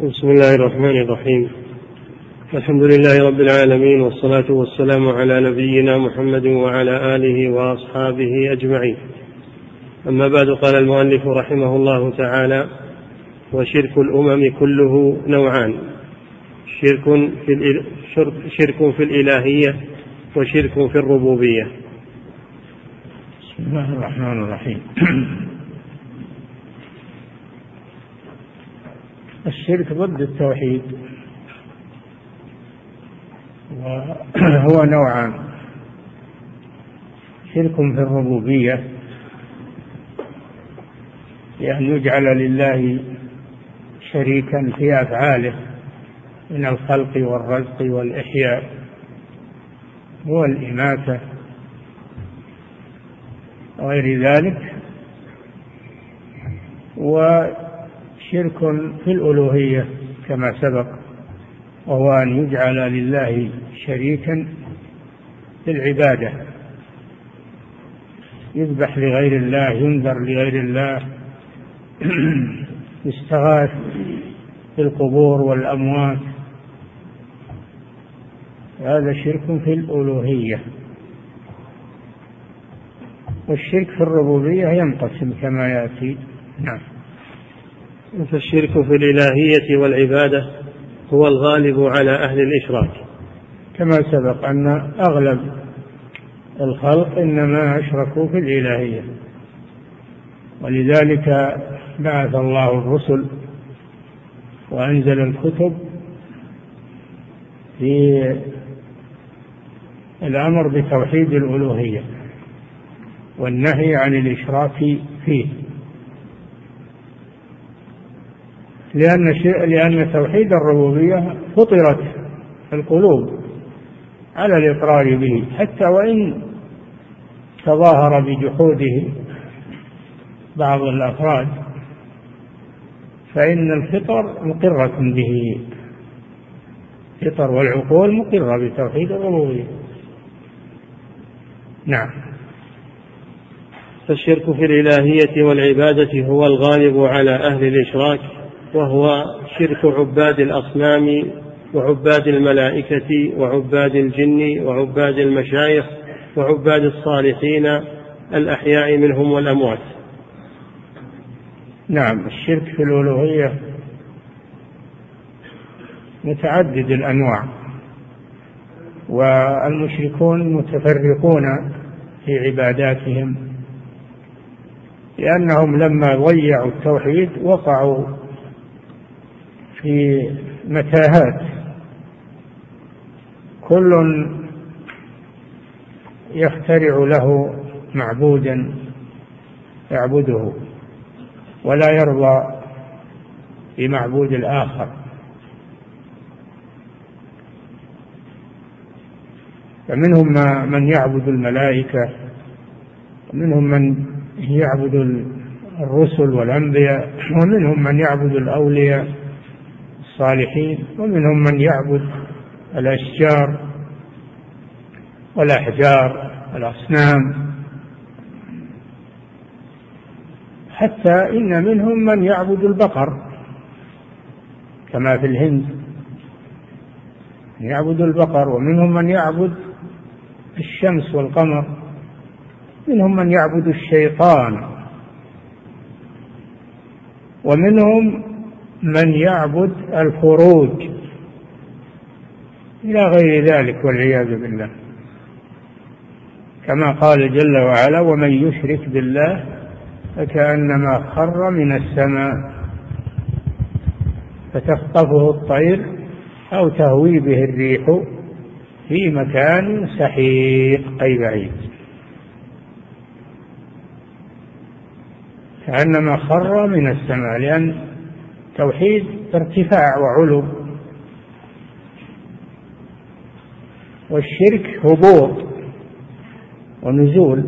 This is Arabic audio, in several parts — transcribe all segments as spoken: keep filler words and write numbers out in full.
بسم الله الرحمن الرحيم. الحمد لله رب العالمين، والصلاة والسلام على نبينا محمد وعلى آله وأصحابه أجمعين. أما بعد، قال المؤلف رحمه الله تعالى: وشرك الأمم كله نوعان: شرك في, شرك في الإلهية وشرك في الربوبية. بسم الله الرحمن الرحيم. الشرك ضد التوحيد، وهو نوعان: شرك في الربوبية، بأن يجعل لله شريكا في أفعاله من الخلق والرزق والإحياء والإماتة وغير ذلك. وشرك في الألوهية كما سبق، وهو أن يجعل لله شريكا في العبادة، يذبح لغير الله، ينذر لغير الله، يستغاث بالقبور والأموات. هذا شرك في الألوهية. والشرك في الربوبية ينقسم كما يأتي. نعم. فالشرك في الإلهية والعبادة هو الغالب على أهل الإشراك، كما سبق أن أغلب الخلق إنما أشركوا في الإلهية، ولذلك بعث الله الرسل وأنزل الكتب في الأمر بتوحيد الألوهية والنهي عن الإشراك فيه، لأن لأن توحيد الربوبية فطرت القلوب على الإقرار به، حتى وإن تظاهر بجحوده بعض الأفراد، فإن الفطر مقرة به، الفطر والعقول مقرة بتوحيد الربوبية. نعم. فالشرك في الإلهية والعبادة هو الغالب على أهل الإشراك، وهو شرك عباد الأصنام وعباد الملائكة وعباد الجن وعباد المشايخ وعباد الصالحين الأحياء منهم والأموات. نعم. الشرك في الألوهية متعدد الأنواع، والمشركون متفرقون في عباداتهم، لأنهم لما ضيعوا التوحيد وقعوا في متاهات، كل يخترع له معبودا يعبده ولا يرضى بمعبود الآخر. فمنهم من يعبد الملائكة، ومنهم من يعبد الرسل والأنبياء، ومنهم من يعبد الأولياء الصالحين، ومنهم من يعبد الأشجار والأحجار والأصنام، حتى إن منهم من يعبد البقر كما في الهند يعبد البقر، ومنهم من يعبد الشمس والقمر، منهم من يعبد الشيطان، ومنهم من يعبد الفروج إلى غير ذلك والعياذ بالله، كما قال جل وعلا: ومن يشرك بالله فكأنما خر من السماء فتخطفه الطير أو تهوي به الريح في مكان سحيق، أي بعيد، كأنما خر من السماء، لأن توحيد ارتفاع وعلو، والشرك هبوط ونزول.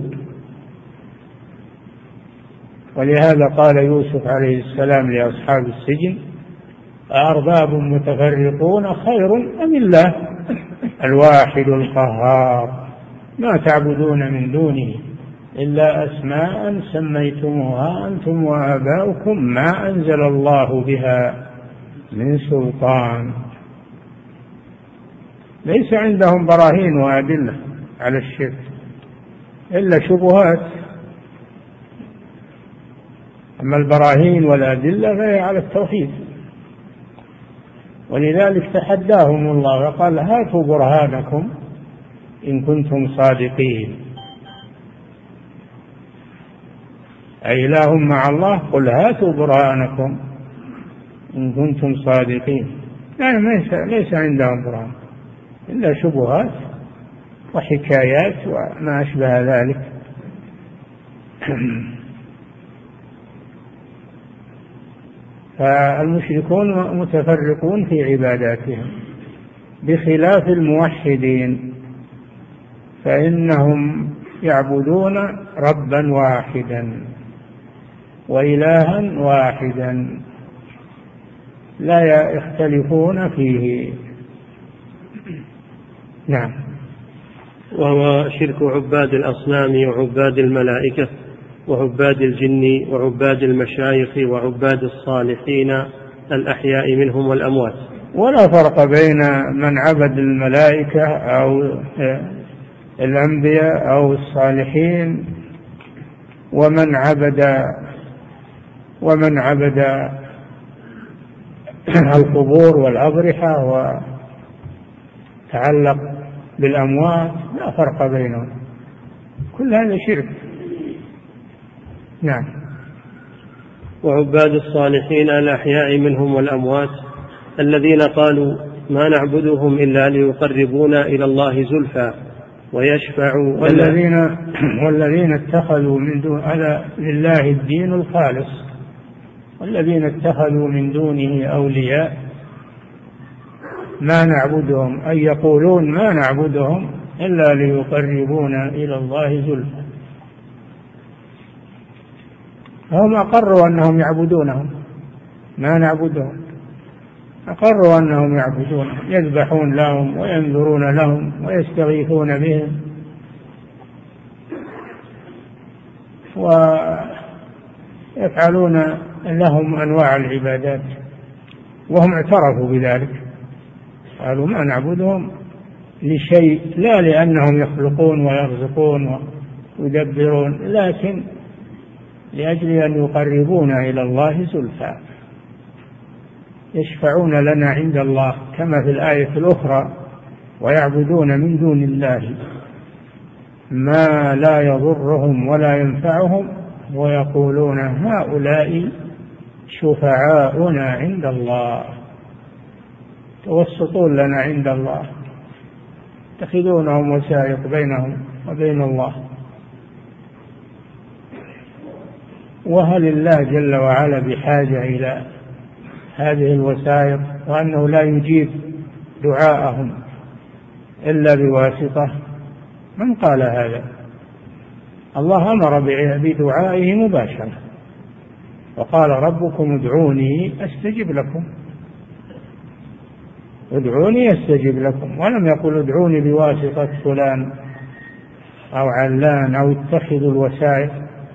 ولهذا قال يوسف عليه السلام لأصحاب السجن: أأرباب متفرقون خير أم الله الواحد القهار ما تعبدون من دونه إلا أسماء سميتموها أنتم وآباؤكم ما أنزل الله بها من سلطان. ليس عندهم براهين وأدلة على الشرك إلا شبهات، أما البراهين والأدلة فهي على التوحيد. ولذلك تحداهم الله وقال هاتوا برهانكم إن كنتم صادقين. أي إله مع الله؟ قل هاتوا برهانكم إن كنتم صادقين. يعني ليس, ليس عندهم برهان إلا شبهات وحكايات وما أشبه ذلك. فالمشركون متفرقون في عباداتهم بخلاف الموحدين، فإنهم يعبدون ربا واحدا وإلها واحدا لا يختلفون فيه. نعم. وهو شرك عباد الأصنام وعباد الملائكة وعباد الجن وعباد المشايخ وعباد الصالحين الأحياء منهم والأموات. ولا فرق بين من عبد الملائكة أو الأنبياء أو الصالحين ومن عبد ومن عبد القبور والأضرحة وتعلق بالأموات، لا فرق بينهم، كل هذا شرك. نعم. وعباد الصالحين الأحياء منهم والأموات الذين قالوا ما نعبدهم إلا ليقربونا إلى الله زلفى ويشفعوا. والذين, والذين اتخذوا من دون هذا لله الدين الخالص، والذين اتخذوا من دونه أولياء ما نعبدهم، أي يقولون ما نعبدهم إلا ليقربونا إلى الله زلفى. هم أقروا أنهم يعبدونهم، ما نعبدهم، أقروا أنهم يعبدونهم، يذبحون لهم وينذرون لهم ويستغيثون بهم ويفعلون لهم أنواع العبادات، وهم اعترفوا بذلك، قالوا ما نعبدهم لشيء، لا لأنهم يخلقون ويرزقون ويدبرون، لكن لأجل أن يقربونا إلى الله زلفى، يشفعون لنا عند الله، كما في الآية الأخرى ويعبدون من دون الله ما لا يضرهم ولا ينفعهم ويقولون هؤلاء شفعاؤنا عند الله، توسطون لنا عند الله، يتخذونهم وسائط بينهم وبين الله. وهل الله جل وعلا بحاجة إلى هذه الوسائط، وأنه لا يجيب دعاءهم إلا بواسطة؟ من قال هذا؟ الله أمر بدعائه مباشرة وقال ربكم ادعوني أستجب لكم، ادعوني أستجب لكم، ولم يقل ادعوني بواسطة فلان أو علان أو اتخذوا الوسائط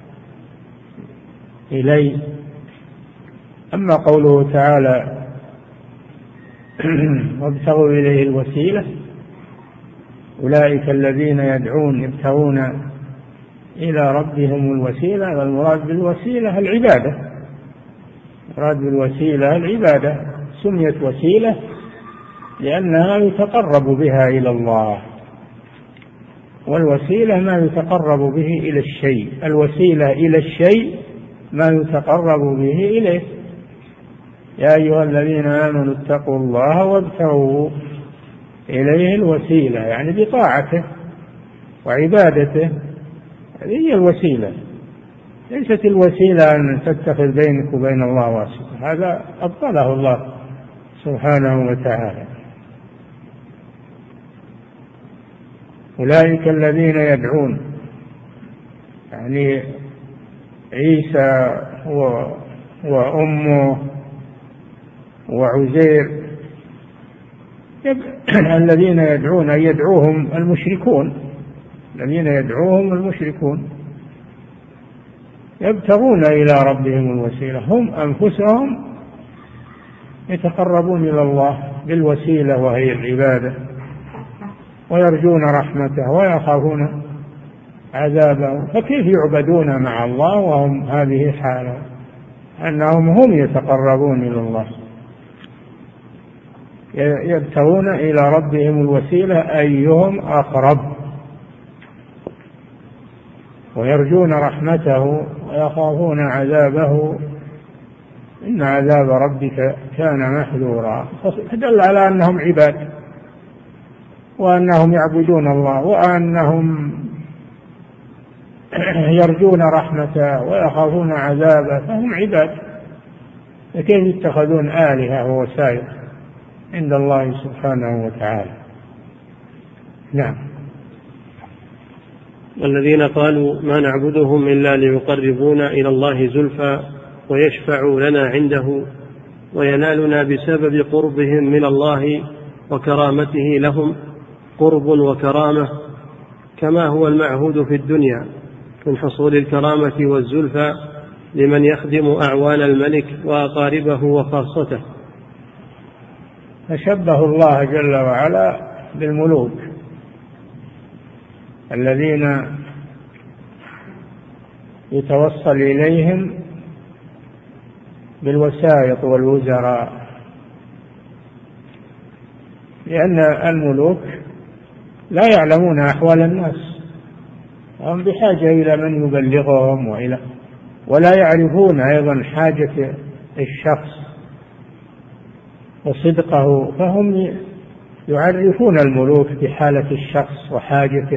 إليه. أما قوله تعالى وابتغوا إليه الوسيلة، أولئك الذين يدعون يبتغون إلى ربهم الوسيلة، والمراد بالوسيلة العبادة، المراد بالوسيلة العبادة، سميت وسيلة لأنها يتقرب بها إلى الله، والوسيلة ما يتقرب به إلى الشيء، الوسيلة إلى الشيء ما يتقرب به إليه. يا أيها الذين آمنوا اتقوا الله وابتغوا إليه الوسيلة، يعني بطاعته وعبادته، هذه هي الوسيلة، ليست الوسيلة أن تتخذ بينك وبين الله واسطة، هذا أبطله الله سبحانه وتعالى. أولئك الذين يدعون، يعني عيسى وأمه وعزير، الذين يدعون أن يدعوهم المشركون، الذين يدعوهم المشركون يبتغون إلى ربهم الوسيلة، هم أنفسهم يتقربون إلى الله بالوسيلة وهي العبادة، ويرجون رحمته ويخافون عذابه. فكيف يعبدون مع الله وهم هذه حالة أنهم هم يتقربون إلى الله، يبتغون إلى ربهم الوسيلة أيهم أقرب، ويرجون رحمته ويخافون عذابه، إن عذاب ربك كان محذورا. فدل على أنهم عباد، وأنهم يعبدون الله، وأنهم يرجون رحمته ويخافون عذابه، فهم عباد. فكيف يتخذون آلهة ووسائل عند الله سبحانه وتعالى؟ نعم. والذين قالوا ما نعبدهم إلا ليقربونا إلى الله زلفى ويشفعوا لنا عنده وينالنا بسبب قربهم من الله وكرامته لهم قرب وكرامة، كما هو المعهود في الدنيا من حصول الكرامة والزلفى لمن يخدم أعوان الملك وأقاربه وخاصته. فشبه الله جل وعلا بالملوك الذين يتوصل إليهم بالوسائط والوزراء، لأن الملوك لا يعلمون أحوال الناس، هم بحاجة إلى من يبلغهم وإلى ولا يعرفون أيضا حاجة الشخص وصدقه، فهم يعرفون الملوك بحالة الشخص وحاجته.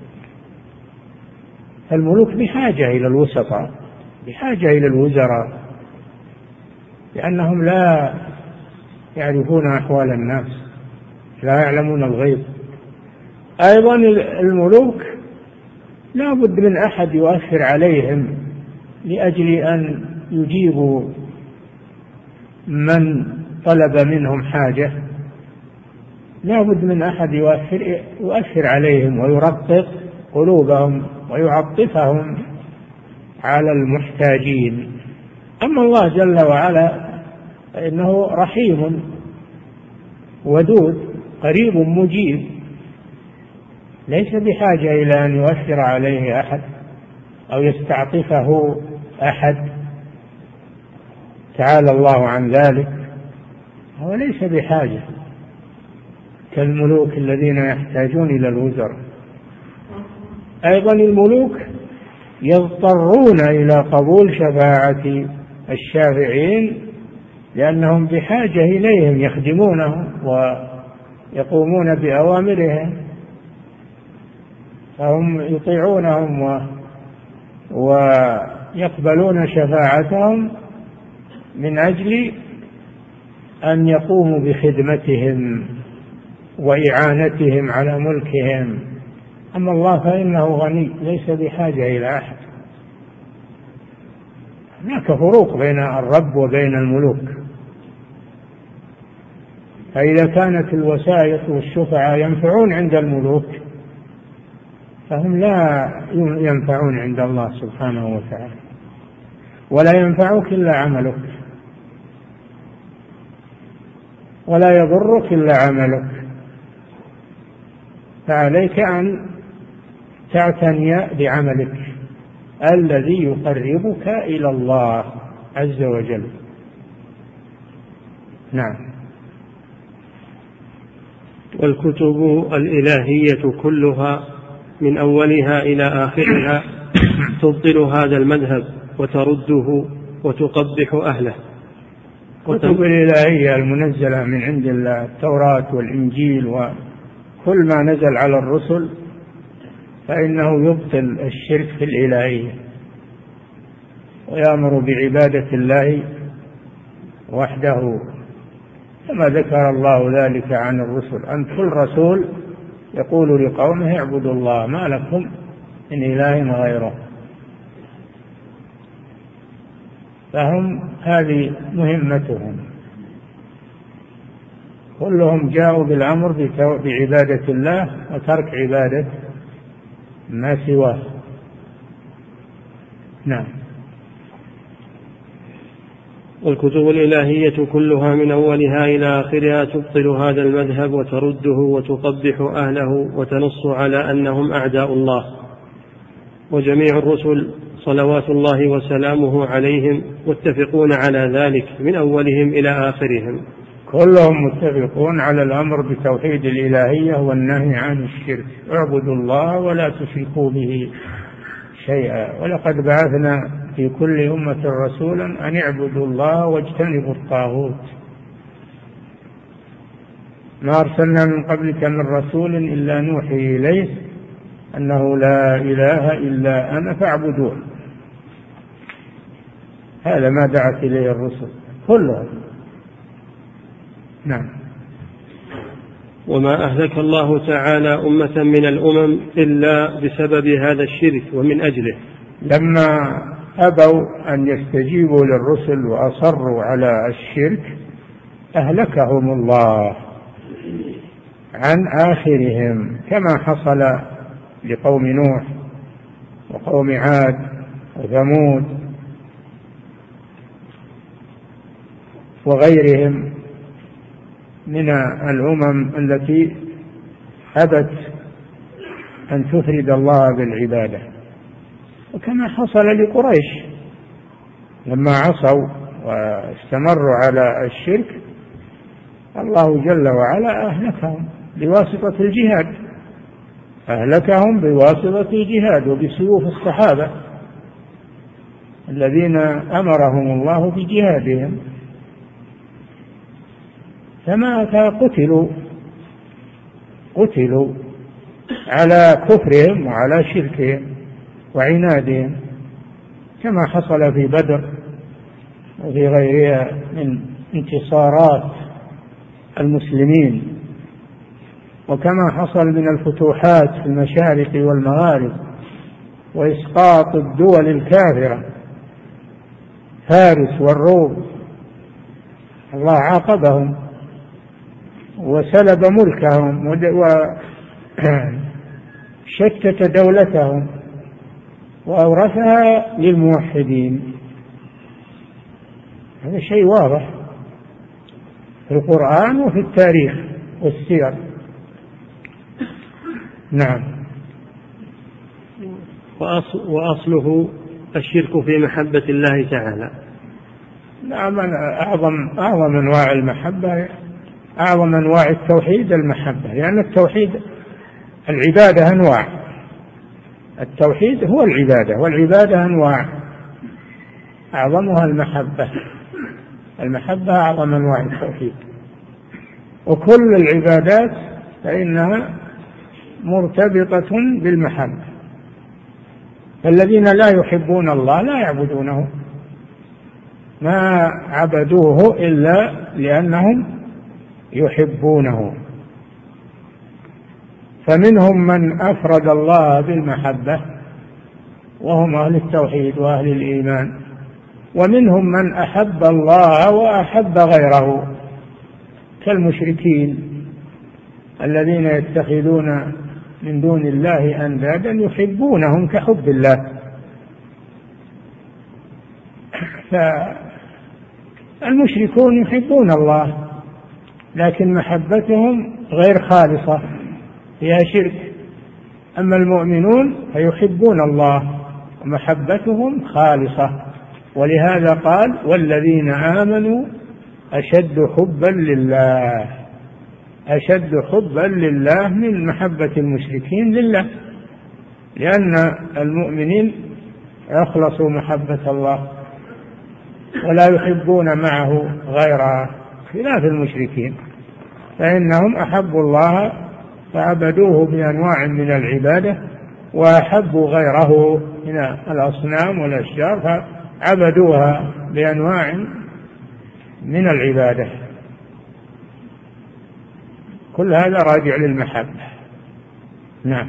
الملوك بحاجة إلى الوسطاء، بحاجة إلى الوزراء، لأنهم لا يعرفون أحوال الناس، لا يعلمون الغيب. أيضا الملوك لا بد من أحد يؤثر عليهم لأجل أن يجيبوا من طلب منهم حاجة، لا بد من أحد يؤثر, يؤثر عليهم ويرقق قلوبهم ويعطفهم على المحتاجين. أما الله جل وعلا فإنه رحيم ودود قريب مجيب، ليس بحاجة إلى أن يؤثر عليه أحد أو يستعطفه أحد، تعالى الله عن ذلك، هو ليس بحاجة كالملوك الذين يحتاجون إلى الوزراء. أيضا الملوك يضطرون إلى قبول شفاعة الشافعين لأنهم بحاجة إليهم، يخدمونهم ويقومون بأوامرهم، فهم يطيعونهم و... ويقبلون شفاعتهم من أجل أن يقوموا بخدمتهم وإعانتهم على ملكهم. أما الله فإنه غني ليس بحاجة إلى أحد. هناك فروق بين الرب وبين الملوك، فإذا كانت الوسائط والشفعاء ينفعون عند الملوك فهم لا ينفعون عند الله سبحانه وتعالى، ولا ينفعك إلا عملك، ولا يضرك إلا عملك. فعليك أن تعتني بعملك الذي يقربك إلى الله عز وجل. نعم. والكتب الإلهية كلها من أولها إلى آخرها تبطل هذا المذهب وترده وتقبح أهله. الكتب الإلهية المنزلة من عند الله، التوراة والإنجيل وكل ما نزل على الرسل، فإنه يبطل الشرك في الإلهية ويأمر بعبادة الله وحده، كما ذكر الله ذلك عن الرسل، أن كل رسول يقول لقومه اعبدوا الله ما لكم من إله غيره. فهم هذه مهمتهم، كلهم جاءوا بالأمر بعبادة الله وترك عبادة ما سواه. نعم. والكتب الإلهية كلها من أولها إلى آخرها تبطل هذا المذهب وترده وتقبح أهله وتنص على أنهم أعداء الله. وجميع الرسل صلوات الله وسلامه عليهم متفقون على ذلك من أولهم إلى آخرهم، كلهم متفقون على الأمر بتوحيد الإلهية والنهي عن الشرك. اعبدوا الله ولا تشركوا به شيئا، ولقد بعثنا في كل أمة رسولا أن اعبدوا الله واجتنبوا الطاغوت. ما أرسلنا من قبلك من رسول إلا نوحي إليه أنه لا إله إلا أنا فاعبدون. هذا ما دعت إليه الرسل كلها. نعم. وما أهلك الله تعالى أمة من الأمم إلا بسبب هذا الشرك ومن أجله. لما أبوا أن يستجيبوا للرسل وأصروا على الشرك أهلكهم الله عن آخرهم، كما حصل لقوم نوح وقوم عاد وثمود وغيرهم من الأمم التي أبت أن تفرد الله بالعبادة، وكما حصل لقريش لما عصوا واستمروا على الشرك الله جل وعلا أهلكهم بواسطة الجهاد، أهلكهم بواسطة الجهاد وبسيوف الصحابة الذين أمرهم الله بجهادهم، فما قتلوا قتلوا على كفرهم وعلى شركهم وعنادهم، كما حصل في بدر وفي غيرها من انتصارات المسلمين، وكما حصل من الفتوحات في المشارق والمغارب وإسقاط الدول الكافرة فارس والروم، الله عاقبهم وسلب ملكهم وشتت دولتهم وأورثها للموحدين. هذا شيء واضح في القرآن وفي التاريخ والسير. نعم. وأصله الشرك في محبة الله تعالى. نعم. أعظم أعظم أنواع المحبة، أعظم أنواع التوحيد المحبة، لأن التوحيد العبادة أنواع، التوحيد هو العبادة والعبادة أنواع، أعظمها المحبة. المحبة أعظم أنواع التوحيد، وكل العبادات فإنها مرتبطة بالمحبة. فالذين لا يحبون الله لا يعبدونه، ما عبدوه إلا لأنهم يحبونه. فمنهم من أفرد الله بالمحبة وهم أهل التوحيد وأهل الإيمان، ومنهم من أحب الله وأحب غيره كالمشركين الذين يتخذون من دون الله أندادا يحبونهم كحب الله. فالمشركون يحبون الله لكن محبتهم غير خالصة، فيها شرك. أما المؤمنون فيحبون الله ومحبتهم خالصة، ولهذا قال والذين آمنوا أشد حبا لله، أشد حبا لله من محبة المشركين لله، لأن المؤمنين أخلصوا محبة الله ولا يحبون معه غيره، خلاف المشركين فإنهم أحبوا الله فعبدوه بأنواع من العبادة، وأحبوا غيره من الأصنام والأشجار فعبدوها بأنواع من العبادة. كل هذا راجع للمحبة. نعم.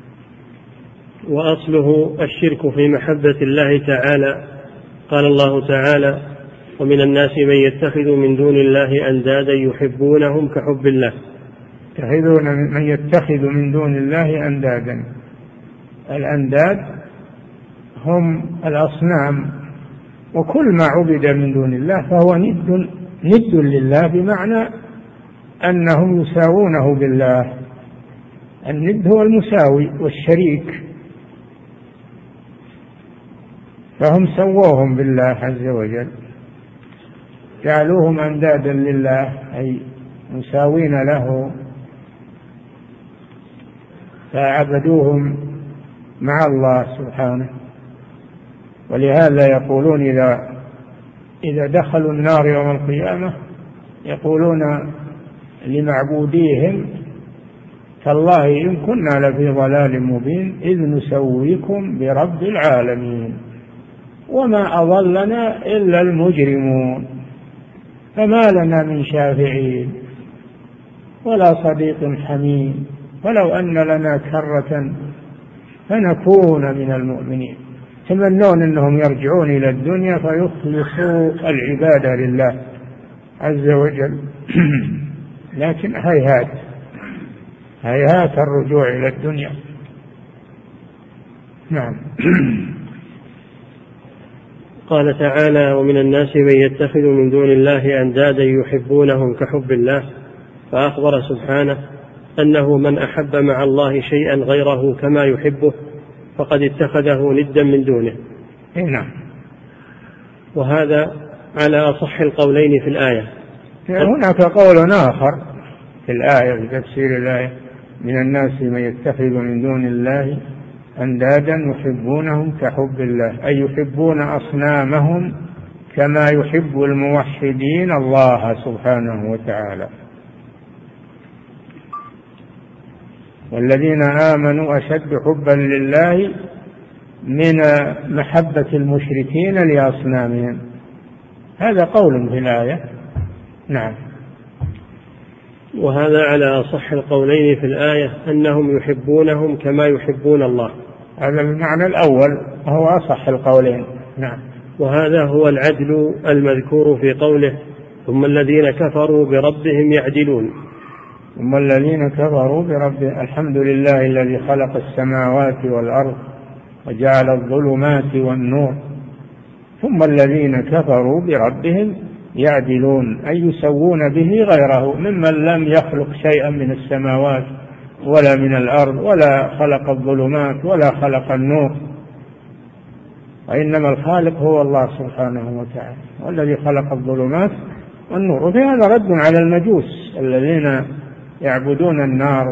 وأصله الشرك في محبة الله تعالى. قال الله تعالى ومن الناس من يتخذ من دون الله أندادا يحبونهم كحب الله. يتخذون من يتخذ من دون الله أندادا، الأنداد هم الأصنام وكل ما عبد من دون الله فهو ند ند لله، بمعنى أنهم يساوونه بالله. الند هو المساوي والشريك، فهم سووهم بالله عز وجل، جعلوهم أندادا لله أي مساوين له، فعبدوهم مع الله سبحانه. ولهذا يقولون إذا إذا دخلوا النار يوم القيامة يقولون لمعبوديهم: تالله إن كنا لفي ضلال مبين إذ نسويكم برب العالمين وما أضلنا إلا المجرمون فما لنا من شافعين ولا صديق حميم ولو أن لنا كرة فنكون من المؤمنين. يتمنون أنهم يرجعون إلى الدنيا فيخلصوا العبادة لله عز وجل لكن هيهات هيهات الرجوع إلى الدنيا. نعم. قال تعالى: ومن الناس من يتخذ من دون الله أندادا يحبونهم كحب الله، فأخبر سبحانه أنه من أحب مع الله شيئا غيره كما يحبه فقد اتخذه ندا من دونه. نعم. وهذا على أصح القولين في الآية. هناك قول آخر في الآية في تفسير الآية: من الناس من يتخذ من دون الله أندادا يحبونهم كحب الله، أي يحبون أصنامهم كما يحب الموحدين الله سبحانه وتعالى. والذين آمنوا أشد حبا لله من محبة المشركين لأصنامهم. هذا قول في الآية. نعم. وهذا على أصح القولين في الآية أنهم يحبونهم كما يحبون الله. هذا المعنى الأول هو أصح القولين. نعم. وهذا هو العدل المذكور في قوله: ثم الذين كفروا بربهم يعدلون. ثم الذين كفروا بربهم. الحمد لله الذي خلق السماوات والأرض وجعل الظلمات والنور، ثم الذين كفروا بربهم يعدلون، أي يسوون به غيره ممن لم يخلق شيئا من السماوات ولا من الأرض ولا خلق الظلمات ولا خلق النور، وإنما الخالق هو الله سبحانه وتعالى، والذي خلق الظلمات والنور. وفي هذا رد على المجوس الذين يعبدون النار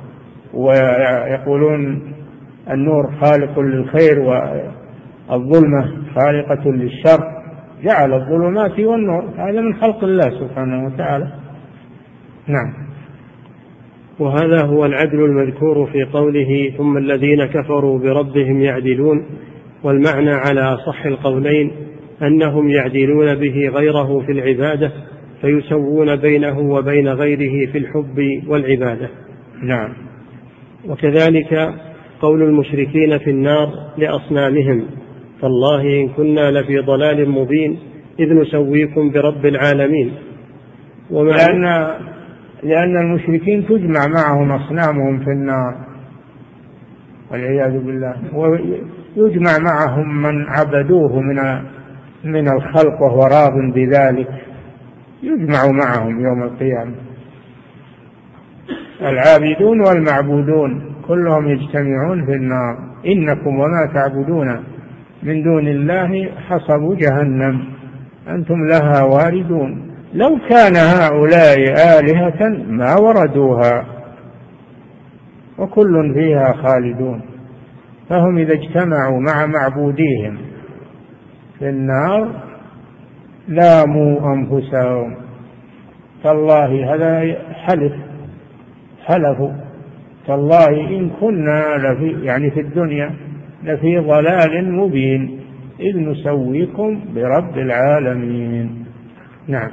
ويقولون النور خالق للخير والظلمة خالقة للشر، جعل الظلمات والنور، هذا من خلق الله سبحانه وتعالى. نعم. وهذا هو العدل المذكور في قوله: ثم الذين كفروا بربهم يعدلون. والمعنى على صح القولين أنهم يعدلون به غيره في العبادة، فيسوون بينه وبين غيره في الحب والعبادة. نعم. وكذلك قول المشركين في النار لأصنامهم: فالله إن كنا لفي ضلال مبين إذ نسويكم برب العالمين. لأن, لأن المشركين تجمع معهم أصنامهم في النار والعياذ بالله، ويجمع معهم من عبدوه من من الخلق وهو راض بذلك، يجمع معهم يوم القيامة العابدون والمعبودون كلهم يجتمعون في النار. إنكم وما تعبدون من دون الله حصب جهنم أنتم لها واردون لو كان هؤلاء آلهة ما وردوها وكل فيها خالدون. فهم إذا اجتمعوا مع معبوديهم في النار لاموا أنفسهم. تالله هذا حلف حلفوا تالله إن كنا لفي يعني في الدنيا لفي ضلال مبين إذ نسويكم برب العالمين. نعم.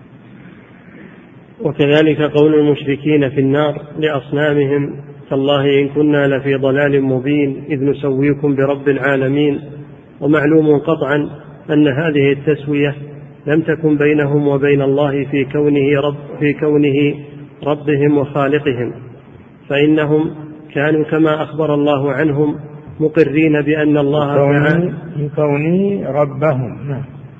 وكذلك قول المشركين في النار لأصنامهم: تالله إن كنا لفي ضلال مبين إذ نسويكم برب العالمين. ومعلوم قطعا أن هذه التسوية لم تكن بينهم وبين الله في كونه رب في كونه ربهم وخالقهم، فإنهم كانوا كما أخبر الله عنهم مقرين بأن الله في كونه ربهم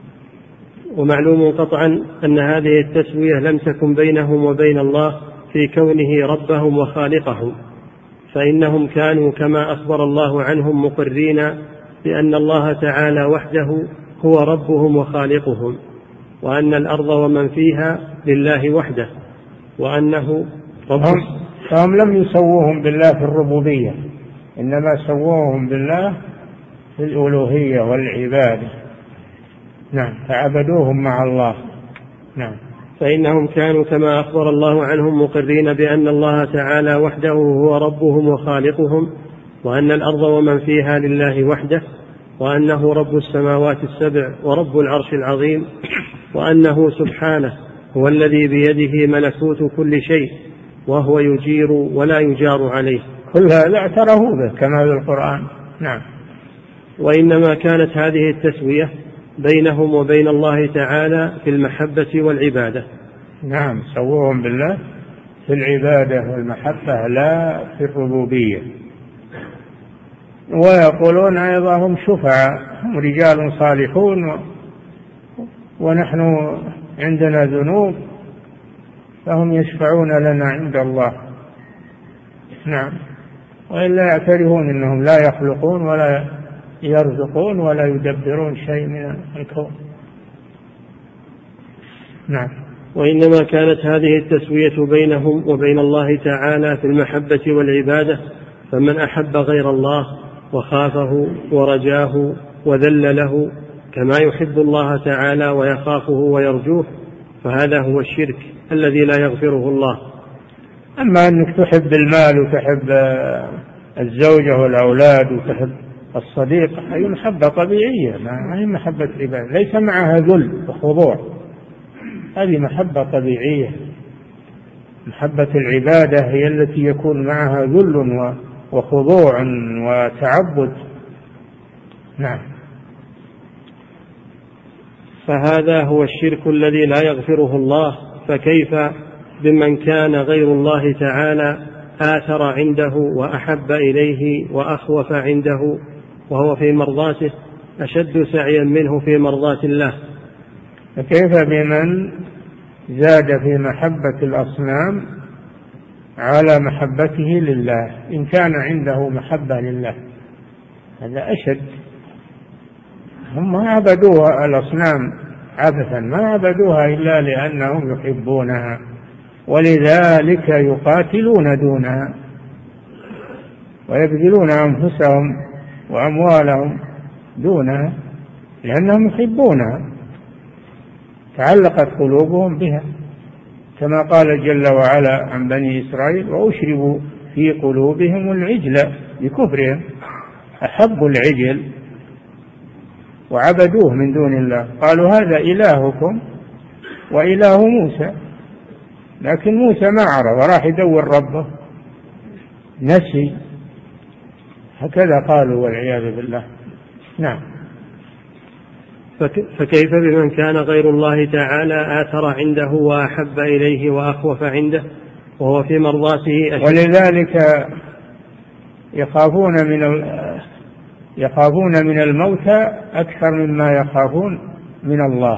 ومعلوم قطعا أن هذه التسوية لم تكن بينهم وبين الله في كونه ربهم وخالقهم، فإنهم كانوا كما أخبر الله عنهم مقرين بأن الله تعالى وحده هو ربهم وخالقهم، وأن الأرض ومن فيها لله وحده، وأنه ربهم. فهم لم يسووهم بالله في الربوبية، إنما سووهم بالله في الألوهية والعبادة. نعم، فعبدوهم مع الله. نعم. فإنهم كانوا كما أخبر الله عنهم مقرين بأن الله تعالى وحده هو ربهم وخالقهم، وأن الأرض ومن فيها لله وحده، وأنه رب السماوات السبع ورب العرش العظيم، وأنه سبحانه هو الذي بيده ملكوت كل شيء، وهو يجير ولا يجار عليه. كل هذا اعترفوا به كما في القرآن. نعم. وإنما كانت هذه التسوية بينهم وبين الله تعالى في المحبة والعبادة. نعم، سووهم بالله في العبادة والمحبة لا في الربوبية. ويقولون أيضا هم شفعاء، هم رجال صالحون ونحن عندنا ذنوب فهم يشفعون لنا عند الله. نعم. وإلا يعترفون أنهم لا يخلقون ولا يرزقون ولا يدبرون شيء من الكون. نعم. وإنما كانت هذه التسوية بينهم وبين الله تعالى في المحبة والعبادة، فمن أحب غير الله وخافه ورجاه وذل له كما يحب الله تعالى ويخافه ويرجوه، فهذا هو الشرك الذي لا يغفره الله. أما أنك تحب المال وتحب الزوجة والأولاد وتحب الصديق، هذه محبة طبيعية، ما هي محبة عبادة، ليس معها ذل وخضوع، هذه محبة طبيعية. محبة العبادة هي التي يكون معها ذل وخضوع وتعبد. نعم. فهذا هو الشرك الذي لا يغفره الله، فكيف بمن كان غير الله تعالى آثر عنده وأحب إليه وأخوف عنده وهو في مرضاته أشد سعيا منه في مرضاة الله. فكيف بمن زاد في محبة الأصنام على محبته لله، إن كان عنده محبة لله، هذا أشد. هم ما عبدوها الأصنام عبثا، ما عبدوها إلا لأنهم يحبونها، ولذلك يقاتلون دونها ويبذلون أنفسهم وأموالهم دونها لأنهم يحبونها، تعلقت قلوبهم بها، كما قال جل وعلا عن بني إسرائيل: وأشربوا في قلوبهم العجل بكفرهم، أحبوا العجل وعبدوه من دون الله، قالوا هذا إلهكم وإله موسى، لكن موسى ما عرف وراح يدور ربه، نسي، هكذا قالوا والعياذ بالله. نعم. فكيف بمن كان غير الله تعالى آثر عنده وأحب إليه وأخوف عنده وهو في مرضاته أشد. ولذلك يخافون من يخافون من الموتى أكثر مما يخافون من الله.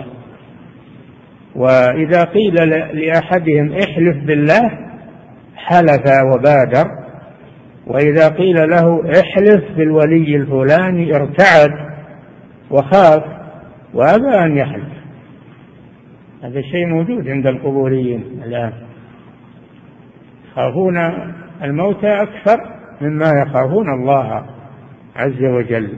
وإذا قيل لأحدهم احلف بالله حلف وبادر، وإذا قيل له احلف بالولي الفلاني ارتعد وخاف وأبى أن يحلف. هذا الشيء موجود عند القبوريين الآن، يخافون الموتى أكثر مما يخافون الله عز وجل،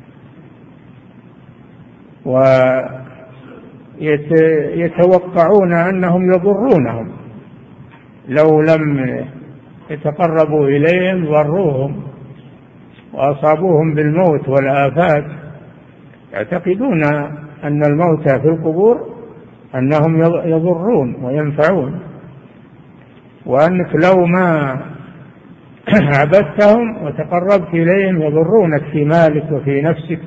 ويتوقعون أنهم يضرونهم، لو لم يتقربوا إليهم ضروهم وأصابوهم بالموت والآفات. يعتقدون أن الموتى في القبور أنهم يضرون وينفعون، وأنك لو ما عبدتهم وتقربت إليهم يضرونك في مالك وفي نفسك،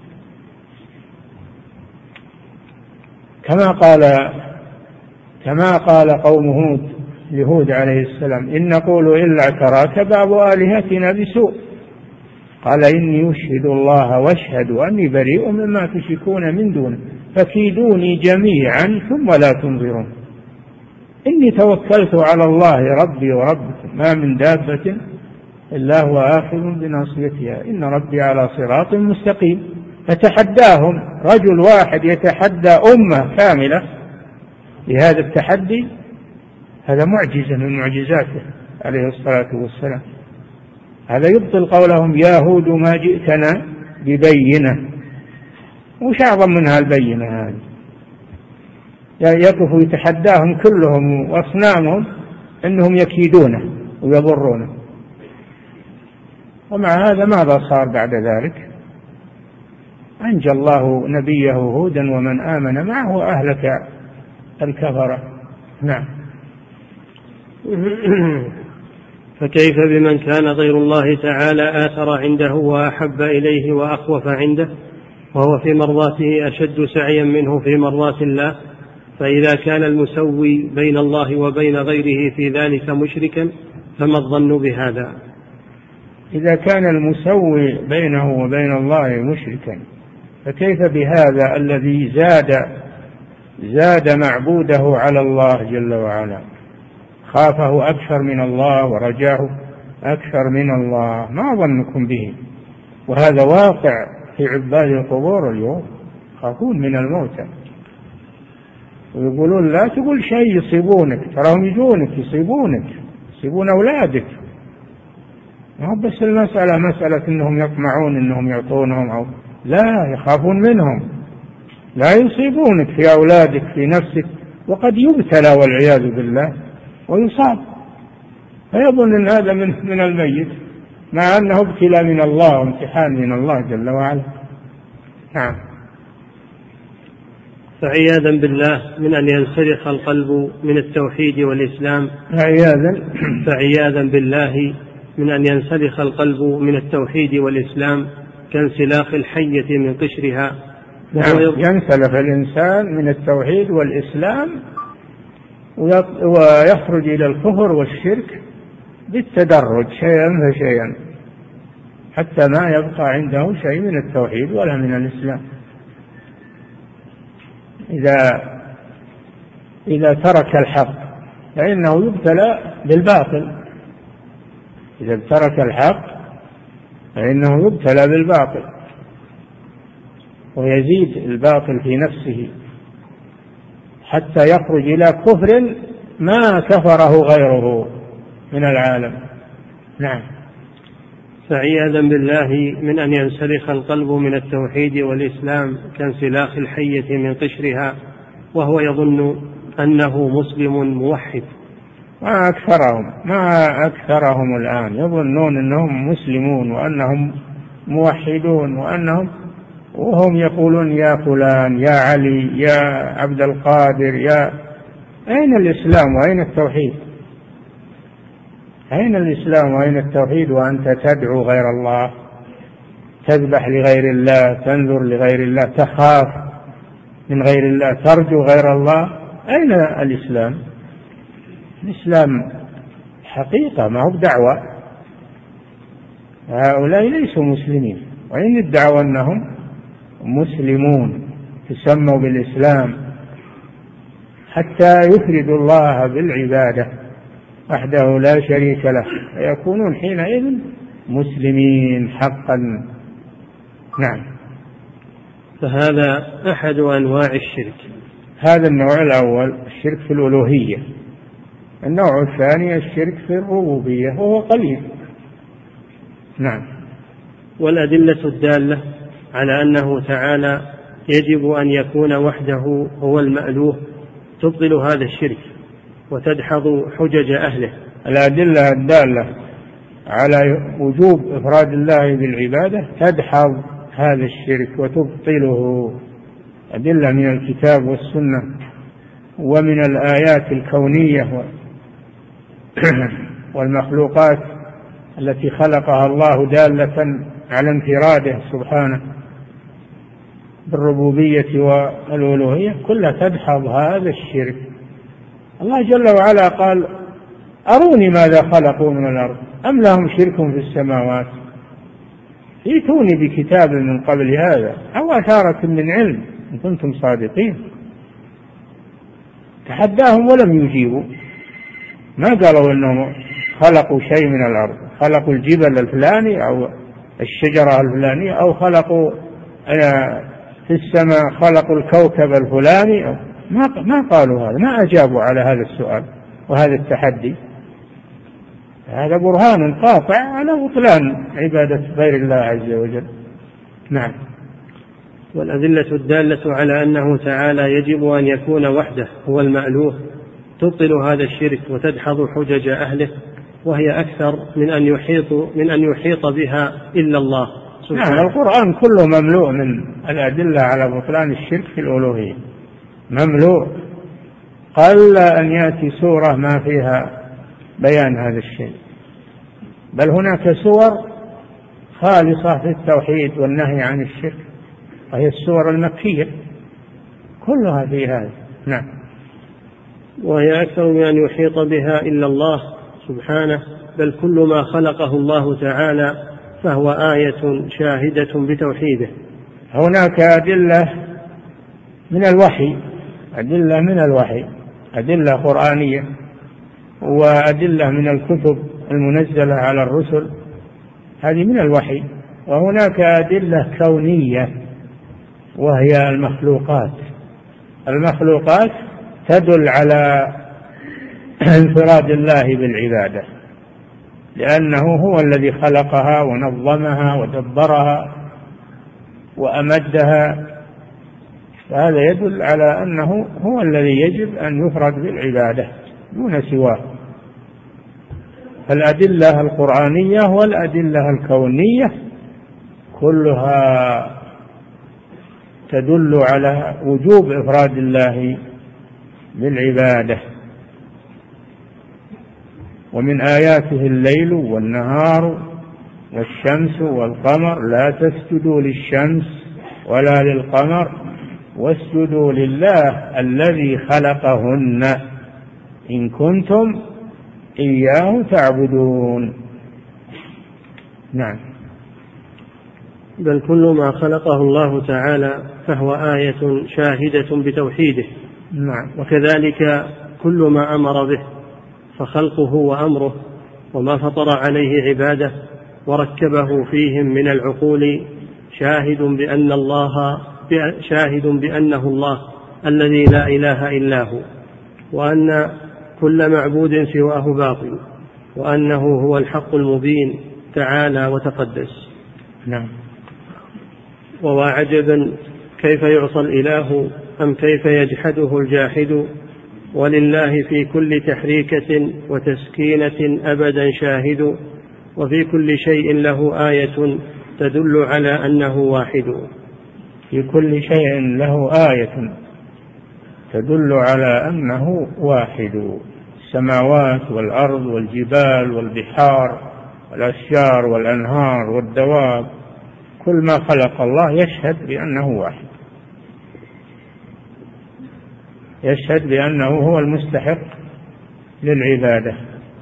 كما قال كما قال قوم هود لهود عليه السلام: إن نقول إلا اعتراك بعض آلهتنا بسوء، قال إني أشهد الله واشهد أني بريء مما تشركون من دونه فكيدوني جميعا ثم لا تنظرون إني توكلت على الله ربي وربكم ما من دابة إلا هو آخذ بناصيتها إن ربي على صراط مستقيم. فتحداهم رجل واحد يتحدى أمة كاملة بهذا التحدي، هذا معجزة من معجزاته عليه الصلاة والسلام. هذا يبطل قولهم يا هود ما جئتنا ببينة، وش أعظم منها البينة هذه؟ يقف يتحداهم كلهم وأصنامهم أنهم يكيدونه ويضرونه، ومع هذا ماذا صار بعد ذلك؟ أنجى الله نبيه هودا ومن آمن معه وأهلك الكفرة. نعم. فكيف بمن كان غير الله تعالى آثر عنده وأحب إليه وأخوف عنده، وهو في مرضاته أشد سعيا منه في مرضات الله؟ فإذا كان المسوي بين الله وبين غيره في ذلك مشركا فما الظن بهذا؟ إذا كان المسوي بينه وبين الله مشركا فكيف بهذا الذي زاد زاد معبوده على الله جل وعلا، خافه أكثر من الله ورجاه أكثر من الله؟ ما ظنكم به؟ وهذا واقع في عباد القبور اليوم، خافون من الموتى ويقولون لا تقول شيء يصيبونك، تراهم يجونك يصيبونك يصيبون أولادك. ما هو بس المسألة مسألة إنهم يطمعون إنهم يعطونهم أو لا، يخافون منهم، لا يصيبونك في أولادك في نفسك، وقد يبتلى والعياذ بالله ويصاب، فيظن أن هذا من, من الميت، مع أنه ابتلى من الله وامتحان من الله جل وعلا. نعم. فعياذا بالله من أن ينسلخ القلب من التوحيد والإسلام عياذا فعياذا بالله من أن ينسلخ القلب من التوحيد والإسلام كانسلاخ الحية من قشرها. نعم. ينسلخ الإنسان من التوحيد والإسلام ويخرج إلى الكفر والشرك بالتدرج شيئا فشيئا حتى ما يبقى عنده شيء من التوحيد ولا من الإسلام. إذا إذا ترك الحق فإنه يبتلى بالباطل، إذا ترك الحق فإنه يبتلى بالباطل ويزيد الباطل في نفسه حتى يخرج إلى كفر ما كفره غيره من العالم. نعم. فعياذا بالله من أن ينسلخ القلب من التوحيد والإسلام كانسلاخ الحية من قشرها وهو يظن أنه مسلم موحد. ما أكثرهم ما أكثرهم الآن يظنون أنهم مسلمون وأنهم موحدون وأنهم وهم يقولون يا فلان يا علي يا عبد القادر يا أين الإسلام وأين التوحيد؟ أين الإسلام وأين التوحيد وأنت تدعو غير الله، تذبح لغير الله، تنذر لغير الله، تخاف من غير الله، ترجو غير الله؟ أين الإسلام؟ الإسلام حقيقة ما هو بدعوة. هؤلاء ليسوا مسلمين وإن ادعوا أنهم مسلمون تسموا بالإسلام حتى يفردوا الله بالعبادة وحده لا شريك له فيكونون حينئذ مسلمين حقا. نعم. فهذا أحد أنواع الشرك. هذا النوع الأول الشرك في الألوهية. النوع الثاني الشرك في الربوبية وهو قليل. نعم. والأدلة الدالة على أنه تعالى يجب أن يكون وحده هو المألوه تبطل هذا الشرك وتدحض حجج أهله. الأدلة الدالة على وجوب إفراد الله بالعبادة تدحض هذا الشرك وتبطله. أدلة من الكتاب والسنة ومن الآيات الكونية والمخلوقات التي خلقها الله دالة على انفراده سبحانه بالربوبية والألوهية كلها تدحض هذا الشرك. الله جل وعلا قال أروني ماذا خلقوا من الأرض أم لهم شرك في السماوات ائتوني بكتاب من قبل هذا أو أثارة من علم إن كنتم صادقين. تحداهم ولم يجيبوا، ما قالوا أنهم خلقوا شيء من الأرض، خلقوا الجبل الفلاني أو الشجرة الفلانية أو خلقوا في السماء خلقوا الكوكب الفلاني، ما ما قالوا هذا، ما أجابوا على هذا السؤال وهذا التحدي. هذا برهان قاطع على بطلان عبادة غير الله عز وجل. نعم. والأدلة الدالة على أنه تعالى يجب أن يكون وحده هو المألوه تبطل هذا الشرك وتدحض حجج أهله، وهي أكثر من أن يحيط من أن يحيط بها إلا الله سبحانه. نعم، القرآن كله مملوء من الأدلة على بطلان الشرك في الألوهية، مملوء. قل أن يأتي سورة ما فيها بيان هذا الشيء، بل هناك سور خالصة في التوحيد والنهي عن الشرك، وهي السور المكية كلها في هذا. نعم. وهي أكثر من أن يحيط بها إلا الله سبحانه، بل كل ما خلقه الله تعالى فهو آية شاهدة بتوحيده. هناك أدلة من الوحي، أدلة من الوحي، أدلة قرآنية وأدلة من الكتب المنزلة على الرسل، هذه من الوحي. وهناك أدلة كونية وهي المخلوقات. المخلوقات تدل على انفراد الله بالعبادة، لأنه هو الذي خلقها ونظمها ودبرها وأمدها، فهذا يدل على أنه هو الذي يجب أن يفرد بالعبادة دون سواه. فالأدلة القرآنية والأدلة الكونية كلها تدل على وجوب إفراد الله بالعبادة. ومن آياته الليل والنهار والشمس والقمر، لا تسجدوا للشمس ولا للقمر واسجدوا لله الذي خلقهن إن كنتم إياه تعبدون. نعم. بل كل ما خلقه الله تعالى فهو آية شاهدة بتوحيده. نعم. وكذلك كل ما أمر به فخلقه وأمره وما فطر عليه عباده وركبه فيهم من العقول شاهد بأن الله شاهد بأنه الله الذي لا إله إلا هو، وأن كل معبود سواه باطل، وأنه هو الحق المبين تعالى وتقدس. نعم. وعجبا كيف يعصى الإله أم كيف يجحده الجاحد، ولله في كل تحريكة وتسكينة أبدا شاهد، وفي كل شيء له آية تدل على أنه واحد. في كل شيء له آية تدل على أنه واحد. السماوات والأرض والجبال والبحار والأشجار والأنهار والدواب، كل ما خلق الله يشهد بأنه واحد، يشهد بأنه هو المستحق للعبادة.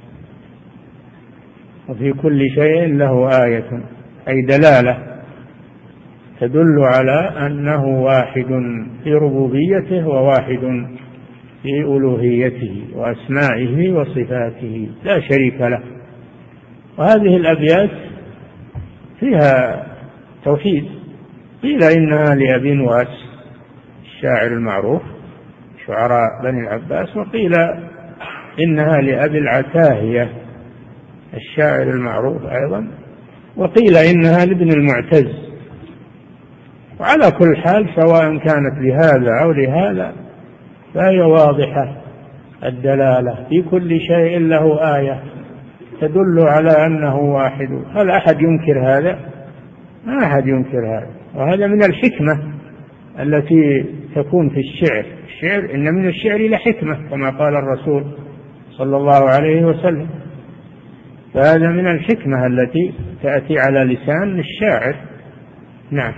وفي كل شيء له آية أي دلالة تدل على أنه واحد في ربوبيته وواحد في ألوهيته وأسمائه وصفاته لا شريك له. وهذه الأبيات فيها توحيد. قيل إنها لأبي نواس الشاعر المعروف شعراء بني العباس، وقيل إنها لأبي العتاهية الشاعر المعروف أيضا، وقيل إنها لابن المعتز. وعلى كل حال سواء كانت لهذا أو لهذا فهي واضحة الدلالة. في كل شيء له آية تدل على أنه واحد. هل أحد ينكر هذا؟ ما أحد ينكر هذا. وهذا من الحكمة التي تكون في الشعر. الشعر إن من الشعر لحكمة كما قال الرسول صلى الله عليه وسلم، فهذا من الحكمة التي تأتي على لسان الشاعر. نعم.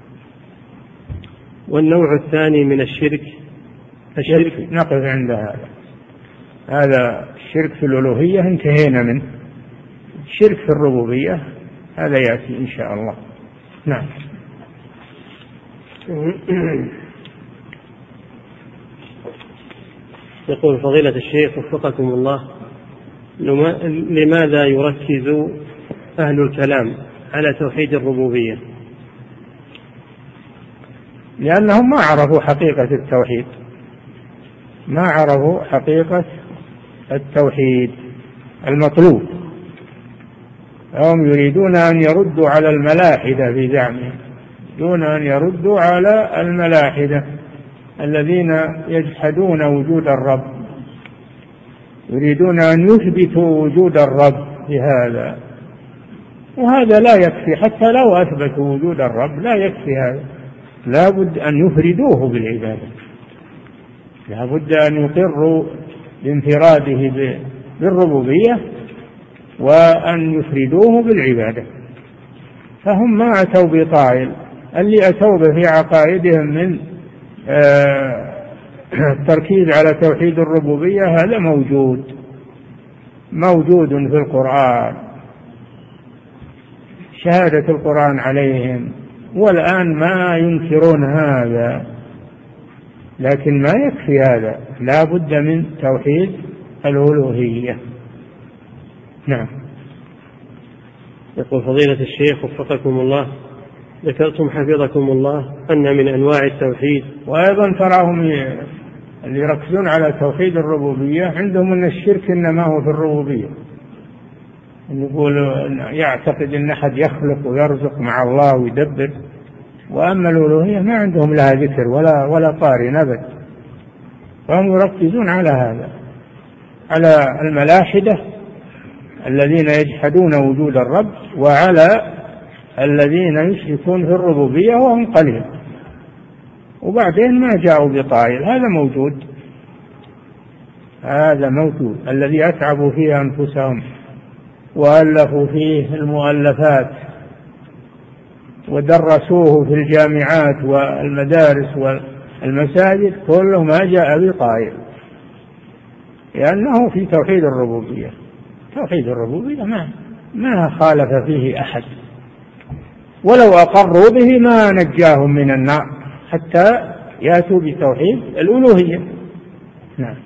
والنوع الثاني من الشرك الشرك نقف عند هذا. هذا الشرك في الألوهية انتهينا منه. الشرك في الربوبية هذا يأتي إن شاء الله. نعم. يقول فضيلة الشيخ وفقكم الله، لماذا يركز أهل الكلام على توحيد الربوبية؟ لأنهم ما عرفوا حقيقة التوحيد، ما عرفوا حقيقة التوحيد المطلوب. هم يريدون أن يردوا على الملاحدة في زعمهم، يريدون أن يردوا على الملاحدة الذين يجحدون وجود الرب، يريدون أن يثبتوا وجود الرب بهذا، وهذا لا يكفي. حتى لو أثبتوا وجود الرب لا يكفي هذا، لا بد أن يفردوه بالعبادة، لا بد أن يقروا بانفراده بالربوبية وأن يفردوه بالعبادة. فهم ما أتوا بطائل، اللي أتوا به في عقائدهم من التركيز على توحيد الربوبية هذا موجود موجود في القرآن، شهادة القرآن عليهم، والآن ما ينكرون هذا، لكن ما يكفي هذا، لا بد من توحيد الألوهية. نعم. يقول فضيلة الشيخ وفقكم الله، ذكرتم حفظكم الله أن من أنواع التوحيد، وأيضا تراهم اللي يركزون على توحيد الربوبية عندهم أن الشرك إنما هو في الربوبية، يقول يعتقد أن أحد يخلق ويرزق مع الله ويدبر، وأما الألوهية ما عندهم لها ذكر ولا ولا قارن أبد. فهم يركزون على هذا، على الملاحدة الذين يجحدون وجود الرب، وعلى الذين يشركون في الربوبية وهم قليل، وبعدين ما جاءوا بطائل. هذا موجود، هذا موجود الذي أتعبوا فيه أنفسهم وألفوا فيه المؤلفات ودرسوه في الجامعات والمدارس والمساجد، كله ما جاء بطائل، لأنه في توحيد الربوبية. توحيد الربوبية ما ما خالف فيه أحد، ولو أقروا به ما نجاهم من النار حتى يأتوا بتوحيد الألوهية. نعم.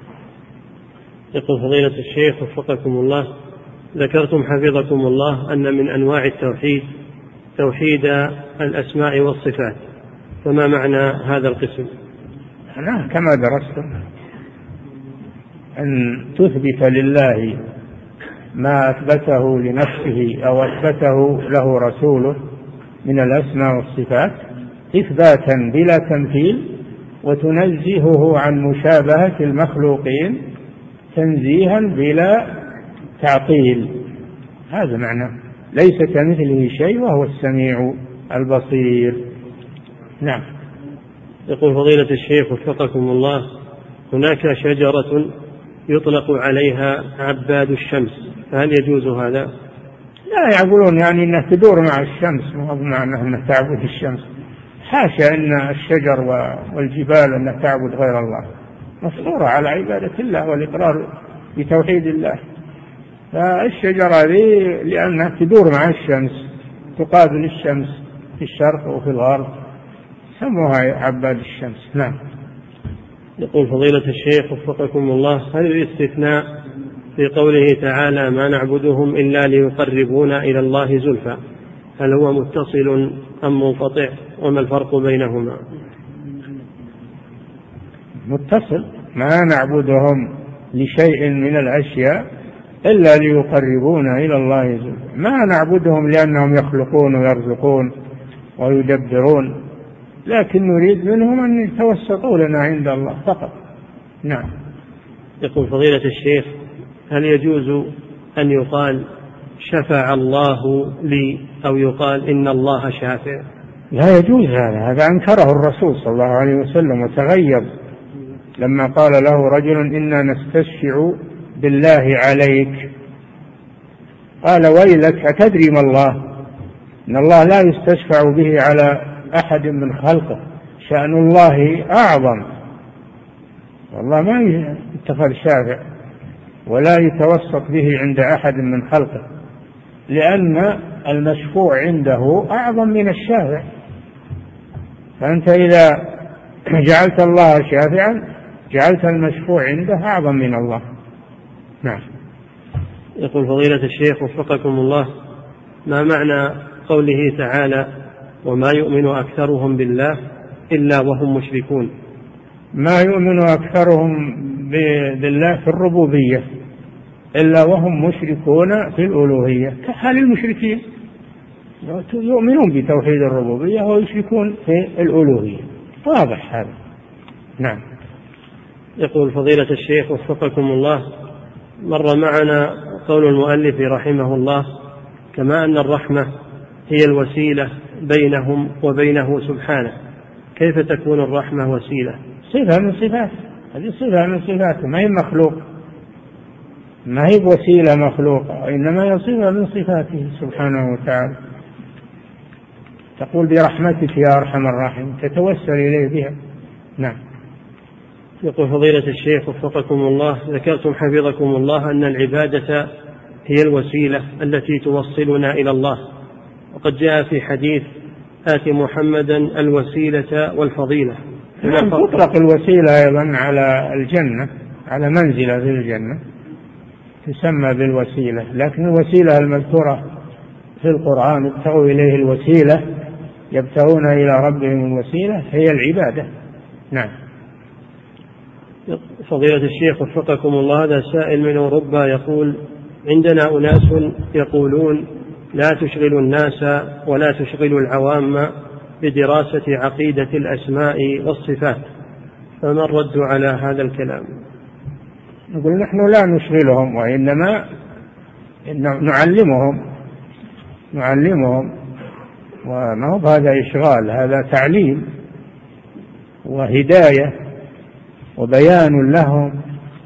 يقول فضيلة الشيخ وفقكم الله، ذكرتم حفظكم الله أن من أنواع التوحيد توحيد الأسماء والصفات، فما معنى هذا القسم؟ نعم كما درستم، أن تثبت لله ما أثبته لنفسه أو أثبته له رسوله من الأسماء والصفات إثباتا بلا تمثيل، وتنزهه عن مشابهة المخلوقين تنزيها بلا تعطيل. هذا معنى ليس كمثله شيء وهو السميع البصير. نعم. يقول فضيلة الشيخ وفقكم الله، هناك شجرة يطلق عليها عباد الشمس، فهل يجوز هذا؟ لا، يقولون يعني أنها تدور مع الشمس، مو بمعنى أنها تعبد الشمس. حاشا أن الشجر والجبال أنها تعبد غير الله، مفطورة على عبادة الله والإقرار بتوحيد الله. فالشجرة هذه لأنها تدور مع الشمس، تقابل الشمس في الشرق وفي الغرب، سموها عباد الشمس. نعم. يقول فضيلة الشيخ وفقكم الله، هل الاستثناء في قوله تعالى ما نعبدهم إلا ليقربونا إلى الله زلفى هل هو متصل أم منقطع، وما الفرق بينهما؟ متصل، ما نعبدهم لشيء من الأشياء إلا ليقربونا إلى الله زلفى، ما نعبدهم لأنهم يخلقون ويرزقون ويدبرون، لكن نريد منهم أن يتوسطوا لنا عند الله فقط. نعم. يقول فضيلة الشيخ، هل يجوز أن يقال شفع الله لي أو يقال إن الله شافع؟ لا يجوز هذا، هذا أنكره الرسول صلى الله عليه وسلم وتغيب لما قال له رجل إنا نستشفع بالله عليك، قال ويلك أتدري ما الله، إن الله لا يستشفع به على أحد من خلقه، شأن الله أعظم، والله ما يتخذ شافع ولا يتوسط به عند أحد من خلقه، لأن المشفوع عنده أعظم من الشافع. فأنت إذا جعلت الله شافعا جعلت المشفوع عنده أعظم من الله. نعم. يقول فضيلة الشيخ وفقكم الله: ما معنى قوله تعالى: وما يؤمن أكثرهم بالله إلا وهم مشركون؟ ما يؤمن أكثرهم بالله في الربوبية إلا وهم مشركون في الألوهية، كحال المشركين يؤمنون بتوحيد الربوبية ويشركون في الألوهية، واضح هذا. نعم. يقول فضيلة الشيخ وفقكم الله: مر معنا قول المؤلف رحمه الله: كما أن الرحمة هي الوسيلة بينهم وبينه سبحانه، كيف تكون الرحمة وسيلة؟ صفة من صفاته، هذه صفة من صفاته، ما هي مخلوق، ما هي وسيلة مخلوقة، إنما هي صفة من صفاته سبحانه وتعالى. تقول برحمتك يا أرحم الراحمين، تتوسل إليه بها. نعم. يقول فضيلة الشيخ وفقكم الله: ذكرتم حفظكم الله أن العبادة هي الوسيلة التي توصلنا إلى الله، وقد جاء في حديث: آت محمدا الوسيلة والفضيلة. نعم، تطلق الوسيلة أيضا على الجنة، على منزلة في الجنة تسمى بالوسيلة، لكن الوسيلة المذكورة في القرآن ابتغوا إليه الوسيلة، يبتغون إلى ربهم الوسيلة، هي العبادة. نعم. فضيلة الشيخ وفقكم الله: هذا سائل من أوروبا يقول: عندنا أناس يقولون لا تشغلوا الناس ولا تشغلوا العوام بدراسة عقيدة الأسماء والصفات، فما الرد على هذا الكلام؟ نقول نحن لا نشغلهم، وإنما نعلمهم نعلمهم وما هو هذا إشغال، هذا تعليم وهداية وبيان لهم.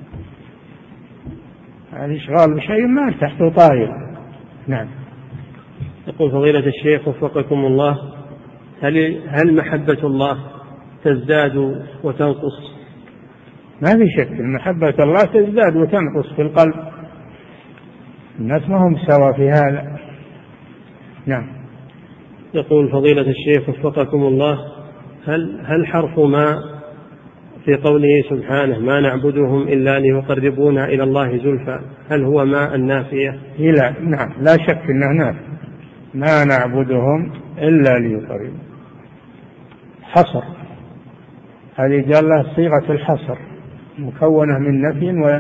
الإشغال بشيء ما تحت طائل. نعم. يقول فضيلة الشيخ وفقكم الله: هل هل محبة الله تزداد وتنقص؟ ما في شك محبة الله تزداد وتنقص في القلب، الناس ما هم سوا في هذا. نعم. يقول فضيلة الشيخ وفقكم الله: هل هل حرف ما في قوله سبحانه: ما نعبدهم إلا ليقربونا إلى الله زلفى، هل هو ما النافية؟ لا. نعم، لا شك أنه نافي. ما نعبدهم إلا ليقربونا، حصر، هذه قال له صيغة الحصر، مكونة من نفي و...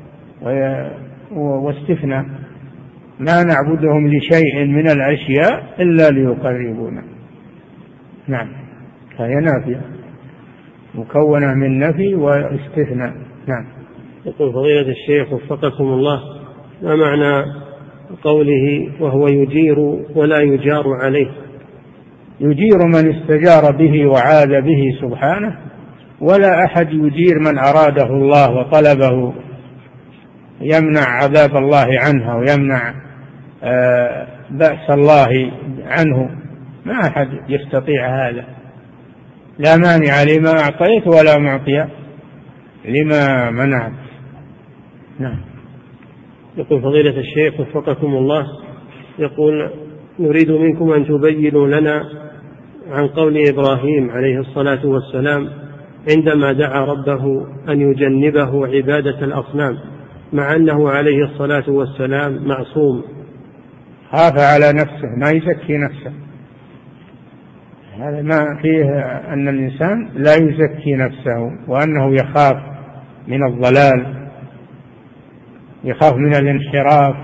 و... واستثناء. ما نعبدهم لشيء من الأشياء إلا ليقربونا. نعم، فهي نافية مكونة من نفي واستثناء. نعم. يقول فضيلة الشيخ وفقكم الله: ما معنى قوله وهو يجير ولا يجار عليه؟ يجير من استجار به وعاذ به سبحانه، ولا أحد يجير من أراده الله وطلبه، يمنع عذاب الله عنه ويمنع بأس الله عنه، ما أحد يستطيع هذا. لا مانع لما أعطيت ولا معطي لما منعت. نعم. يقول فضيلة الشيخ وفقكم الله: يقول نريد منكم أن تبينوا لنا عن قول إبراهيم عليه الصلاة والسلام عندما دعا ربه أن يجنبه عبادة الأصنام، مع أنه عليه الصلاة والسلام معصوم. خاف على نفسه، ما يزكي نفسه. هذا ما فيه أن الإنسان لا يزكي نفسه، وأنه يخاف من الضلال، يخاف من الانحراف.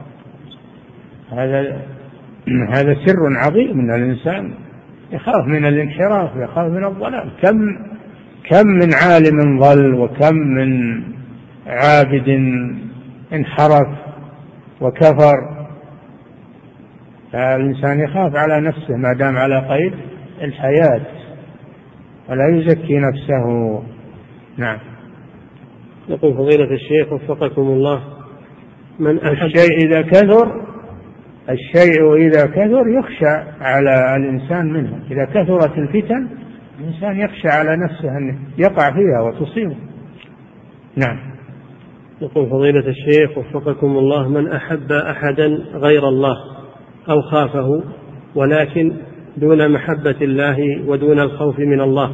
هذا هذا سر عظيم من الإنسان، يخاف من الانحراف، يخاف من الضلال. كم كم من عالم ضل، وكم من عابد انحرف وكفر. فالإنسان يخاف على نفسه ما دام على قيد الحياة، ولا يزكي نفسه. نعم. يقول فضيلة الشيخ وفقكم الله: من الشيء إذا كثر الشيء إذا كثر يخشى على الإنسان منه. إذا كثرت الفتن الإنسان يخشى على نفسه أن يقع فيها وتصيبه. نعم. يقول فضيلة الشيخ وفقكم الله: من أحب أحدا غير الله أو خافه ولكن دون محبة الله ودون الخوف من الله،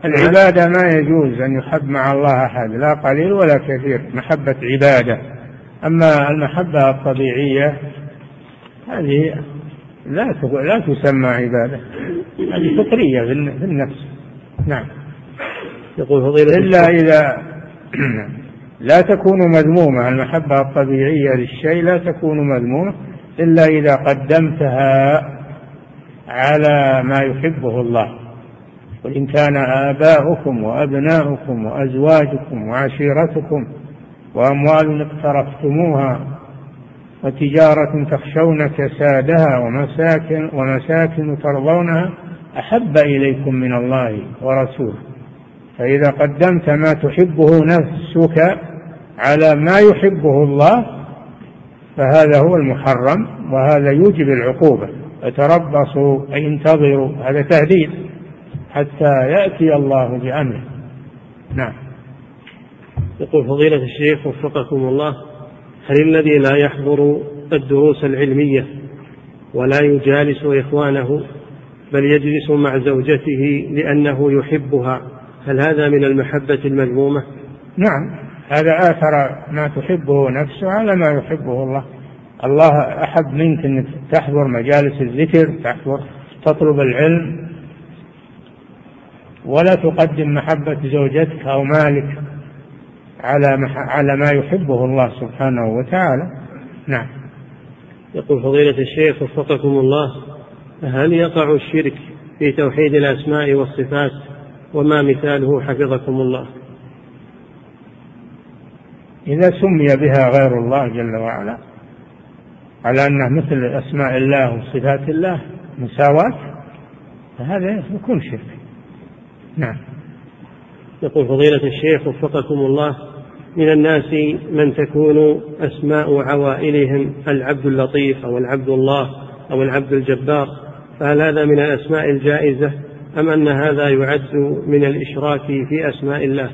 العبادة ما يجوز أن يحب مع الله أحد، لا قليل ولا كثير، محبة عبادة. أما المحبة الطبيعية هذه لا لا تسمى عبادة، هذه فطرية في النفس. نعم. يقول فضيلة إلا إذا لا تكون مذمومة، المحبة الطبيعية للشيء لا تكون مذمومة إلا إذا قدمتها على ما يحبه الله. قل إن كان آباؤكم وأبناؤكم وأزواجكم وعشيرتكم وأموال اقترفتموها وتجارة تخشون كسادها ومساكن, ومساكن ترضونها أحب إليكم من الله ورسوله. فإذا قدمت ما تحبه نفسك على ما يحبه الله فهذا هو المحرم، وهذا يوجب العقوبة. فتربصوا أي انتظروا، هذا تهديد حتى يأتي الله بأمره. نعم. يقول فضيلة الشيخ وفقكم الله: هل الذي لا يحضر الدروس العلمية ولا يجالس إخوانه بل يجلس مع زوجته لأنه يحبها، هل هذا من المحبة المذمومة؟ نعم، هذا آثر ما تحبه نفسه على ما يحبه الله. الله أحب منك أنك تحضر مجالس الذكر، تحضر تطلب العلم، ولا تقدم محبة زوجتك أو مالك على على ما يحبه الله سبحانه وتعالى. نعم. يقول فضيلة الشيخ وفقكم الله: هل يقع الشرك في توحيد الأسماء والصفات، وما مثاله حفظكم الله؟ إذا سمي بها غير الله جل وعلا على أنه مثل أسماء الله وصفات الله مساواة، فهذا يكون شرك. نعم. يقول فضيلة الشيخ وفقكم الله: من الناس من تكون أسماء عوائلهم العبد اللطيف أو العبد الله أو العبد الجبار، فهل هذا من الأسماء الجائزة أم أن هذا يعد من الإشراك في أسماء الله؟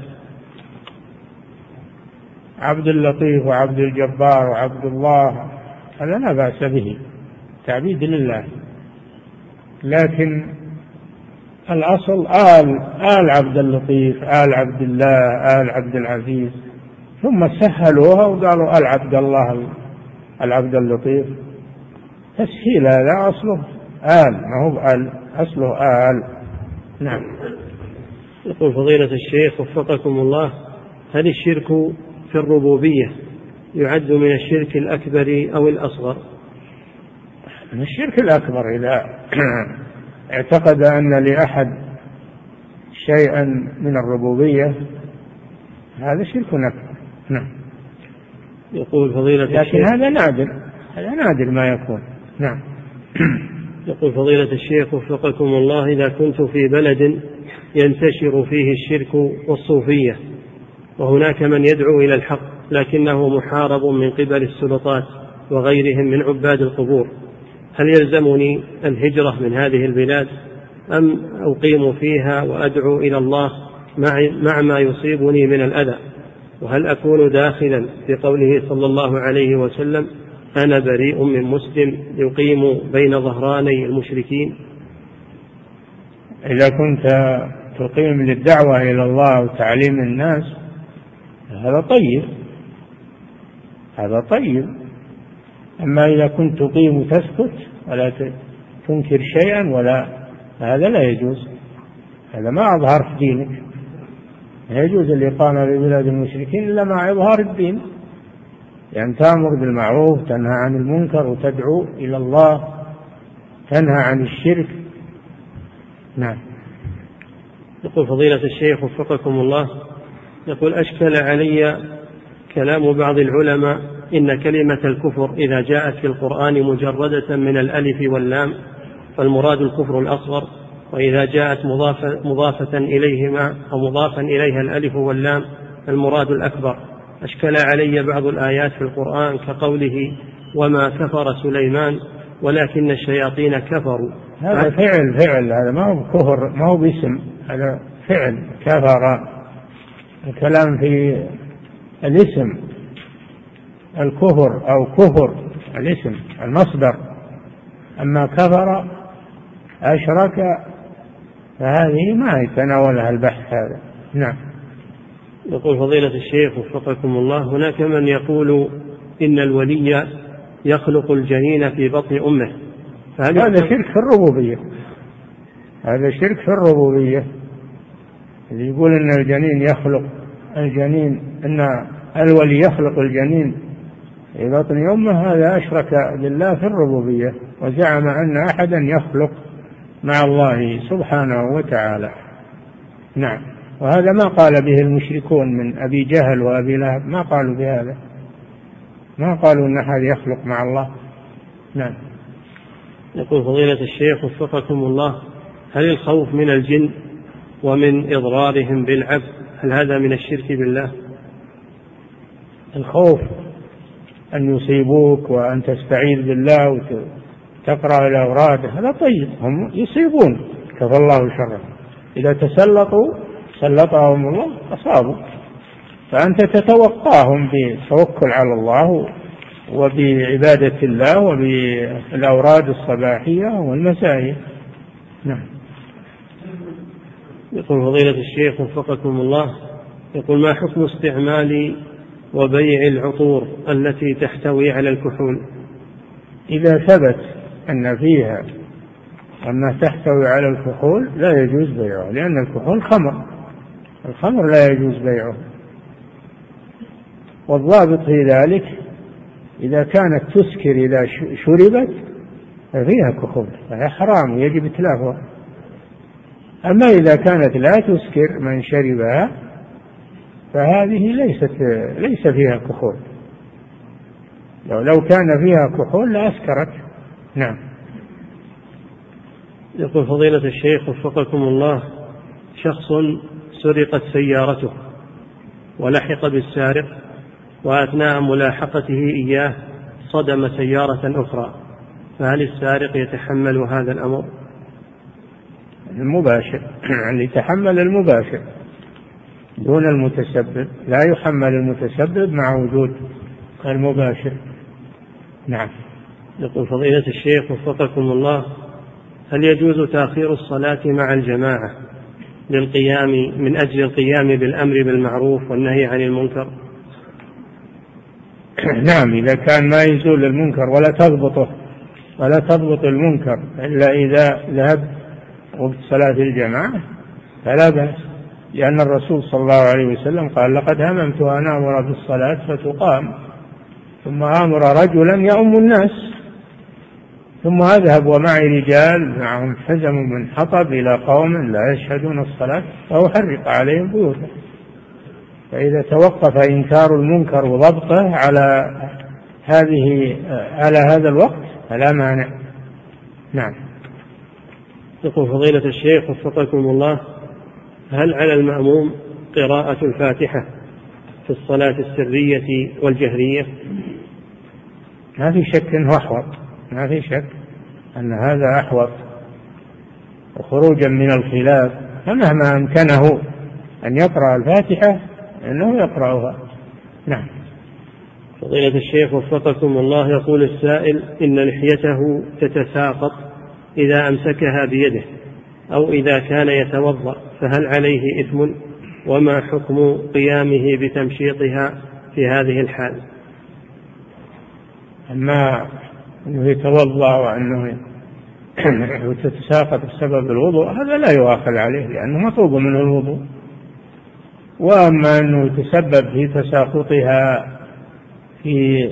عبد اللطيف وعبد الجبار وعبد الله هذا لا بأس به، تعبيد لله، لكن الأصل آل آل عبد اللطيف، آل عبد الله، آل عبد العزيز، ثم سهلوها وقالوا آل عبد الله العبد اللطيف. تسهيل هذا أصله آل، ما هو آل، أصله آل. نعم. يقول فضيلة الشيخ وفقكم الله: هل الشرك في الربوبية يعد من الشرك الأكبر أو الأصغر؟ من الشرك الأكبر إذا اعتقد أن لأحد شيئا من الربوبية، هذا شرك أكبر. نعم. يقول فضيلة لكن الشيخ: هذا نادر، هذا نادر ما يكون. نعم. يقول فضيلة الشيخ وفقكم الله: إذا كنت في بلد ينتشر فيه الشرك والصوفية وهناك من يدعو إلى الحق لكنه محارب من قبل السلطات وغيرهم من عباد القبور، هل يلزمني الهجرة من هذه البلاد أم أقيم فيها وأدعو إلى الله مع ما يصيبني من الأذى؟ وهل أكون داخلا في قوله صلى الله عليه وسلم: أنا بريء من مسلم يقيم بين ظهراني المشركين؟ إذا كنت تقيم للدعوة إلى الله وتعليم الناس هذا طيب، هذا طيب. أما إذا كنت تقيم وتسكت ولا تنكر شيئا ولا، هذا لا يجوز، هذا ما أظهر في دينك. لا يجوز الإقامة ببلاد المشركين إلا مع إظهار الدين، يعني تأمر بالمعروف، تنهى عن المنكر، وتدعو إلى الله، تنهى عن الشرك. نعم. يقول فضيلة الشيخ وفقكم الله: يقول أشكل علي كلام بعض العلماء إن كلمة الكفر إذا جاءت في القرآن مجردة من الألف واللام فالمراد الكفر الأصغر، وإذا جاءت مضافة, مضافة إليهما أو مضافا إليها الألف واللام فالمراد الأكبر. أشكل علي بعض الآيات في القرآن كقوله: وما كفر سليمان ولكن الشياطين كفروا. هذا فعل فعل هذا ما هو كفر، ما هو باسم، هذا فعل كفر. الكلام في الاسم، الكفر أو كفر الاسم المصدر، أما كفر أشرك فهذه ما يتناولها البحث هذا. نعم. يقول فضيلة الشيخ وفقكم الله، هناك من يقول إن الولي يخلق الجنين في بطن أمه، هذا شرك في الربوبية، هذا شرك في الربوبية. اللي يقول إن الجنين يخلق الجنين إن الولي يخلق الجنين في بطن أمه هذا أشرك بالله في الربوبية، وزعم أن أحدا يخلق مع الله سبحانه وتعالى. نعم. وهذا ما قال به المشركون من أبي جهل وأبي لهب، ما قالوا بهذا، ما قالوا أن أحد يخلق مع الله. نعم. يقول فضيلة الشيخ وفقكم الله، هل الخوف من الجن ومن إضرارهم بالعبد هل هذا من الشرك بالله؟ الخوف أن يصيبوك وأن تستعيذ بالله وتقرأ الأوراد هذا طيب، هم يصيبون كفى الله شره، إذا تسلطوا سلطهم الله أصابوا، فأنت تتوقاهم بالتوكل على الله وبعبادة الله وبالأوراد الصباحية والمسائية. نعم. يقول فضيلة الشيخ وفقكم الله، يقول ما حكم استعمال وبيع العطور التي تحتوي على الكحول؟ إذا ثبت أن فيها أنها تحتوي على الكحول لا يجوز بيعه، لأن الكحول خمر، الخمر لا يجوز بيعه. والضابط في ذلك إذا كانت تسكر إذا شربت فيها كحول فهي حرام ويجب إتلافها. أما إذا كانت لا تسكر من شربها فهذه ليست ليس فيها كحول، لو لو كان فيها كحول لأسكرت. نعم. يقول فضيلة الشيخ وفقكم الله، شخص سرقت سيارته ولحق بالسارق وأثناء ملاحقته إياه صدم سيارة أخرى، فهل السارق يتحمل هذا الأمر؟ المباشر اللي يتحمل المباشر دون المتسبب، لا يحمل المتسبب مع وجود المباشر. نعم. يقول فضيلة الشيخ وفقكم الله، هل يجوز تأخير الصلاة مع الجماعة للقيام من أجل القيام بالأمر بالمعروف والنهي عن المنكر؟ نعم، إذا كان ما يزول المنكر ولا تضبطه ولا تضبط المنكر إلا إذا ذهب وقت صلاة الجماعة فلا بأس، لأن الرسول صلى الله عليه وسلم قال لقد هممت أن آمر بالصلاة فتقام ثم آمر رجلا يؤم الناس ثم أذهب ومعي رجال معهم حزم من حطب إلى قوم لا يشهدون الصلاة فأحرق عليهم بيوتهم. فإذا توقف إنكار المنكر وضبطه على هذه على هذا الوقت فلا مانع. نعم. يقول فضيلة الشيخ وفقكم الله، هل على المأموم قراءة الفاتحة في الصلاة السرية والجهرية؟ ما في شك أنه أحوط، ما في شك أن هذا أحوط وخروجا من الخلاف، فمهما أمكنه أن يقرأ الفاتحة أنه يقرأها. نعم. فضيلة الشيخ وفقكم الله، يقول السائل إن لحيته تتساقط إذا أمسكها بيده أو إذا كان يتوضأ، فهل عليه إثم؟ وما حكم قيامه بتمشيطها في هذه الحال؟ أما أنه يتوضأ وأنه تتساقط بسبب الوضوء هذا لا يؤاخذ عليه لأنه مطلوب منه الوضوء. وأما أنه يتسبب في تساقطها في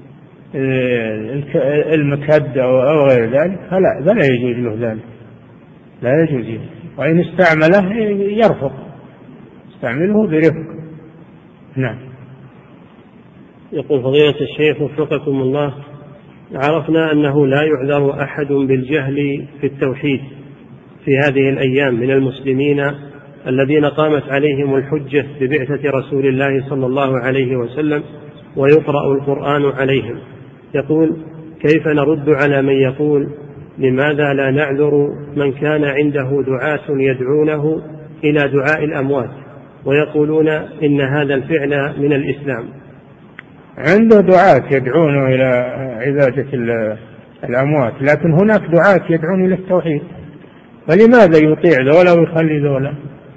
المكد أو غير ذلك فلا, فلا يجوز له ذلك، لا يجوز له. وإن استعمله يرفق، استعمله برفق. نعم. يقول فضيلة الشيخ وفقكم الله، عرفنا أنه لا يعذر أحد بالجهل في التوحيد في هذه الأيام من المسلمين الذين قامت عليهم الحجة ببعثة رسول الله صلى الله عليه وسلم ويقرأ القرآن عليهم. يقول كيف نرد على من يقول لماذا لا نعذر من كان عنده دعاة يدعونه إلى دعاء الأموات ويقولون إن هذا الفعل من الإسلام؟ عنده دعاة يدعونه إلى عبادة الأموات، لكن هناك دعاة يدعون إلى التوحيد، فلماذا يطيع ذولا ويخلي ذولا؟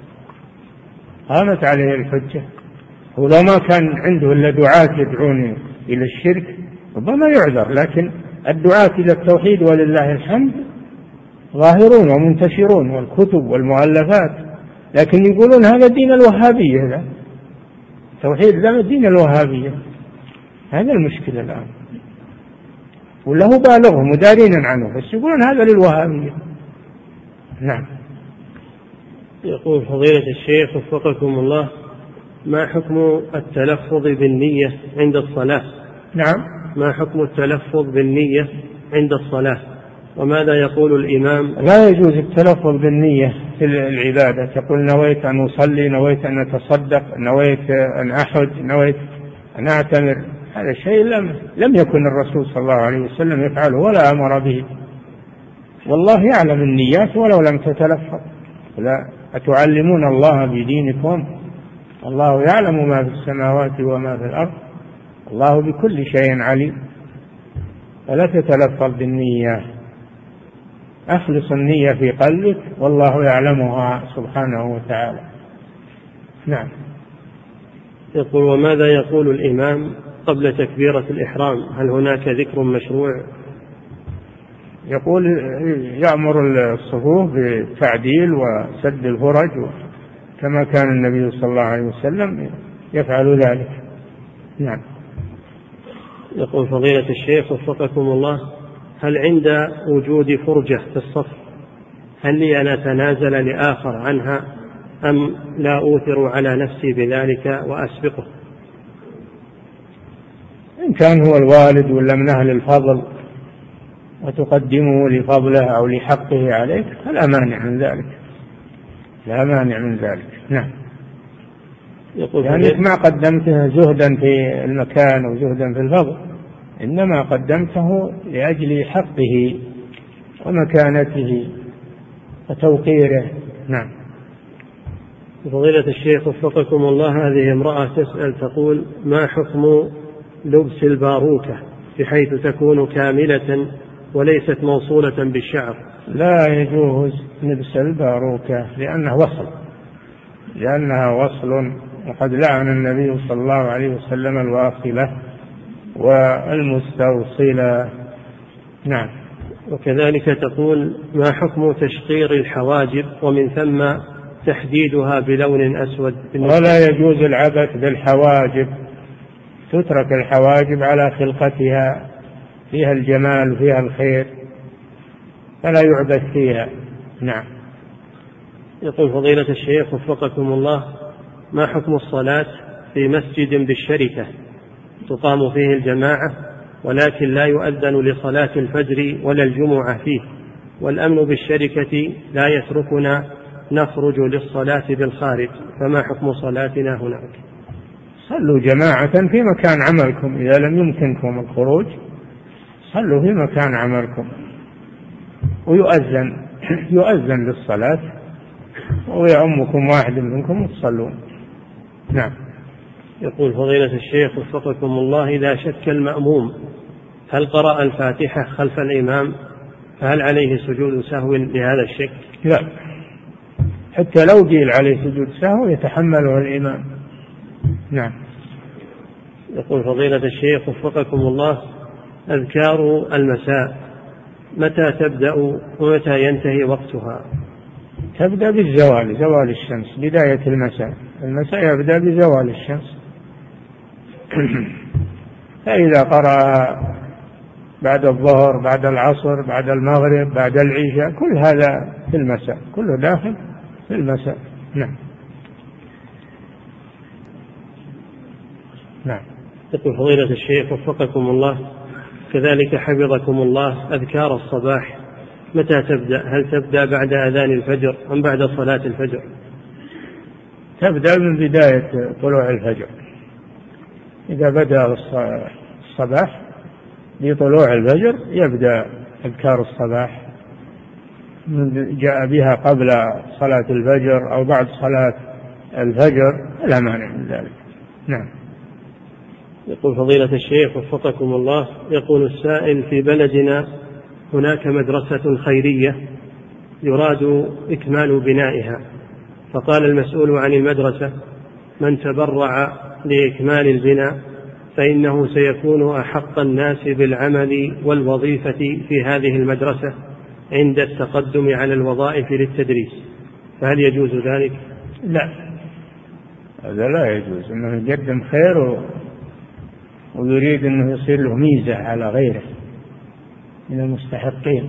قامت عليه الحجة. ولو ما كان عنده إلا دعاة يدعون إلى الشرك ربما يعذر، لكن الدعاة إلى التوحيد ولله الحمد ظاهرون ومنتشرون، والكتب والمؤلفات، لكن يقولون هذا دين الوهابية، لا توحيد لا دين الوهابية. هذا المشكلة الآن، وله بالغهم مدارين عنه، بس يقولون هذا للوهابية. نعم. يقول فضيلة الشيخ وفقكم الله: ما حكم التلفظ بالنية عند الصلاة؟ نعم. ما حكم التلفظ بالنية عند الصلاة؟ وماذا يقول الإمام؟ لا يجوز التلفظ بالنية في العبادة، تقول نويت أن أصلي، نويت أن أتصدق، نويت أن أحج، نويت أن أعتمر. هذا شيء لم, لم يكن الرسول صلى الله عليه وسلم يفعله ولا أمر به، والله يعلم النيات ولو لم تتلفظ. لا أتعلمون الله بدينكم؟ الله يعلم ما في السماوات وما في الأرض، الله بكل شيء عليم. فلا تتلفظ بالنية، أخلص النية في قلبك والله يعلمها سبحانه وتعالى. نعم. يقول: وماذا يقول الإمام قبل تكبيرة الإحرام؟ هل هناك ذكر مشروع؟ يقول يأمر الصفوف بالتعديل وسد الفرج كما كان النبي صلى الله عليه وسلم يفعل ذلك. نعم. يقول فضيلة الشيخ وفقكم الله: هل عند وجود فرجة في الصف هل لي أن أتنازل لآخر عنها أم لا أوثر على نفسي بذلك وأسبقه؟ إن كان هو الوالد ولا من أهل الفضل وتقدمه لفضله أو لحقه عليك فلا مانع من ذلك، لا مانع من ذلك. نعم. يعني ما قدمته زهدا في المكان وزهدا في الفضل، إنما قدمته لأجل حقه ومكانته وتوقيره. نعم. فضيلة الشيخ وفقكم الله: هذه امرأة تسأل تقول: ما حكم لبس الباروكة بحيث تكون كاملة وليست موصولة بالشعر؟ لا يجوز لبس الباروكة لأنه وصل لأنها وصل، وقد لعن النبي صلى الله عليه وسلم الواصلة والمستوصلة. نعم. وكذلك تقول: ما حكم تشقير الحواجب ومن ثم تحديدها بلون أسود؟ ولا يجوز العبث بالحواجب، تترك الحواجب على خلقتها، فيها الجمال وفيها الخير، فلا يعبث فيها. نعم. يقول فضيلة الشيخ وفقكم الله: ما حكم الصلاة في مسجد بالشركة تقام فيه الجماعة ولكن لا يؤذن لصلاة الفجر ولا الجمعة فيه، والأمن بالشركة لا يتركنا نخرج للصلاة بالخارج، فما حكم صلاتنا هناك؟ صلوا جماعة في مكان عملكم، إذا لم يمكنكم الخروج صلوا في مكان عملكم، ويؤذن يؤذن للصلاة ويعمكم واحد منكم وتصلون. نعم. يقول فضيلة الشيخ وفقكم الله: إذا شك المأموم هل قرأ الفاتحة خلف الإمام فهل عليه سجود سهو لهذا الشك؟ لا، حتى لو قيل عليه سجود سهو يتحمله الإمام. نعم. يقول فضيلة الشيخ وفقكم الله: أذكار المساء متى تبدأ ومتى ينتهي وقتها؟ تبدأ بالزوال، زوال الشمس، بداية المساء، المساء يبدأ بزوال الشمس. فإذا قرأ بعد الظهر، بعد العصر، بعد المغرب، بعد العشاء، كل هذا في المساء، كله داخل في المساء. نعم. نعم. يقول فضيلة الشيخ وفقكم الله: كذلك حفظكم الله، أذكار الصباح متى تبدأ؟ هل تبدأ بعد أذان الفجر أم بعد صلاة الفجر؟ تبدأ من بداية طلوع الفجر، إذا بدأ الصباح بطلوع الفجر يبدأ أذكار الصباح، من جاء بها قبل صلاة الفجر أو بعد صلاة الفجر لا مانع من ذلك. نعم. يقول فضيلة الشيخ وفقكم الله: يقول السائل: في بلدنا هناك مدرسة خيرية يراد إكمال بنائها، فقال المسؤول عن المدرسة: من تبرع لإكمال البناء فإنه سيكون أحق الناس بالعمل والوظيفة في هذه المدرسة عند التقدم على الوظائف للتدريس، فهل يجوز ذلك؟ لا، هذا لا يجوز، أنه يقدم خير ويريد أنه يصير له ميزة على غيره من المستحقين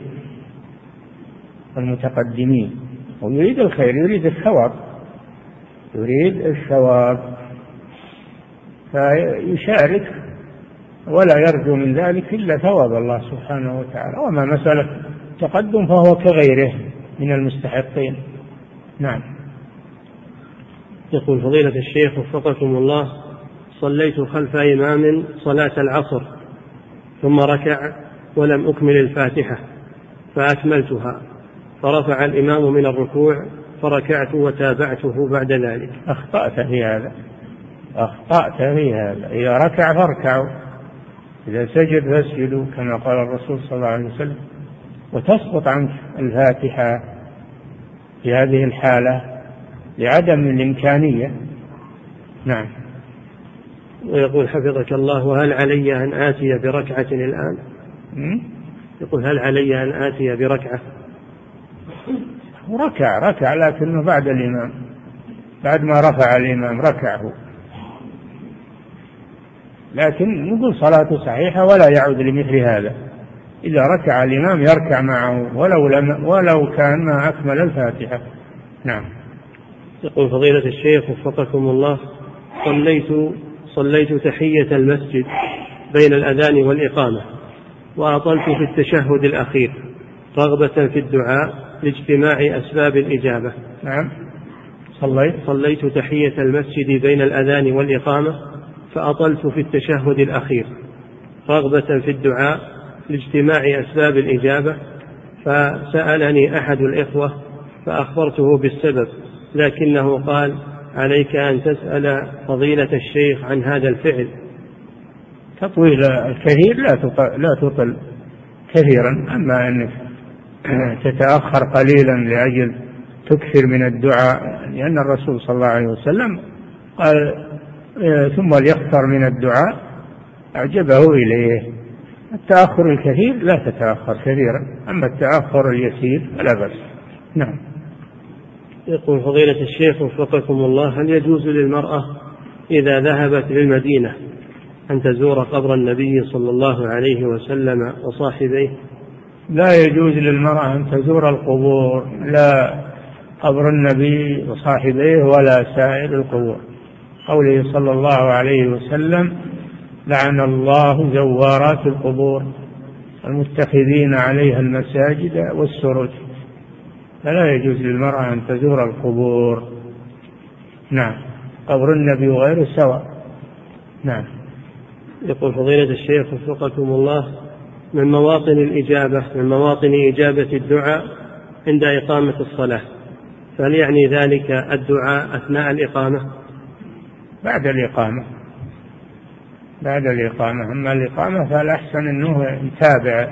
المتقدمين، ويريد الخير، يريد الثواب، يريد الثواب فيشارك ولا يرجو من ذلك إلا ثواب الله سبحانه وتعالى. وما مسألة تقدم فهو كغيره من المستحقين. نعم. يقول فضيلة الشيخ وفقكم الله: صليت خلف إمام صلاة العصر ثم ركع ولم أكمل الفاتحة فأكملتها، فرفع الإمام من الركوع فركعت وتابعته بعد ذلك. أخطأت في هذا، أخطأت في هذا. إذا ركع فاركعوا، إذا سجد فاسجدوا كما قال الرسول صلى الله عليه وسلم، وتسقط عنك الفاتحة في هذه الحالة لعدم الإمكانية. نعم. ويقول حفظك الله: وهل علي أن آتي بركعة الآن؟ يقول: هل علي أن آتي بركعة؟ ركع ركع لكنه بعد الإمام، بعد ما رفع الإمام ركعه، لكن نقول صلاته صحيحة ولا يعود لمثل هذا. إذا ركع الإمام يركع معه ولو, لم ولو كان ما أكمل الفاتحة. نعم. يقول فضيلة الشيخ وفقكم الله: صليت صليت تحية المسجد بين الأذان والإقامة وأطلت في التشهد الأخير رغبة في الدعاء لاجتماع أسباب الإجابة. نعم. صليت صليت تحية المسجد بين الأذان والإقامة فأطلت في التشهد الأخير رغبة في الدعاء لاجتماع أسباب الإجابة، فسألني أحد الإخوة فأخبرته بالسبب، لكنه قال: عليك أن تسأل فضيلة الشيخ عن هذا الفعل. تطويل الكثير لا تطل كثيرا، أما أنك تتأخر قليلا لأجل تكثر من الدعاء، لأن الرسول صلى الله عليه وسلم قال: ثم ليكثر من الدعاء أعجبه إليه. التأخر الكثير لا تتأخر كثيرا، أما التأخر اليسير فلا بأس. نعم. يقول فضيلة الشيخ وفقكم الله: هل يجوز للمرأة إذا ذهبت للمدينة أن تزور قبر النبي صلى الله عليه وسلم وصاحبيه؟ لا يجوز للمرأة أن تزور القبور، لا قبر النبي وصاحبيه ولا سائر القبور. قوله صلى الله عليه وسلم: لعن الله زوارات القبور المتخذين عليها المساجد والسرج. فلا يجوز للمرأة أن تزور القبور. نعم. قبر النبي وغيره سواء. نعم. يقول فضيلة الشيخ وفقكم الله: من مواطن الإجابة من مواطن إجابة الدعاء عند إقامة الصلاة، فهل يعني ذلك الدعاء أثناء الإقامة؟ بعد الإقامة، بعد الإقامة. أما الإقامة فالأحسن أنه يتابع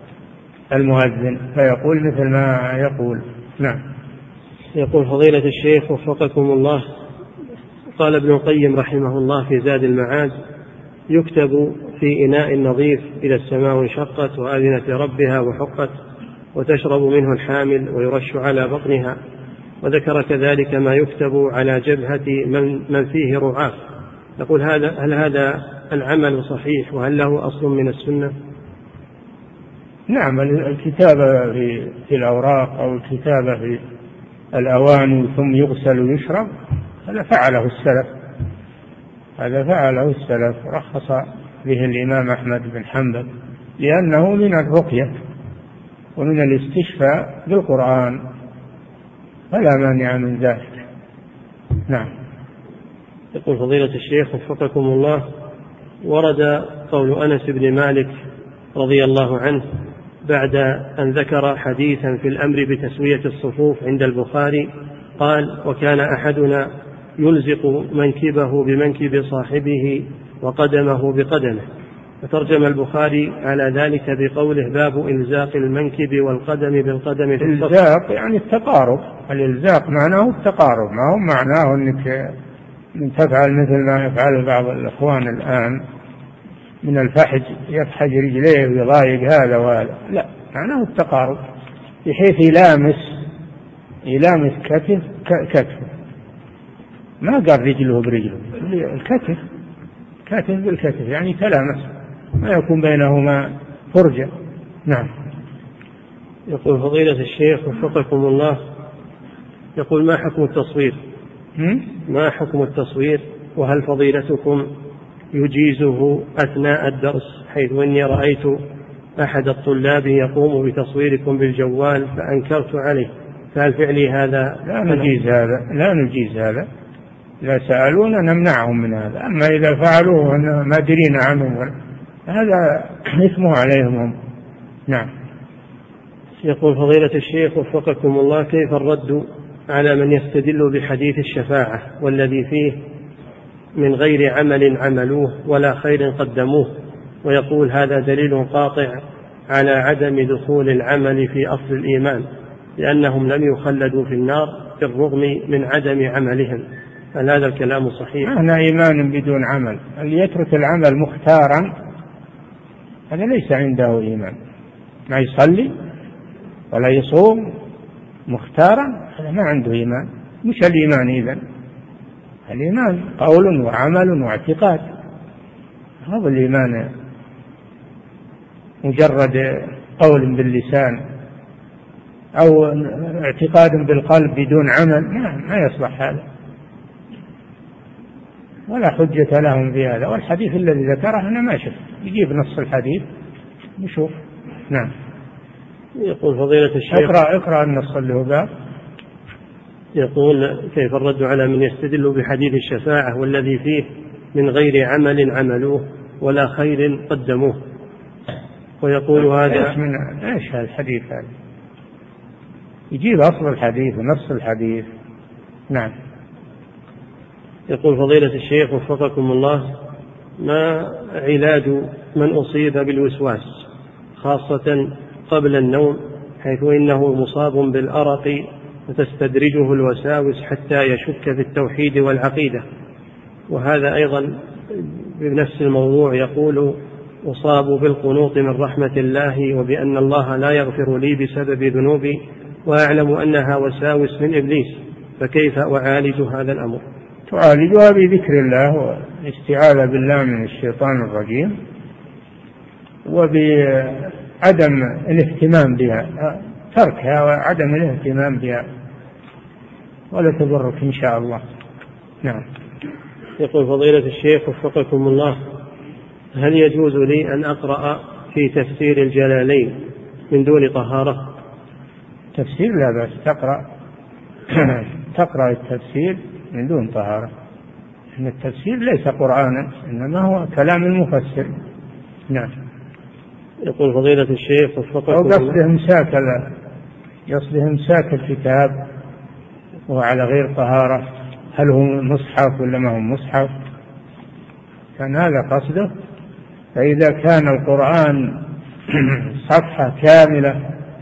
المؤذن فيقول مثل ما يقول. نعم. يقول فضيلة الشيخ وفقكم الله: قال ابن القيم رحمه الله في زاد المعاد: يكتب في إناء نظيف إذا السماء انشقت وأذنت ربها وحقت وتشرب منه الحامل ويرش على بطنها، وذكر كذلك ما يكتب على جبهة من, من فيه رعاة. يقول: هذا هل هذا العمل صحيح وهل له أصل من السنة؟ نعم. الكتابة في, في الأوراق أو الكتابة في الأواني ثم يغسل ويشرب هذا فعله السلف، هذا فعله السلف، رخص به الإمام أحمد بن حنبل لأنه من الرقية ومن الاستشفاء بالقرآن، فلا مانع من ذلك. نعم. يقول فضيلة الشيخ وفقكم الله: ورد قول أنس بن مالك رضي الله عنه بعد أن ذكر حديثا في الأمر بتسوية الصفوف عند البخاري، قال: وكان أحدنا يلزق منكبه بمنكب صاحبه وقدمه بقدمه، وترجم البخاري على ذلك بقوله باب إلزاق المنكب والقدم بالقدم في الصف. الإلزاق يعني التقارب، الإلزاق معناه التقارب، ما هو معناه أنك تفعل مثل ما يفعل بعض الإخوان الآن من الفحج، يفحج رجليه ويضايق هذا وهذا، لا، معناه التقارب بحيث يلامس يلامس كتف كتفه، ما قال رجله برجله، الكتف كتف بالكتف يعني تلامس، ما يكون بينهما فرجة. نعم. يقول فضيلة الشيخ وفقكم الله، يقول ما حكم التصوير؟ ما حكم التصوير، وهل فضيلتكم يجيزه أثناء الدرس، حيث إني رأيت أحد الطلاب يقوم بتصويركم بالجوال فأنكرت عليه، فهل فعلي هذا؟ لا نجيز هذا، لا نجيز هذا، إذا سألونا نمنعهم من هذا، أما إذا فعلوه ما درينا عنه هذا اسمه عليهم هم. نعم. يقول فضيلة الشيخ وفقكم الله، كيف الرد على من يستدل بحديث الشفاعة والذي فيه من غير عمل عملوه ولا خير قدموه، ويقول هذا دليل قاطع على عدم دخول العمل في أصل الإيمان لأنهم لم يخلدوا في النار بالرغم من عدم عملهم، هل هذا الكلام صحيح؟ معنى إيمان بدون عمل، اللي يترك العمل مختارا هذا ليس عنده إيمان، ما يصلي ولا يصوم مختارا هذا ما عنده إيمان. مش الإيمان إذن؟ الإيمان قول وعمل واعتقاد، هذا الإيمان مجرد قول باللسان أو اعتقاد بالقلب بدون عمل ما, ما يصلح هذا، ولا حجة لهم في هذا. والحديث الذي ذكره أنا ما شفت، يجيب نص الحديث نشوف. نعم. يقول فضيلة الشيخ، اقرأ اقرأ النص اللي هو قال. يقول كيف الرد على من يستدل بحديث الشفاعة والذي فيه من غير عمل عملوه ولا خير قدموه، ويقول هذا من ايش هذا الحديث هذا؟ يجيب أصل الحديث ونص الحديث. نعم. يقول فضيلة الشيخ وفقكم الله، ما علاج من أصيب بالوسواس خاصة قبل النوم، حيث إنه مصاب بالأرق وتستدرجه الوساوس حتى يشك في التوحيد والعقيدة؟ وهذا أيضا بنفس الموضوع يقول أصاب بالقنوط من رحمة الله وبأن الله لا يغفر لي بسبب ذنوبي وأعلم أنها وساوس من إبليس، فكيف أعالج هذا الأمر؟ تعالجها بذكر الله والاستعاذة بالله من الشيطان الرجيم وبعدم الاهتمام بها، تركها وعدم الاهتمام بها ولا تضرك إن شاء الله. نعم. يقول فضيلة الشيخ وفقكم الله، هل يجوز لي أن أقرأ في تفسير الجلالين من دون طهارة؟ تفسير لا بأس، تقرأ تقرأ التفسير من دون طهارة، إن التفسير ليس قرآنا إنما هو كلام المفسر. نعم. يقول فضيلة الشيخ وفقكم الله، قصده امساك قصده امساك الكتاب وعلى غير طهارة، هل هو مصحف ولا ما هو مصحف؟ كان هذا قصده. فإذا كان القرآن صفحة كاملة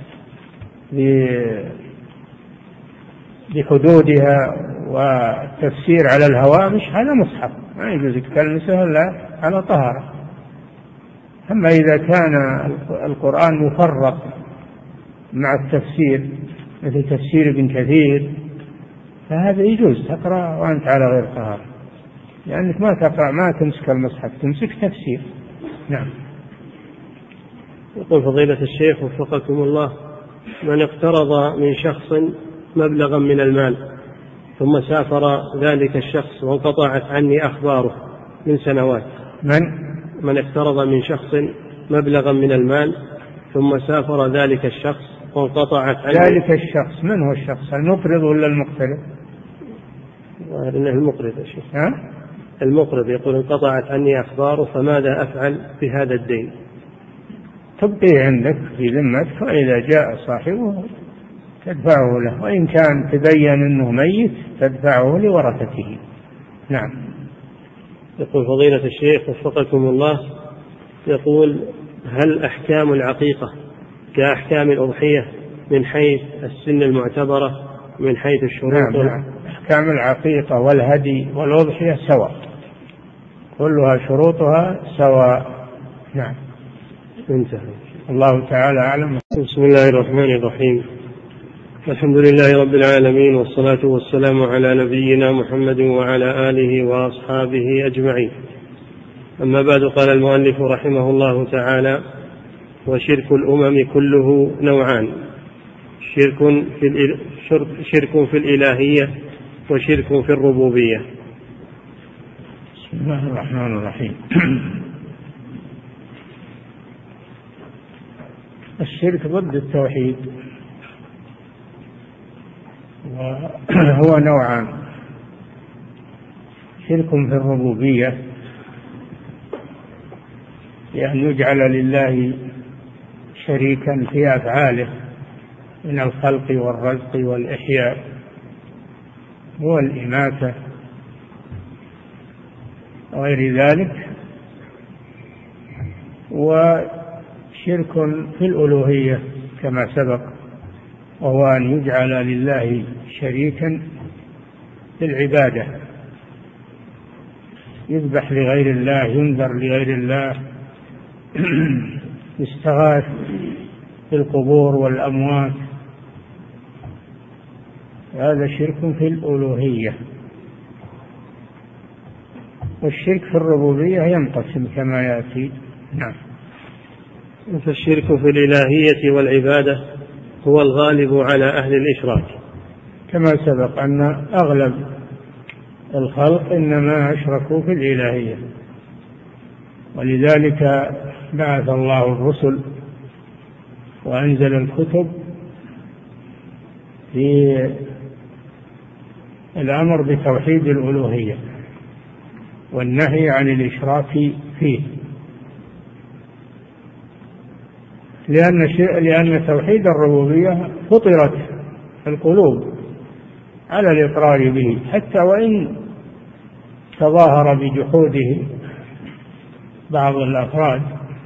بحدودها والتفسير على الهوامش هذا مصحف، ما يجوز تلمسه إلا على طهارة. أما إذا كان القرآن مفرق مع التفسير مثل تفسير ابن كثير فهذا يجوز تقرأ وأنت على غير طهارة، لأنك ما تقرأ ما تمسك المصحف، تمسك تفسير. نعم. يقول فضيلة الشيخ وفقكم الله، من اقترض من شخص مبلغا من المال ثم سافر ذلك الشخص وانقطعت عني أخباره من سنوات، من من اقترض من شخص مبلغا من المال ثم سافر ذلك الشخص وانقطعت عني ذلك الشخص، من هو الشخص، المقرض ولا المقترض؟ إنه المقرض يا شيخ. ها؟ المقرض يقول انقطعت عني أخباره فماذا أفعل بهذا الدين؟ تبقيه عندك في ذمتك، وإذا جاء صاحبه تدفعه له، وإن كان تبين أنه ميت تدفعه لورثته. نعم. يقول فضيلة الشيخ وفقكم الله، يقول: هل أحكام العقيقة كأحكام الأضحية من حيث السن المعتبرة من حيث الشروط؟ نعم نعم. أحكام العقيقة والهدي والأضحية سواء، كلها شروطها سواء. نعم. انتهى. الله تعالى أعلم. بسم الله الرحمن الرحيم. الحمد لله رب العالمين، والصلاة والسلام على نبينا محمد وعلى آله وأصحابه أجمعين. أما بعد، قال المؤلف رحمه الله تعالى: وشرك الأمم كله نوعان: شرك في, شرك في الإلهية وشرك في الربوبية. بسم الله الرحمن الرحيم. الشرك ضد التوحيد، وهو نوعان: شرك في الربوبية، بأن يجعل لله شريكا في أفعاله من الخلق والرزق والإحياء والإماتة وغير ذلك. وشرك في الألوهية كما سبق، وهو أن يجعل لله شريكا في العبادة، يذبح لغير الله، ينذر لغير الله، يستغاث بالقبور والأموات. هذا شرك في الألوهية. والشرك في الربوبية ينقسم كما يأتي. نعم. فالشرك في الإلهية والعبادة هو الغالب على أهل الإشراك، كما سبق أن أغلب الخلق إنما أشركوا في الإلهية، ولذلك بعث الله الرسل وأنزل الكتب في الأمر بتوحيد الألوهية والنهي عن الإشراك فيه، لأن لأن توحيد الربوبية فطرت القلوب على الإقرار به، حتى وإن تظاهر بجحوده بعض الأفراد،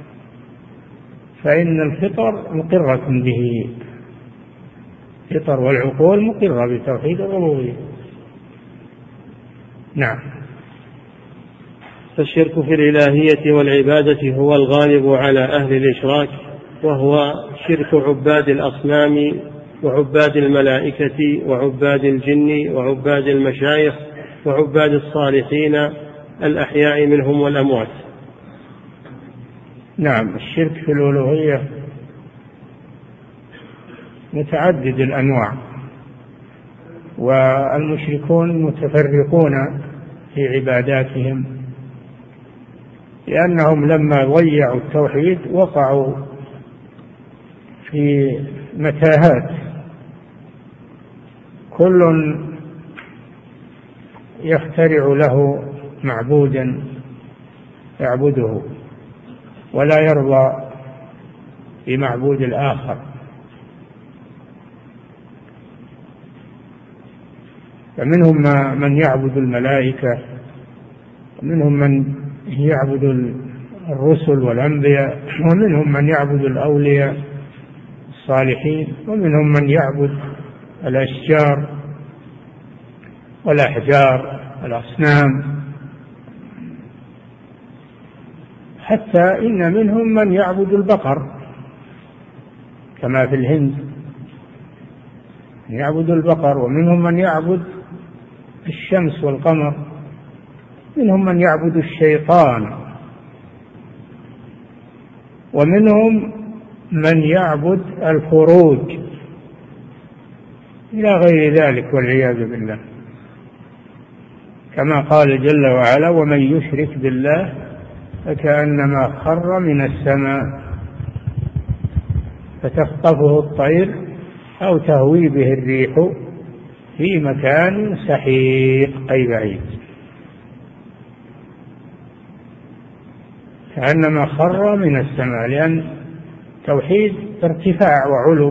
فإن الفطر مقرة به، الفطر والعقول مقرة بتوحيد الربوبية. نعم. فالشرك في الإلهية والعبادة هو الغالب على أهل الإشراك، وهو شرك عباد الأصنام وعباد الملائكة وعباد الجن وعباد المشايخ وعباد الصالحين الأحياء منهم والأموات. نعم. الشرك في الألوهية متعدد الأنواع، والمشركون متفرقون في عباداتهم، لأنهم لما ضيعوا التوحيد وقعوا في متاهات، كل يخترع له معبودا يعبده ولا يرضى بمعبود الآخر. فمنهم من يعبد الملائكة، ومنهم من يعبد الرسل والأنبياء، ومنهم من يعبد الأولياء الصالحين، ومنهم من يعبد الأشجار والأحجار الأصنام، حتى إن منهم من يعبد البقر كما في الهند يعبد البقر، ومنهم من يعبد الشمس والقمر، منهم من يعبد الشيطان، ومنهم من يعبد الفروج إلى غير ذلك والعياذ بالله، كما قال جل وعلا: ومن يشرك بالله فكأنما خر من السماء فتخطفه الطير أو تهوي به الريح في مكان سحيق، أي بعيد، كأنما خر من السماء، لأن توحيد ارتفاع وعلو،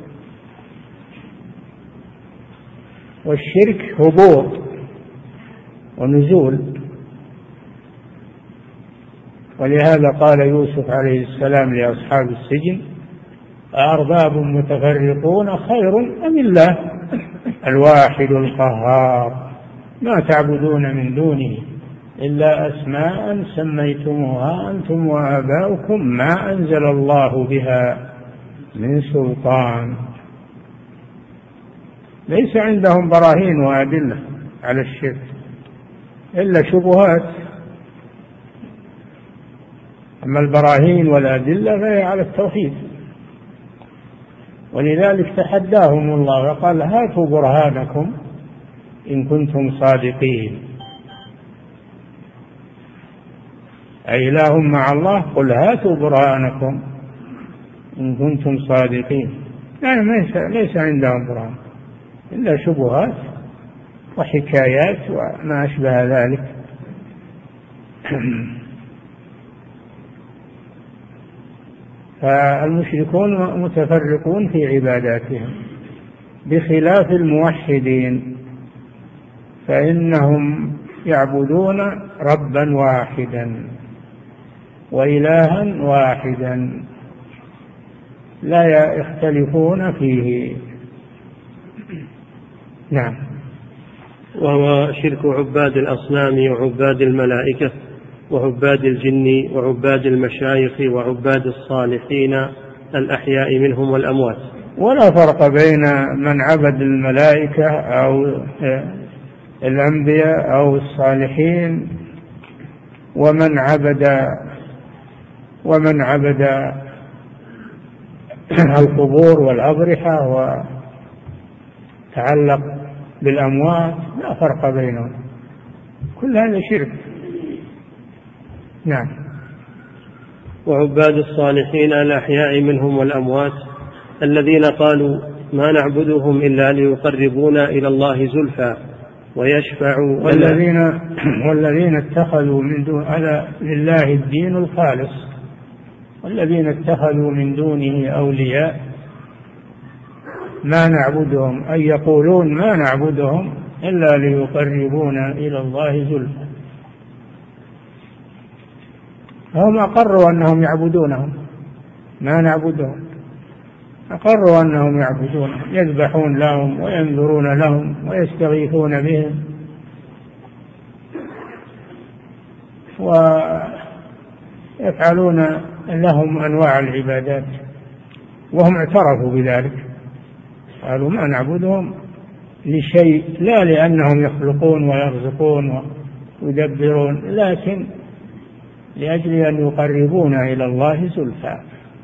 والشرك هبوط ونزول. ولهذا قال يوسف عليه السلام لأصحاب السجن: أأرباب متفرقون خير أم الله الواحد القهار ما تعبدون من دونه إلا أسماء سميتموها أنتم وآباؤكم ما أنزل الله بها من سلطان. ليس عندهم براهين وأدلة على الشرك إلا شبهات، أما البراهين والأدلة فهي على التوحيد. ولذلك تحداهم الله وقال: هاتوا برهانكم إن كنتم صادقين. أي إله مع الله؟ قل هاتوا برهانكم إن كنتم صادقين. يعني ليس عندهم برهان إلا شبهات وحكايات وما أشبه ذلك. فالمشركون متفرقون في عباداتهم بخلاف الموحدين، فإنهم يعبدون ربا واحدا وإلها واحدا لا يختلفون فيه. نعم. وهو شرك عباد الأصنام وعباد الملائكة وعباد الجن وعباد المشايخ وعباد الصالحين الأحياء منهم والأموات. ولا فرق بين من عبد الملائكة أو الأنبياء أو الصالحين ومن عبد ومن عبد القبور والأضرحة وتعلق بالأموات، لا فرق بينهم، كل هذا شرك. نعم. وعباد الصالحين الأحياء منهم والأموات الذين قالوا ما نعبدهم إلا ليقربونا إلى الله زلفى ويشفعوا. والذين, والذين اتخذوا من دون على لله الدين الخالص، والذين اتخذوا من دونه أولياء ما نعبدهم، أي يقولون ما نعبدهم إلا ليقربونا إلى الله زلفى. هم أقروا أنهم يعبدونهم، ما نعبدهم، أقروا أنهم يعبدونهم، يذبحون لهم وينذرون لهم ويستغيثون بهم ويفعلون لهم أنواع العبادات، وهم اعترفوا بذلك، قالوا ما نعبدهم لشيء، لا لأنهم يخلقون ويرزقون ويدبرون، لكن لأجل أن يقربونا إلى الله زلفى،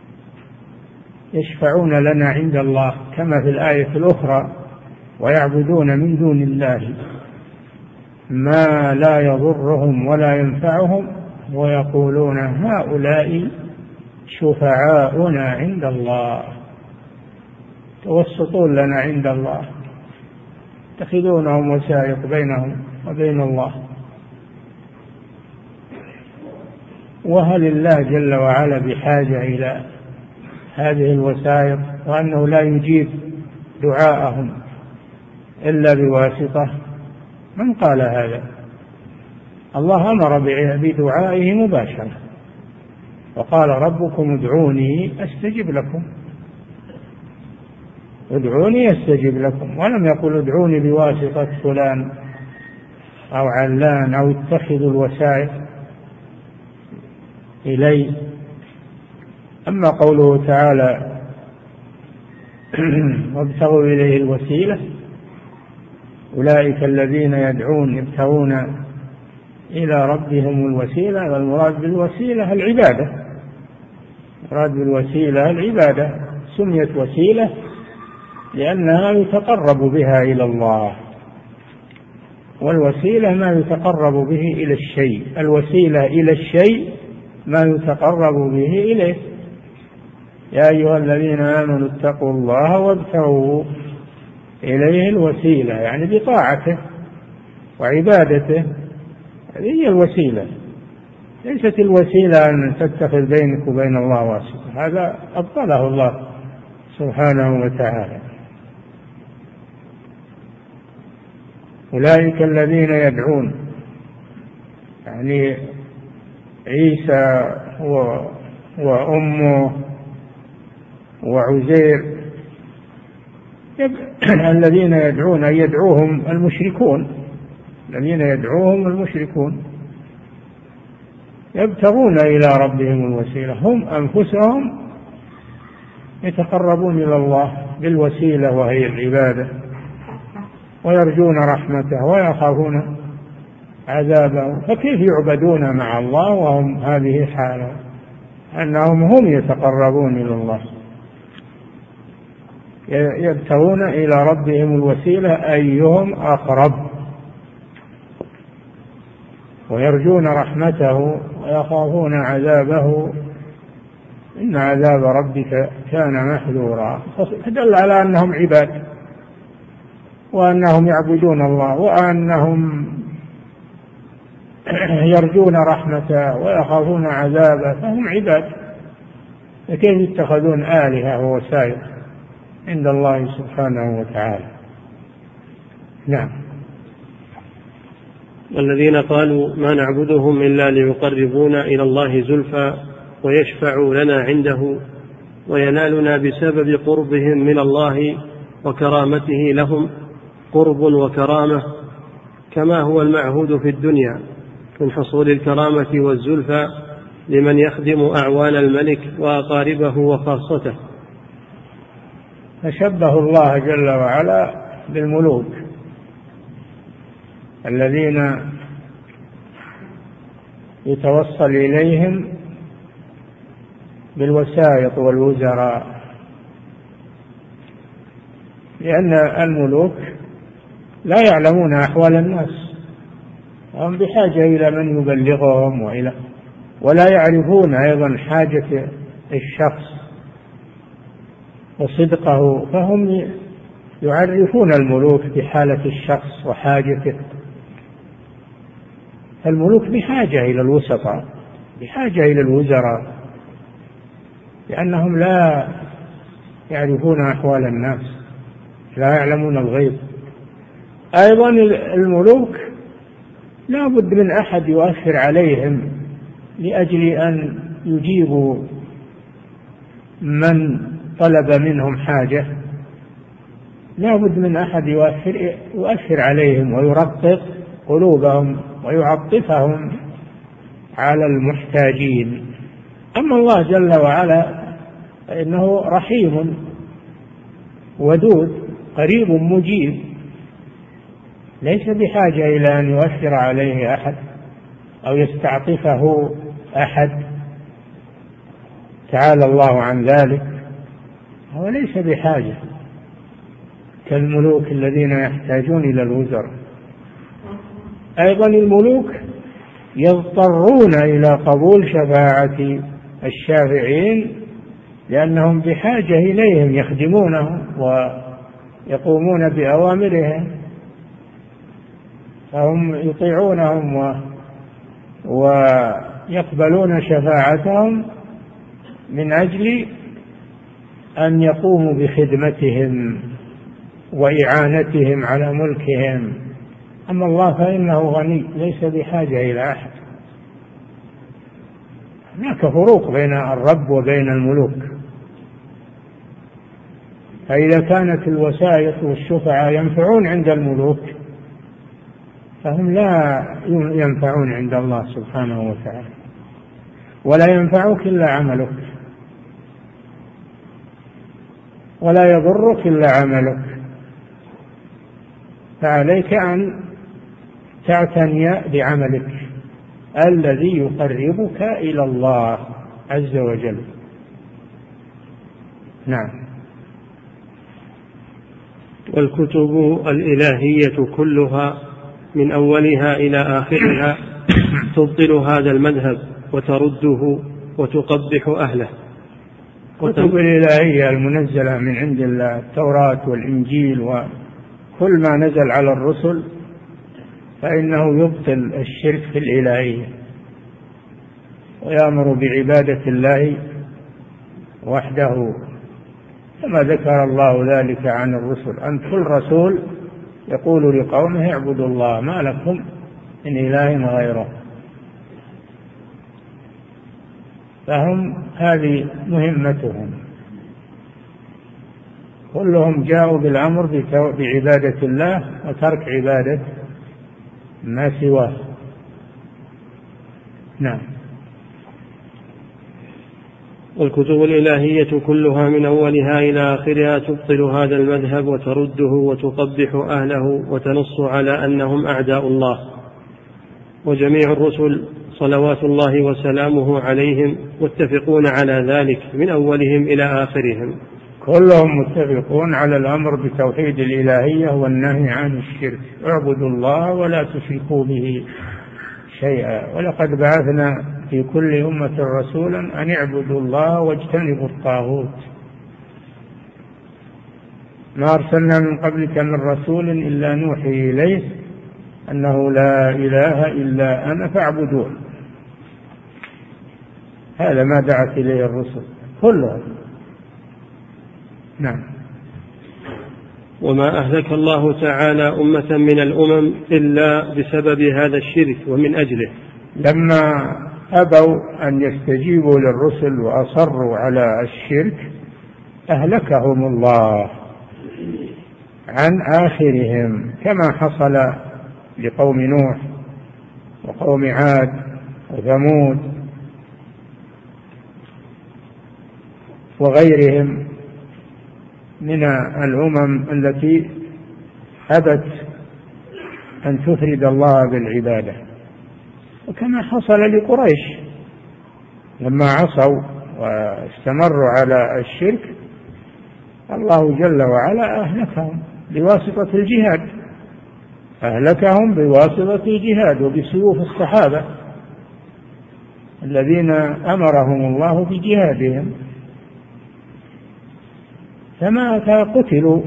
يشفعون لنا عند الله، كما في الآية الأخرى: ويعبدون من دون الله ما لا يضرهم ولا ينفعهم ويقولون هؤلاء شفعاؤنا عند الله، توسطون لنا عند الله، يتخذونهم وسائط بينهم وبين الله. وهل الله جل وعلا بحاجة إلى هذه الوسائط، وأنه لا يجيب دعاءهم إلا بواسطة؟ من قال هذا؟ الله أمر بدعائه مباشرة، وقال: ربكم ادعوني أستجب لكم، ادعوني أستجب لكم، ولم يقل ادعوني بواسطة فلان أو علان أو اتخذوا الوسائط إليه. أما قوله تعالى: وابتغوا إليه الوسيلة، أولئك الذين يدعون يبتغون إلى ربهم الوسيلة، والمراد بالوسيلة العبادة، المراد بالوسيلة العبادة، سميت وسيلة لأنها يتقرب بها إلى الله، والوسيلة ما يتقرب به إلى الشيء، الوسيلة إلى الشيء ما يتقرب به إليه. يا أيها الذين آمنوا اتقوا الله وابتغوا إليه الوسيلة، يعني بطاعته وعبادته، هذه هي الوسيلة، ليست الوسيلة أن تتخذ بينك وبين الله واسطة، هذا أبطله الله سبحانه وتعالى. أولئك الذين يدعون، يعني عيسى وأمه وعزير الذين يدعون يدعوهم المشركون الذين يدعوهم المشركون يبتغون إلى ربهم الوسيلة، هم أنفسهم يتقربون إلى الله بالوسيلة وهي العبادة، ويرجون رحمته ويخافون عذابه. فكيف يعبدون مع الله وهم هذه حالة أنهم هم يتقربون إلى الله، يبتغون إلى ربهم الوسيلة أيهم أقرب، ويرجون رحمته ويخافون عذابه، إن عذاب ربك كان محذورا. فدل على أنهم عباد، وأنهم يعبدون الله، وأنهم يرجون رحمته ويخافون عذابه، فهم عباد. فكيف يتخذون آلهة ووسائل عند الله سبحانه وتعالى؟ نعم. والذين قالوا ما نعبدهم إلا ليقربونا إلى الله زلفى ويشفعوا لنا عنده وينالنا بسبب قربهم من الله وكرامته لهم قرب وكرامة، كما هو المعهود في الدنيا من حصول الكرامة والزلفى لمن يخدم أعوان الملك وأقاربه وخاصته. فشبه الله جل وعلا بالملوك الذين يتوصل إليهم بالوسائط والوزراء، لأن الملوك لا يعلمون أحوال الناس، هم بحاجة إلى من يبلغهم وإلى ولا يعرفون أيضا حاجة الشخص وصدقه، فهم يعرفون الملوك بحالة الشخص وحاجته. الملوك بحاجة إلى الوسطاء، بحاجة إلى الوزراء، لأنهم لا يعرفون أحوال الناس، لا يعلمون الغيب. أيضا الملوك لا بد من أحد يؤثر عليهم لأجل أن يجيبوا من طلب منهم حاجة، لا بد من أحد يؤثر, يؤثر عليهم ويرقق قلوبهم ويعطفهم على المحتاجين. أما الله جل وعلا فإنه رحيم ودود قريب مجيب، ليس بحاجة إلى أن يؤثر عليه أحد أو يستعطفه أحد، تعالى الله عن ذلك، هو ليس بحاجة كالملوك الذين يحتاجون إلى الوزراء. أيضا الملوك يضطرون إلى قبول شفاعة الشافعين لأنهم بحاجة إليهم، يخدمونهم ويقومون بأوامرهم، فهم يطيعونهم و... ويقبلون شفاعتهم من أجل أن يقوموا بخدمتهم وإعانتهم على ملكهم. أما الله فإنه غني ليس بحاجة إلى أحد. هناك فروق بين الرب وبين الملوك، فإذا كانت الوسائط والشفعاء ينفعون عند الملوك فهم لا ينفعون عند الله سبحانه وتعالى، ولا ينفعك إلا عملك، ولا يضرك إلا عملك. فعليك أن تعتني بعملك الذي يقربك إلى الله عز وجل. نعم. والكتب الإلهية كلها من أولها إلى آخرها تبطل هذا المذهب وترده وتقبح أهله. كتب الإلهية المنزلة من عند الله، التوراة والإنجيل وكل ما نزل على الرسل، فإنه يبطل الشرك في الإلهية ويأمر بعبادة الله وحده، كما ذكر الله ذلك عن الرسل، أن كل رسول يقول لقومه اعبدوا الله ما لكم من إله غيره. فهم هذه مهمتهم، كلهم جاءوا بالأمر بعبادة الله وترك عبادة ما سواه. نعم. والكتب الإلهية كلها من أولها إلى آخرها تبطل هذا المذهب وترده وتقبح أهله وتنص على أنهم أعداء الله، وجميع الرسل صلوات الله وسلامه عليهم متفقون على ذلك من أولهم إلى آخرهم، كلهم متفقون على الأمر بتوحيد الإلهية والنهي عن الشرك، اعبدوا الله ولا تشركوا به شيئا، ولقد بعثنا في كل أمة رسولا أن اعبدوا الله واجتنبوا الطاغوت، ما أرسلنا من قبلك من رسول إلا نوحي إليه أنه لا إله إلا أنا فاعبدون، هذا ما دعت إليه الرسل كلهم. نعم. وما أهلك الله تعالى أمة من الأمم إلا بسبب هذا الشرك ومن أجله، لما أبوا أن يستجيبوا للرسل وأصروا على الشرك أهلكهم الله عن آخرهم، كما حصل لقوم نوح وقوم عاد وثمود وغيرهم من الأمم التي أبت أن تفرد الله بالعبادة، وكما حصل لقريش لما عصوا واستمروا على الشرك الله جل وعلا أهلكهم بواسطة الجهاد، أهلكهم بواسطة الجهاد وبسيوف الصحابة الذين أمرهم الله بجهادهم، فما قتلوا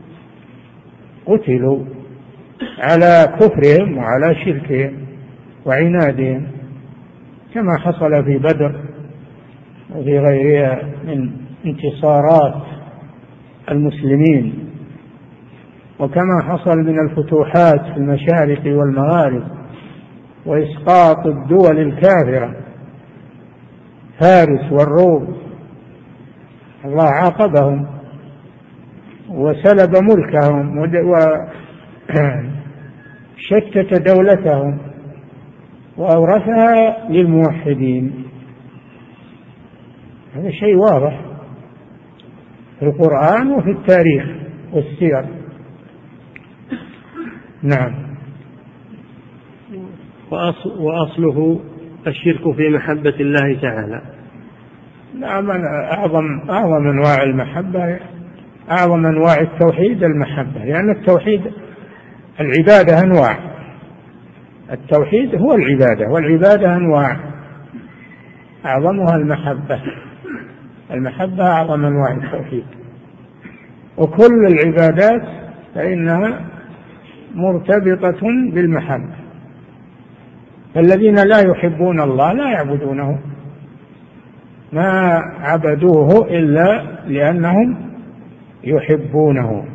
قتلوا على كفرهم وعلى شركهم وعنادهم، كما حصل في بدر وفي غيرها من انتصارات المسلمين، وكما حصل من الفتوحات في المشارق والمغارب وإسقاط الدول الكافرة فارس والروم، الله عاقبهم وسلب ملكهم وشتت دولتهم وأورثها للموحدين، هذا شيء واضح في القرآن وفي التاريخ والسير. نعم. وأصله الشرك في محبة الله تعالى. نعم. أعظم أعظم أنواع المحبة، أعظم أنواع التوحيد المحبة، لأن التوحيد العبادة أنواع، التوحيد هو العبادة والعبادة أنواع، أعظمها المحبة، المحبة أعظم أنواع التوحيد، وكل العبادات فإنها مرتبطة بالمحبة، فالذين لا يحبون الله لا يعبدونه، ما عبدوه إلا لأنهم يحبونه،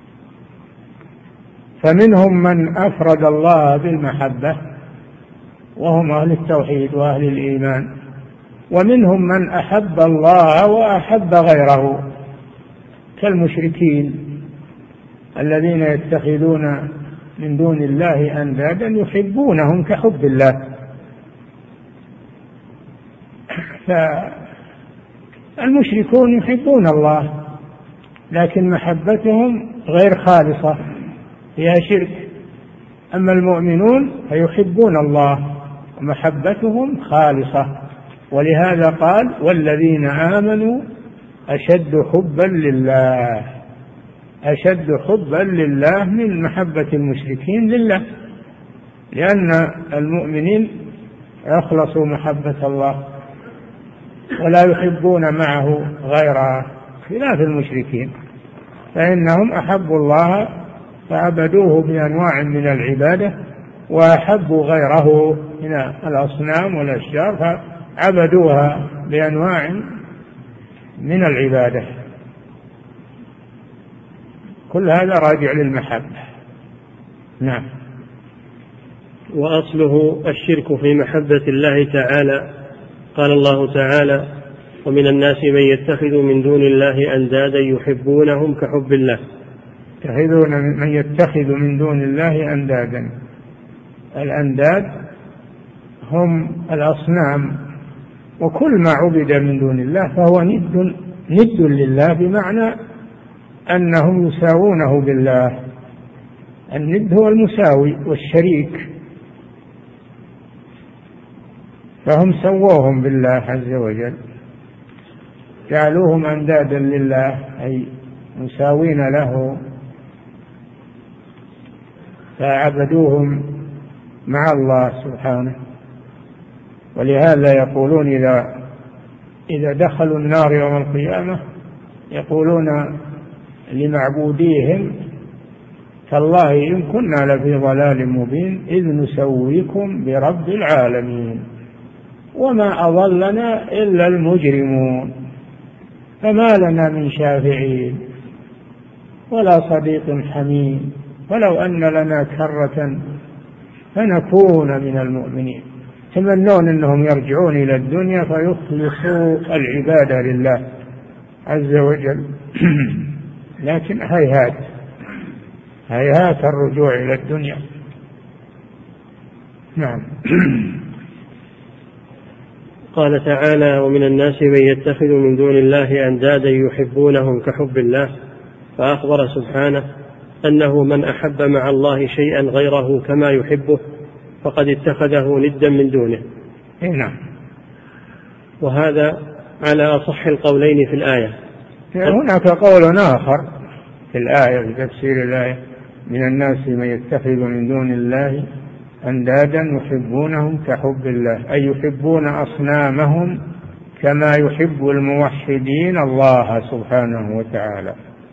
فمنهم من أفرد الله بالمحبة وهم أهل التوحيد وأهل الإيمان، ومنهم من أحب الله وأحب غيره كالمشركين الذين يتخذون من دون الله أندادا يحبونهم كحب الله، فالمشركون يحبون الله لكن محبتهم غير خالصة فيها شرك، أما المؤمنون فيحبون الله ومحبتهم خالصة، ولهذا قال والذين آمنوا أشد حبا لله، أشد حبا لله من محبة المشركين لله، لأن المؤمنين يخلصوا محبة الله ولا يحبون معه غيره، خلاف المشركين فإنهم أحبوا الله فعبدوه بأنواع من العبادة وأحبوا غيره من الأصنام والأشجار فعبدوها بأنواع من العبادة، كل هذا راجع للمحبة. نعم. وأصله الشرك في محبة الله تعالى قال الله تعالى: ومن الناس من يتخذ من دون الله أندادا يحبونهم كحب الله. يتخذون من يتخذ من دون الله أندادا. الأنداد هم الأصنام، وكل ما عبد من دون الله فهو ند ند لله، بمعنى أنهم يساوونه بالله. الند هو المساوي والشريك، فهم سووهم بالله عز وجل، جعلوهم أندادا لله أي مساوين له، فعبدوهم مع الله سبحانه. ولهذا يقولون إذا إذا دخلوا النار يوم القيامة يقولون لمعبوديهم: تالله إن كنا لفي ضلال مبين إذ نسويكم برب العالمين وما أضلنا إلا المجرمون فما لنا من شافعين ولا صديق حميم ولو أن لنا كرة فنكون من المؤمنين. يتمنون أنهم يرجعون إلى الدنيا فيخلصوا العبادة لله عز وجل لكن هيهات هيهات الرجوع إلى الدنيا. نعم. قال تعالى: ومن الناس من يتخذ من دون الله أندادا يحبونهم كحب الله، فأخبر سبحانه أنه من أحب مع الله شيئا غيره كما يحبه فقد اتخذه ندا من دونه. نعم. وهذا على أصح القولين في الآية. هناك قول آخر في الآية في تفسير الآية: من الناس من يتخذ من دون الله أندادا يحبونهم كحب الله، أي يحبون أصنامهم كما يحب الموحدين الله سبحانه وتعالى.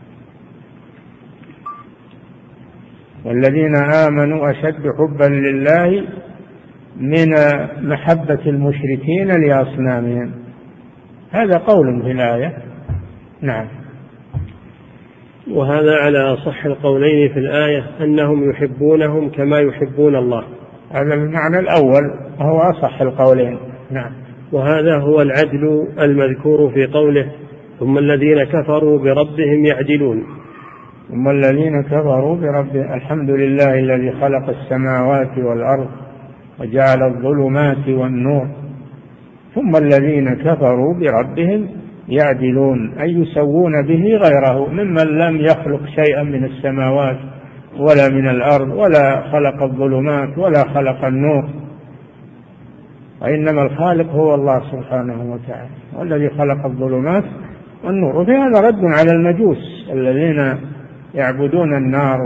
والذين آمنوا أشد حبا لله من محبة المشركين لأصنامهم. هذا قول في الآية. نعم. وهذا على صح القولين في الآية أنهم يحبونهم كما يحبون الله. هذا المعنى الأول هو أصح القولين. نعم. وهذا هو العدل المذكور في قوله: ثم الذين كفروا بربهم يعدلون. ثم الذين كفروا بربهم. الحمد لله الذي خلق السماوات والأرض وجعل الظلمات والنور، ثم الذين كفروا بربهم يعدلون، أي يسوون به غيره ممن لم يخلق شيئا من السماوات ولا من الأرض ولا خلق الظلمات ولا خلق النور، وإنما الخالق هو الله سبحانه وتعالى، والذي خلق الظلمات والنور. وفي هذا رد على المجوس الذين يعبدون النار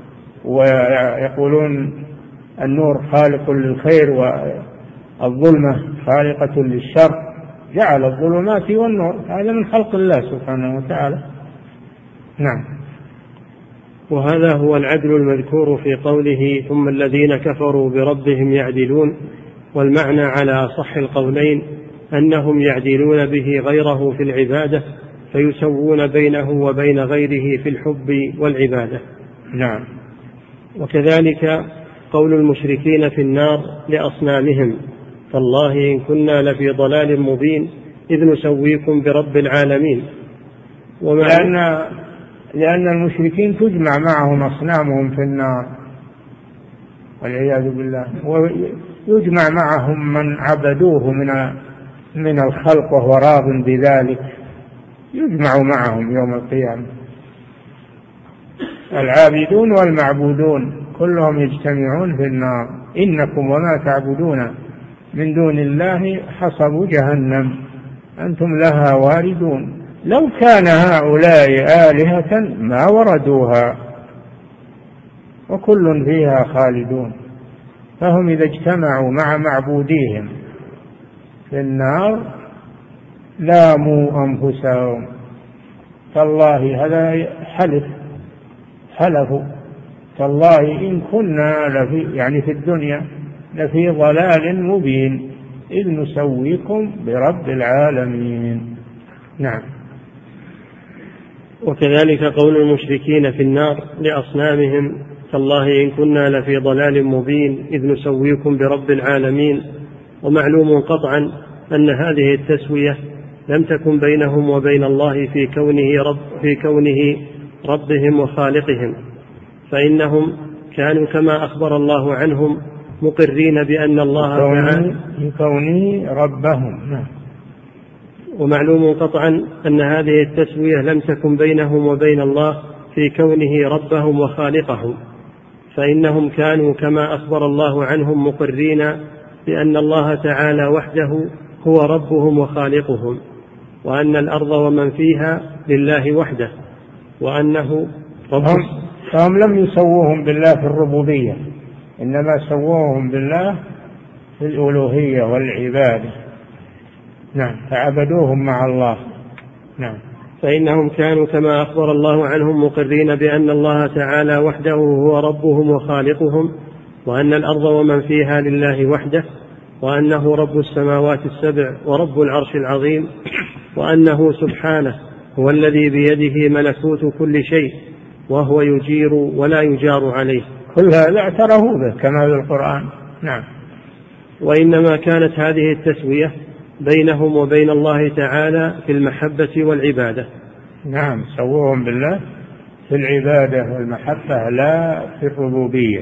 ويقولون النور خالق للخير والظلمة خالقة للشر، جعل الظلمات والنور، هذا من خلق الله سبحانه وتعالى. نعم. وهذا هو العدل المذكور في قوله: ثم الذين كفروا بربهم يعدلون. والمعنى على صح القولين أنهم يعدلون به غيره في العبادة، فيسوون بينه وبين غيره في الحب والعبادة. نعم. وكذلك قول المشركين في النار لأصنامهم: تالله إن كنا لفي ضلال مبين إذ نسويكم برب العالمين. لأن, لأن المشركين تجمع معهم أصنامهم في النار والعياذ بالله، ويجمع معهم من عبدوه من من الخلق وهو راض بذلك، يجمع معهم يوم القيامة العابدون والمعبودون كلهم يجتمعون في النار. إنكم وما تعبدون من دون الله حصب جهنم أنتم لها واردون لو كان هؤلاء آلهة ما وردوها وكل فيها خالدون. فهم إذا اجتمعوا مع معبوديهم في النار لاموا أنفسهم. تالله هذا حلف حلفوا تالله إن كنا لفي يعني في الدنيا لفي ضلال مبين إذ نسويكم برب العالمين. نعم. وكذلك قول المشركين في النار لأصنامهم: تالله إن كنا لفي ضلال مبين إذ نسويكم برب العالمين. ومعلوم قطعا أن هذه التسوية لم تكن بينهم وبين الله في كونه رب في كونه ربهم وخالقهم، فإنهم كانوا كما أخبر الله عنهم مقرين بأن الله تعالى في كونه ربهم. ومعلوم قطعا أن هذه التسوية لم تكن بينهم وبين الله في كونه ربهم وخالقهم، فإنهم كانوا كما أخبر الله عنهم مقرين بأن الله تعالى وحده هو ربهم وخالقهم، وأن الأرض ومن فيها لله وحده، وأنه ربهم. فهم لم يسووهم بالله في الربوبية، إنما سووهم بالله في الألوهية والعبادة. نعم، فعبدوهم مع الله. نعم، فإنهم كانوا كما أخبر الله عنهم مقرين بأن الله تعالى وحده هو ربهم وخالقهم، وأن الأرض ومن فيها لله وحده، وأنه رب السماوات السبع ورب العرش العظيم، وأنه سبحانه هو الذي بيده ملكوت كل شيء وهو يجير ولا يجار عليه. كل هذا اعترفوا به كما في القرآن. نعم. وإنما كانت هذه التسوية بينهم وبين الله تعالى في المحبة والعبادة. نعم، سووهم بالله في العبادة والمحبة لا في الربوبية.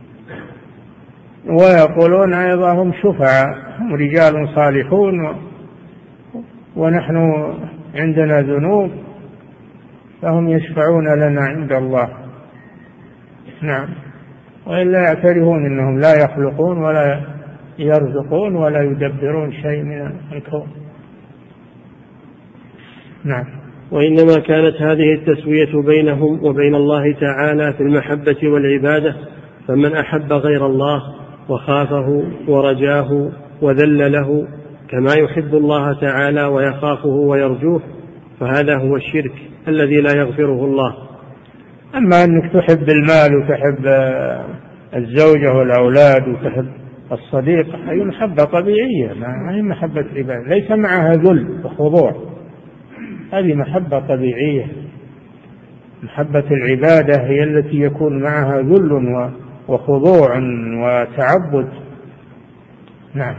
ويقولون أيضا هم شفعاء، هم رجال صالحون ونحن عندنا ذنوب فهم يشفعون لنا عند الله. نعم، وإلا يعترفون أنهم لا يخلقون ولا يرزقون ولا يدبرون شيء من الكون. نعم. وإنما كانت هذه التسوية بينهم وبين الله تعالى في المحبة والعبادة، فمن أحب غير الله وخافه ورجاه وذل له كما يحب الله تعالى ويخافه ويرجوه، فهذا هو الشرك الذي لا يغفره الله. أما أنك تحب المال وتحب الزوجة والأولاد وتحب الصديق، هذه محبة طبيعية، ما هي محبة عبادة، ليس معها ذل وخضوع، هذه محبة طبيعية. محبة العبادة هي التي يكون معها ذل وخضوع وتعبد. نعم.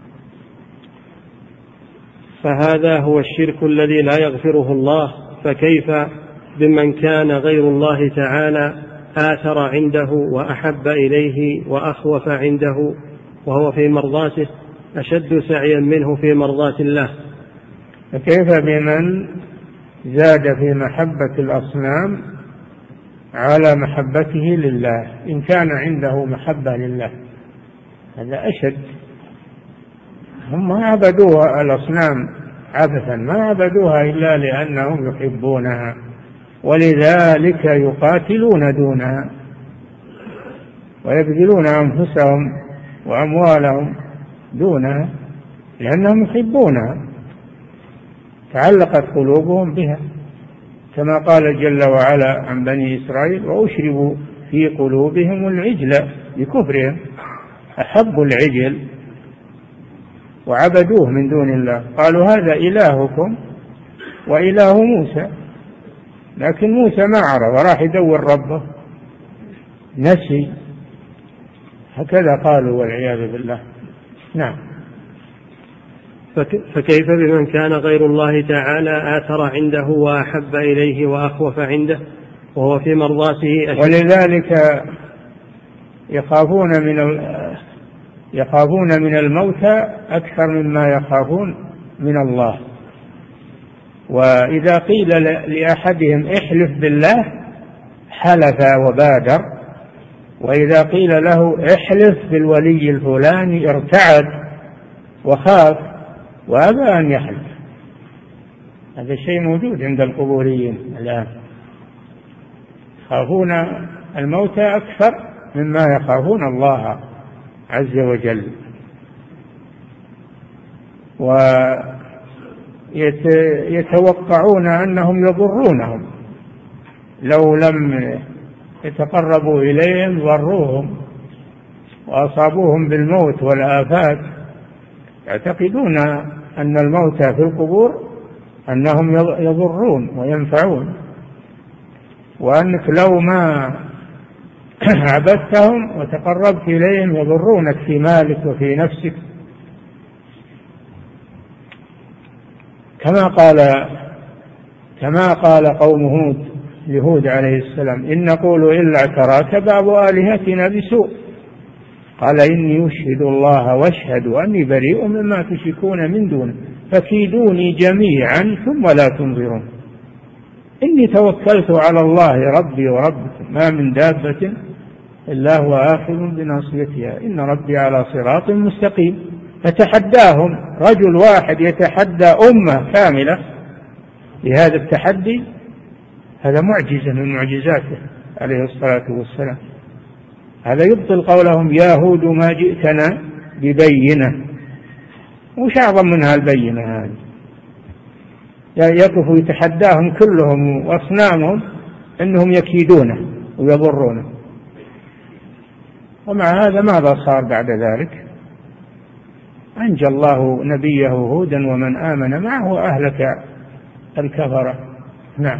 فهذا هو الشرك الذي لا يغفره الله، فكيف بمن كان غير الله تعالى آثر عنده وأحب إليه وأخوف عنده وهو في مرضاته أشد سعيا منه في مرضاة الله. فكيف بمن زاد في محبة الأصنام على محبته لله إن كان عنده محبة لله؟ هذا أشد. هم ما عبدوها الأصنام عبثا، ما عبدوها إلا لأنهم يحبونها، ولذلك يقاتلون دونها ويبذلون أنفسهم وأموالهم دونها لأنهم يحبونها، تعلقت قلوبهم بها، كما قال جل وعلا عن بني إسرائيل: وأشربوا في قلوبهم العجل بكفرهم، أحبوا العجل وعبدوه من دون الله، قالوا هذا إلهكم وإله موسى، لكن موسى ما عرف وراح يدور ربه نسي، هكذا قالوا والعياذ بالله. نعم. فكيف بمن كان غير الله تعالى آثر عنده وأحب إليه وأخوف عنده وهو في مرضاته أشد. ولذلك يخافون من يخافون من الموتى أكثر مما يخافون من الله. وإذا قيل لأحدهم احلف بالله حلف وبادر، وإذا قيل له احلف بالولي الفلاني ارتعد وخاف وأبى أن يحلف. هذا شيء موجود عند القبوريين الآن، يخافون الموتى أكثر مما يخافون الله عز وجل، ويتوقعون أنهم يضرونهم، لو لم يتقربوا إليهم ضروهم وأصابوهم بالموت والآفات. يعتقدون أن الموتى في القبور أنهم يضرون وينفعون، وأنك لو ما عبدتهم وتقربت إليهم يضرونك في مالك وفي نفسك. كما قال كما قال قوم هود لهود عليه السلام إن نقول إلا اعتراك بعض آلهتنا بسوء قال إني أشهد الله واشهد أني بريء مما تشركون من دونه فكيدوني جميعا ثم لا تنظرون إني توكلت على الله ربي وربكم ما من دابة إلا هو آخذ بناصيتها إن ربي على صراط مستقيم. فتحداهم رجل واحد يتحدى أمة كاملة بهذا التحدي، هذا معجزة من معجزاته عليه الصلاة والسلام. هذا يبطل قولهم يا هود ما جئتنا ببينة، وش أعظم منها البينة هذه؟ يقف يتحداهم كلهم وأصنامهم أنهم يكيدونه ويضرونه، ومع هذا ماذا صار بعد ذلك؟ أنجى الله نبيه هودا ومن آمن معه وأهلك الكفرة. نعم.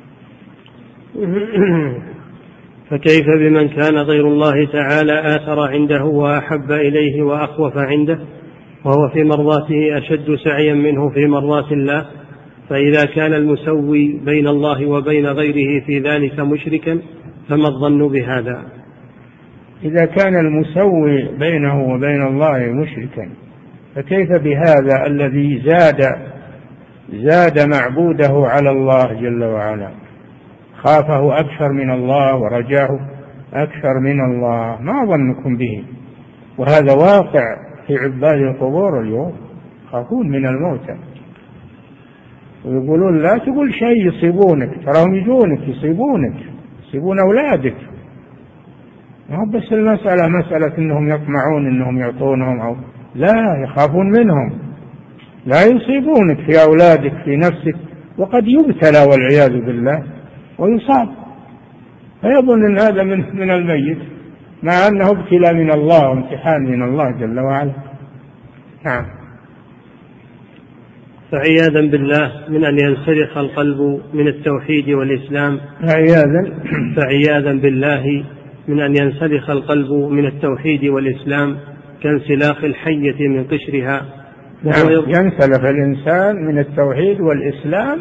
فكيف بمن كان غير الله تعالى آثر عنده وأحب إليه وأخوف عنده وهو في مرضاته أشد سعيا منه في مرضات الله؟ فإذا كان المسوي بين الله وبين غيره في ذلك مشركا فما الظن بهذا؟ إذا كان المسوي بينه وبين الله مشركا فكيف بهذا الذي زاد زاد معبوده على الله جل وعلا، خافه أكثر من الله ورجاه أكثر من الله؟ ما ظنكم به؟ وهذا واقع في عباد القبور اليوم، خافون من الموتى ويقولون لا تقول شيء يصيبونك، تراهم يجونك يصيبونك يصيبون أولادك. ما بس المسألة مسألة إنهم يطمعون إنهم يعطونهم أو لا، يخافون منهم، لا يصيبونك في أولادك في نفسك، وقد يبتلى والعياذ بالله ويصاب، فيظن أن هذا من, من الميت، مع أنه ابتلاء من الله وامتحان من الله جل وعلا. نعم. فعياذا بالله من أن ينسلخ القلب من التوحيد والإسلام عياذا فعياذا بالله من أن ينسلخ القلب من التوحيد والإسلام كانسلاخ الحية من قشرها. نعم. ينسلخ الإنسان من التوحيد والإسلام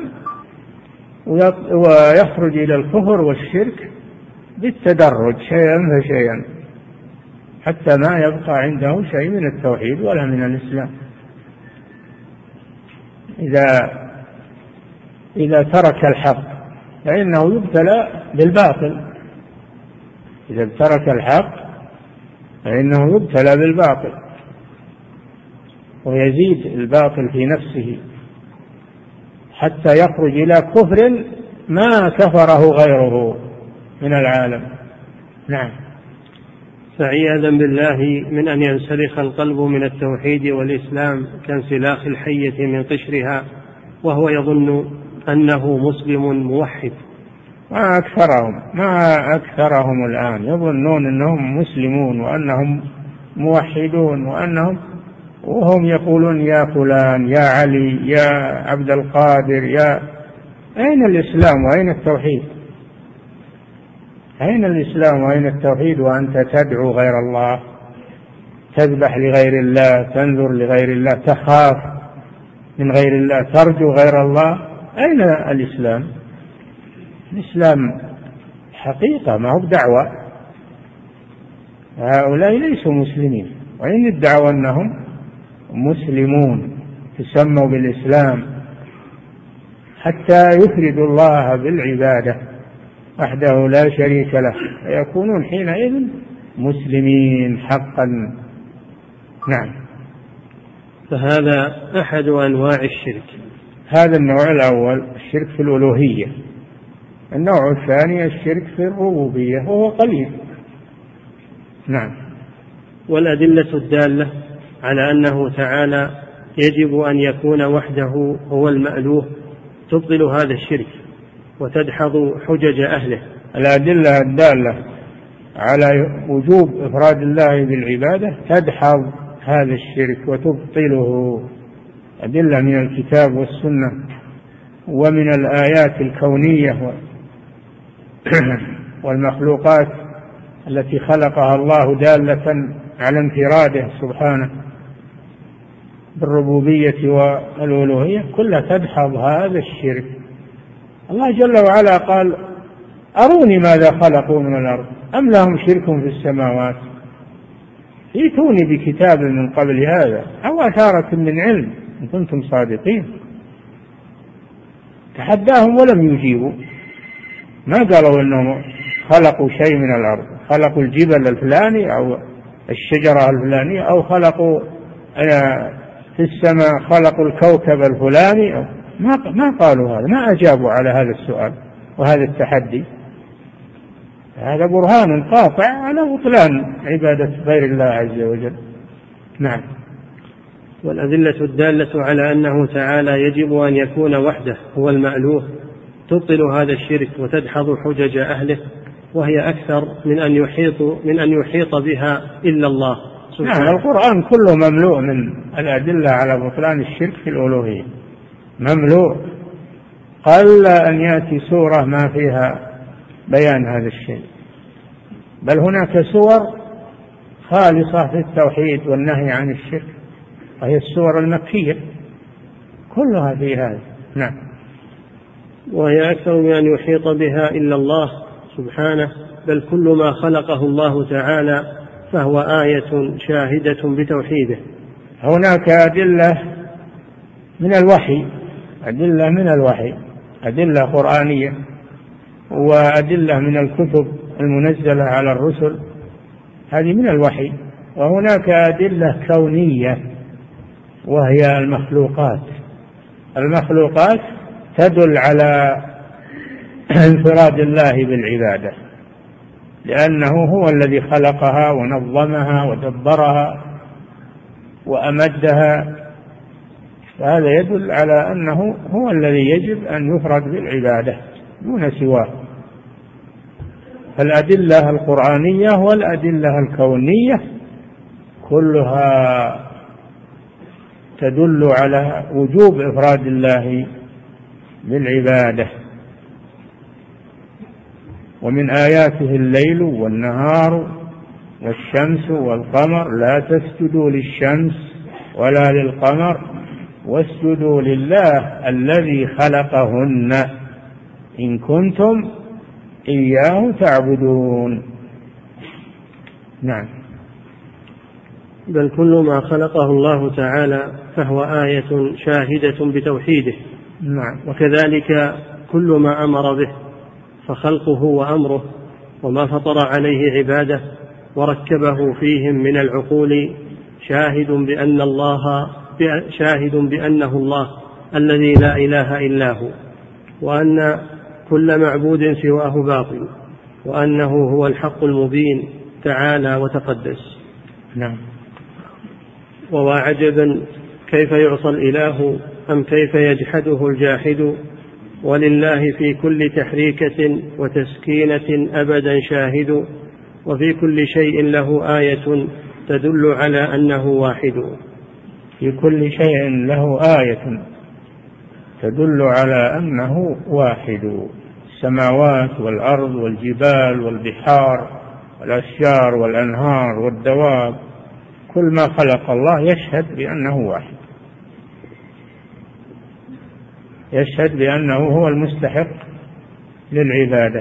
ويخرج إلى الكفر والشرك بالتدرج شيئا فشيئا حتى ما يبقى عنده شيء من التوحيد ولا من الإسلام. إذا إذا ترك الحق فإنه يبتلى بالباطل، إذا ترك الحق فإنه يبتلى بالباطل ويزيد الباطل في نفسه حتى يخرج إلى كفر ما كفره غيره من العالم. نعم. فعياذا بالله من أن ينسلخ القلب من التوحيد والإسلام كانسلاخ الحية من قشرها وهو يظن أنه مسلم موحد. ما أكثرهم ما أكثرهم الآن يظنون أنهم مسلمون وأنهم موحدون وأنهم وهم يقولون يا فلان يا علي يا عبد القادر يا. أين الإسلام وأين التوحيد؟ أين الإسلام وأين التوحيد وأنت تدعو غير الله، تذبح لغير الله، تنذر لغير الله، تخاف من غير الله، ترجو غير الله؟ أين الإسلام؟ الإسلام حقيقة ما هو بدعوة. هؤلاء ليسوا مسلمين وإن ادعوا أنهم مسلمون تسموا بالإسلام حتى يفردوا الله بالعبادة وحده لا شريك له فيكونون حينئذ مسلمين حقا. نعم. فهذا أحد أنواع الشرك. هذا النوع الأول الشرك في الألوهية. النوع الثاني الشرك في الربوبية وهو قليل. نعم. والأدلة الدالة على أنه تعالى يجب أن يكون وحده هو المألوه تبطل هذا الشرك وتدحض حجج أهله. الأدلة الدالة على وجوب إفراد الله بالعبادة تدحض هذا الشرك وتبطله. أدلة من الكتاب والسنة ومن الآيات الكونية والمخلوقات التي خلقها الله دالة على انفراده سبحانه. بالربوبية والألوهية كلها تدحض هذا الشرك. الله جل وعلا قال أروني ماذا خلقوا من الأرض أم لهم شرك في السماوات ائتوني بكتاب من قبل هذا أو أثارة من علم إن كنتم صادقين. تحداهم ولم يجيبوا، ما قالوا أنهم خلقوا شيء من الأرض، خلقوا الجبل الفلاني أو الشجرة الفلانية أو خلقوا في السماء خلقوا الكوكب الفلاني أو ما ما قالوا هذا، ما أجابوا على هذا السؤال وهذا التحدي. هذا برهان قاطع على بطلان عبادة غير الله عز وجل. نعم. والأدلة الدالة على أنه تعالى يجب أن يكون وحده هو المألوه تبطل هذا الشرك وتدحض حجج أهله، وهي أكثر من أن يحيط من أن يحيط بها إلا الله سبحانه. نعم. القرآن كله مملوء من الأدلة على بطلان الشرك في الألوهية، مملوء. قل أن يأتي سورة ما فيها بيان هذا الشيء، بل هناك سور خالصة في التوحيد والنهي عن الشرك، وهي السور المكية كلها في هذا. نعم. وهي أكثر من أن يحيط بها إلا الله سبحانه، بل كل ما خلقه الله تعالى فهو آية شاهدة بتوحيده. هناك أدلة من الوحي، أدلة من الوحي، أدلة قرآنية وأدلة من الكتب المنزلة على الرسل، هذه من الوحي. وهناك أدلة كونية وهي المخلوقات. المخلوقات تدل على انفراد الله بالعبادة، لأنه هو الذي خلقها ونظمها ودبرها وأمدها، فهذا يدل على أنه هو الذي يجب أن يفرد بالعبادة دون سواه. الأدلة القرآنية والأدلة الكونية كلها تدل على وجوب إفراد الله بالعبادة. ومن آياته الليل والنهار والشمس والقمر لا تسجدوا للشمس ولا للقمر واسجدوا لله الذي خلقهن إن كنتم إياه تعبدون. نعم. بل كل ما خلقه الله تعالى فهو آية شاهدة بتوحيده. نعم. وكذلك كل ما أمر به فخلقه وأمره وما فطر عليه عباده وركبه فيهم من العقول شاهد بأن الله شاهد بأنه الله الذي لا إله إلا هو، وأن كل معبود سواه باطل، وأنه هو الحق المبين تعالى وتقدس. نعم. وواعجبا كيف يعصى الإله أم كيف يجحده الجاحد، ولله في كل تحريكة وتسكينة أبدا شاهد، وفي كل شيء له آية تدل على أنه واحد. في كل شيء له آية تدل على أنه واحد. السماوات والأرض والجبال والبحار والأشجار والأنهار والدواب، كل ما خلق الله يشهد بأنه واحد، يشهد بأنه هو المستحق للعبادة.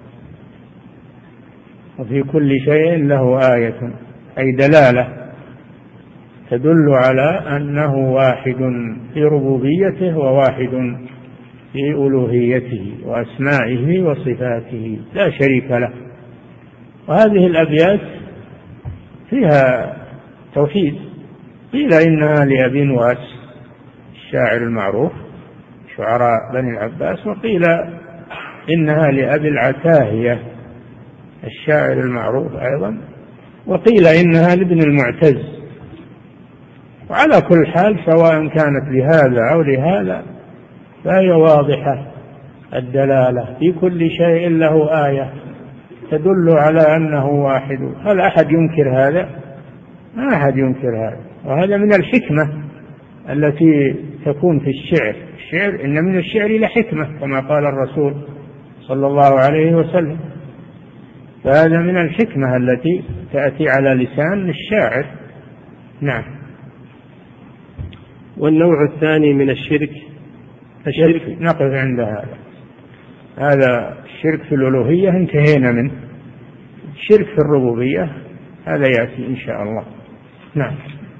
وفي كل شيء له آية أي دلالة تدل على أنه واحد في ربوبيته وواحد في ألوهيته وأسمائه وصفاته لا شريك له. وهذه الأبيات فيها توحيد. قيل إنها لأبي نواس الشاعر المعروف شعراء بني العباس، وقيل إنها لأبي العتاهية الشاعر المعروف أيضا، وقيل إنها لابن المعتز. وعلى كل حال سواء كانت لهذا أو لهذا فهي واضحة الدلالة. في كل شيء له آية تدل على أنه واحد. هل أحد ينكر هذا؟ ما أحد ينكر هذا. وهذا من الحكمة التي تكون في الشعر. الشعر إن من الشعر لحكمة كما قال الرسول صلى الله عليه وسلم، فهذا من الحكمة التي تأتي على لسان الشاعر. نعم. والنوع الثاني من الشرك الشرك نقف عند هذا. هذا الشرك في الألوهية انتهينا منه. الشرك في الربوبية هذا يأتي إن شاء الله. نعم.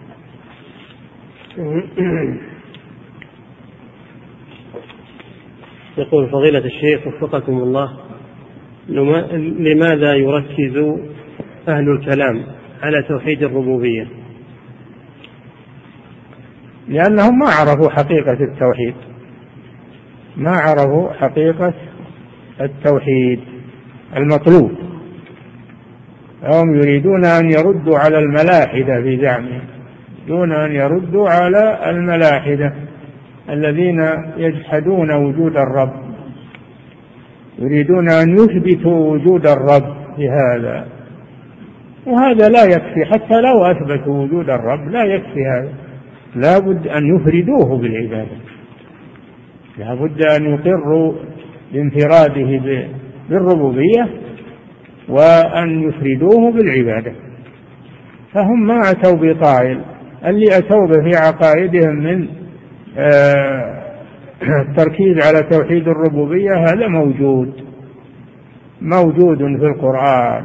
يقول فضيلة الشيخ وفقكم الله، لماذا يركز أهل الكلام على توحيد الربوبية؟ لأنهم ما عرفوا حقيقة التوحيد، ما عرفوا حقيقة التوحيد المطلوب. هم يريدون أن يردوا على الملاحدة في زعمهم، يريدون أن يردوا على الملاحدة الذين يجحدون وجود الرب، يريدون أن يثبتوا وجود الرب بهذا، وهذا لا يكفي. حتى لو أثبتوا وجود الرب لا يكفي هذا، لا بد أن يفردوه بالعبادة، لا بد أن يقروا بانفراده بالربوبية وأن يفردوه بالعبادة. فهم ما أتوا بطائل، اللي أتوا به في عقائدهم من التركيز على توحيد الربوبية هذا موجود موجود في القرآن،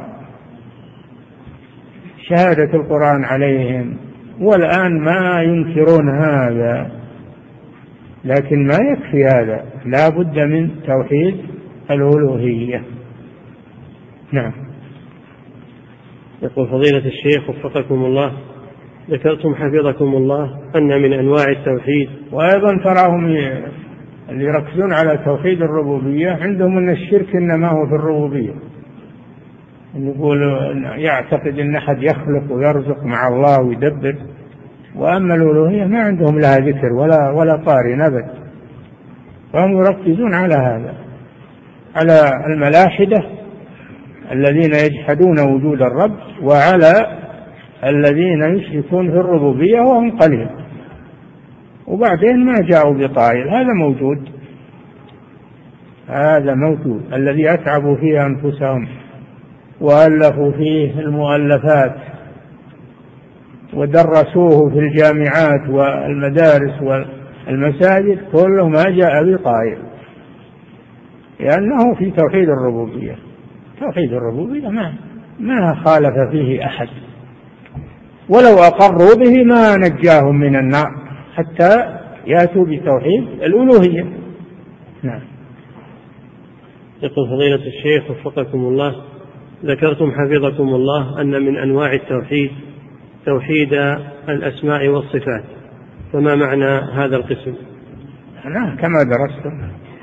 شهادة القرآن عليهم، والآن ما ينكرون هذا، لكن ما يكفي هذا، لا بد من توحيد الألوهية. نعم. يقول فضيلة الشيخ وفقكم الله، ذكرتم حفظكم الله أن من أنواع التوحيد، وأيضا تراهم اللي يركزون على توحيد الربوبية عندهم أن الشرك إنما هو في الربوبية، يقول يعتقد أن أحد يخلق ويرزق مع الله ويدبر، وأما الألوهية ما عندهم لها ذكر ولا ولا قارن أبدا. فهم يركزون على هذا، على الملاحدة الذين يجحدون وجود الرب، وعلى الذين يشركون في الربوبية وهم قليل، وبعدين ما جاءوا بطائل. هذا موجود، هذا موجود الذي أتعبوا فيه أنفسهم وألفوا فيه المؤلفات ودرسوه في الجامعات والمدارس والمساجد، كله ما جاء بطائل، لأنه في توحيد الربوبية. توحيد الربوبية ما ما خالف فيه أحد، ولو أقروا به ما نجاهم من النار حتى يأتوا بتوحيد الألوهية. نعم. يقول فضيلة الشيخ وفقكم الله، ذكرتم حفظكم الله أن من أنواع التوحيد توحيد الأسماء والصفات، فما معنى هذا القسم؟ أنا كما درست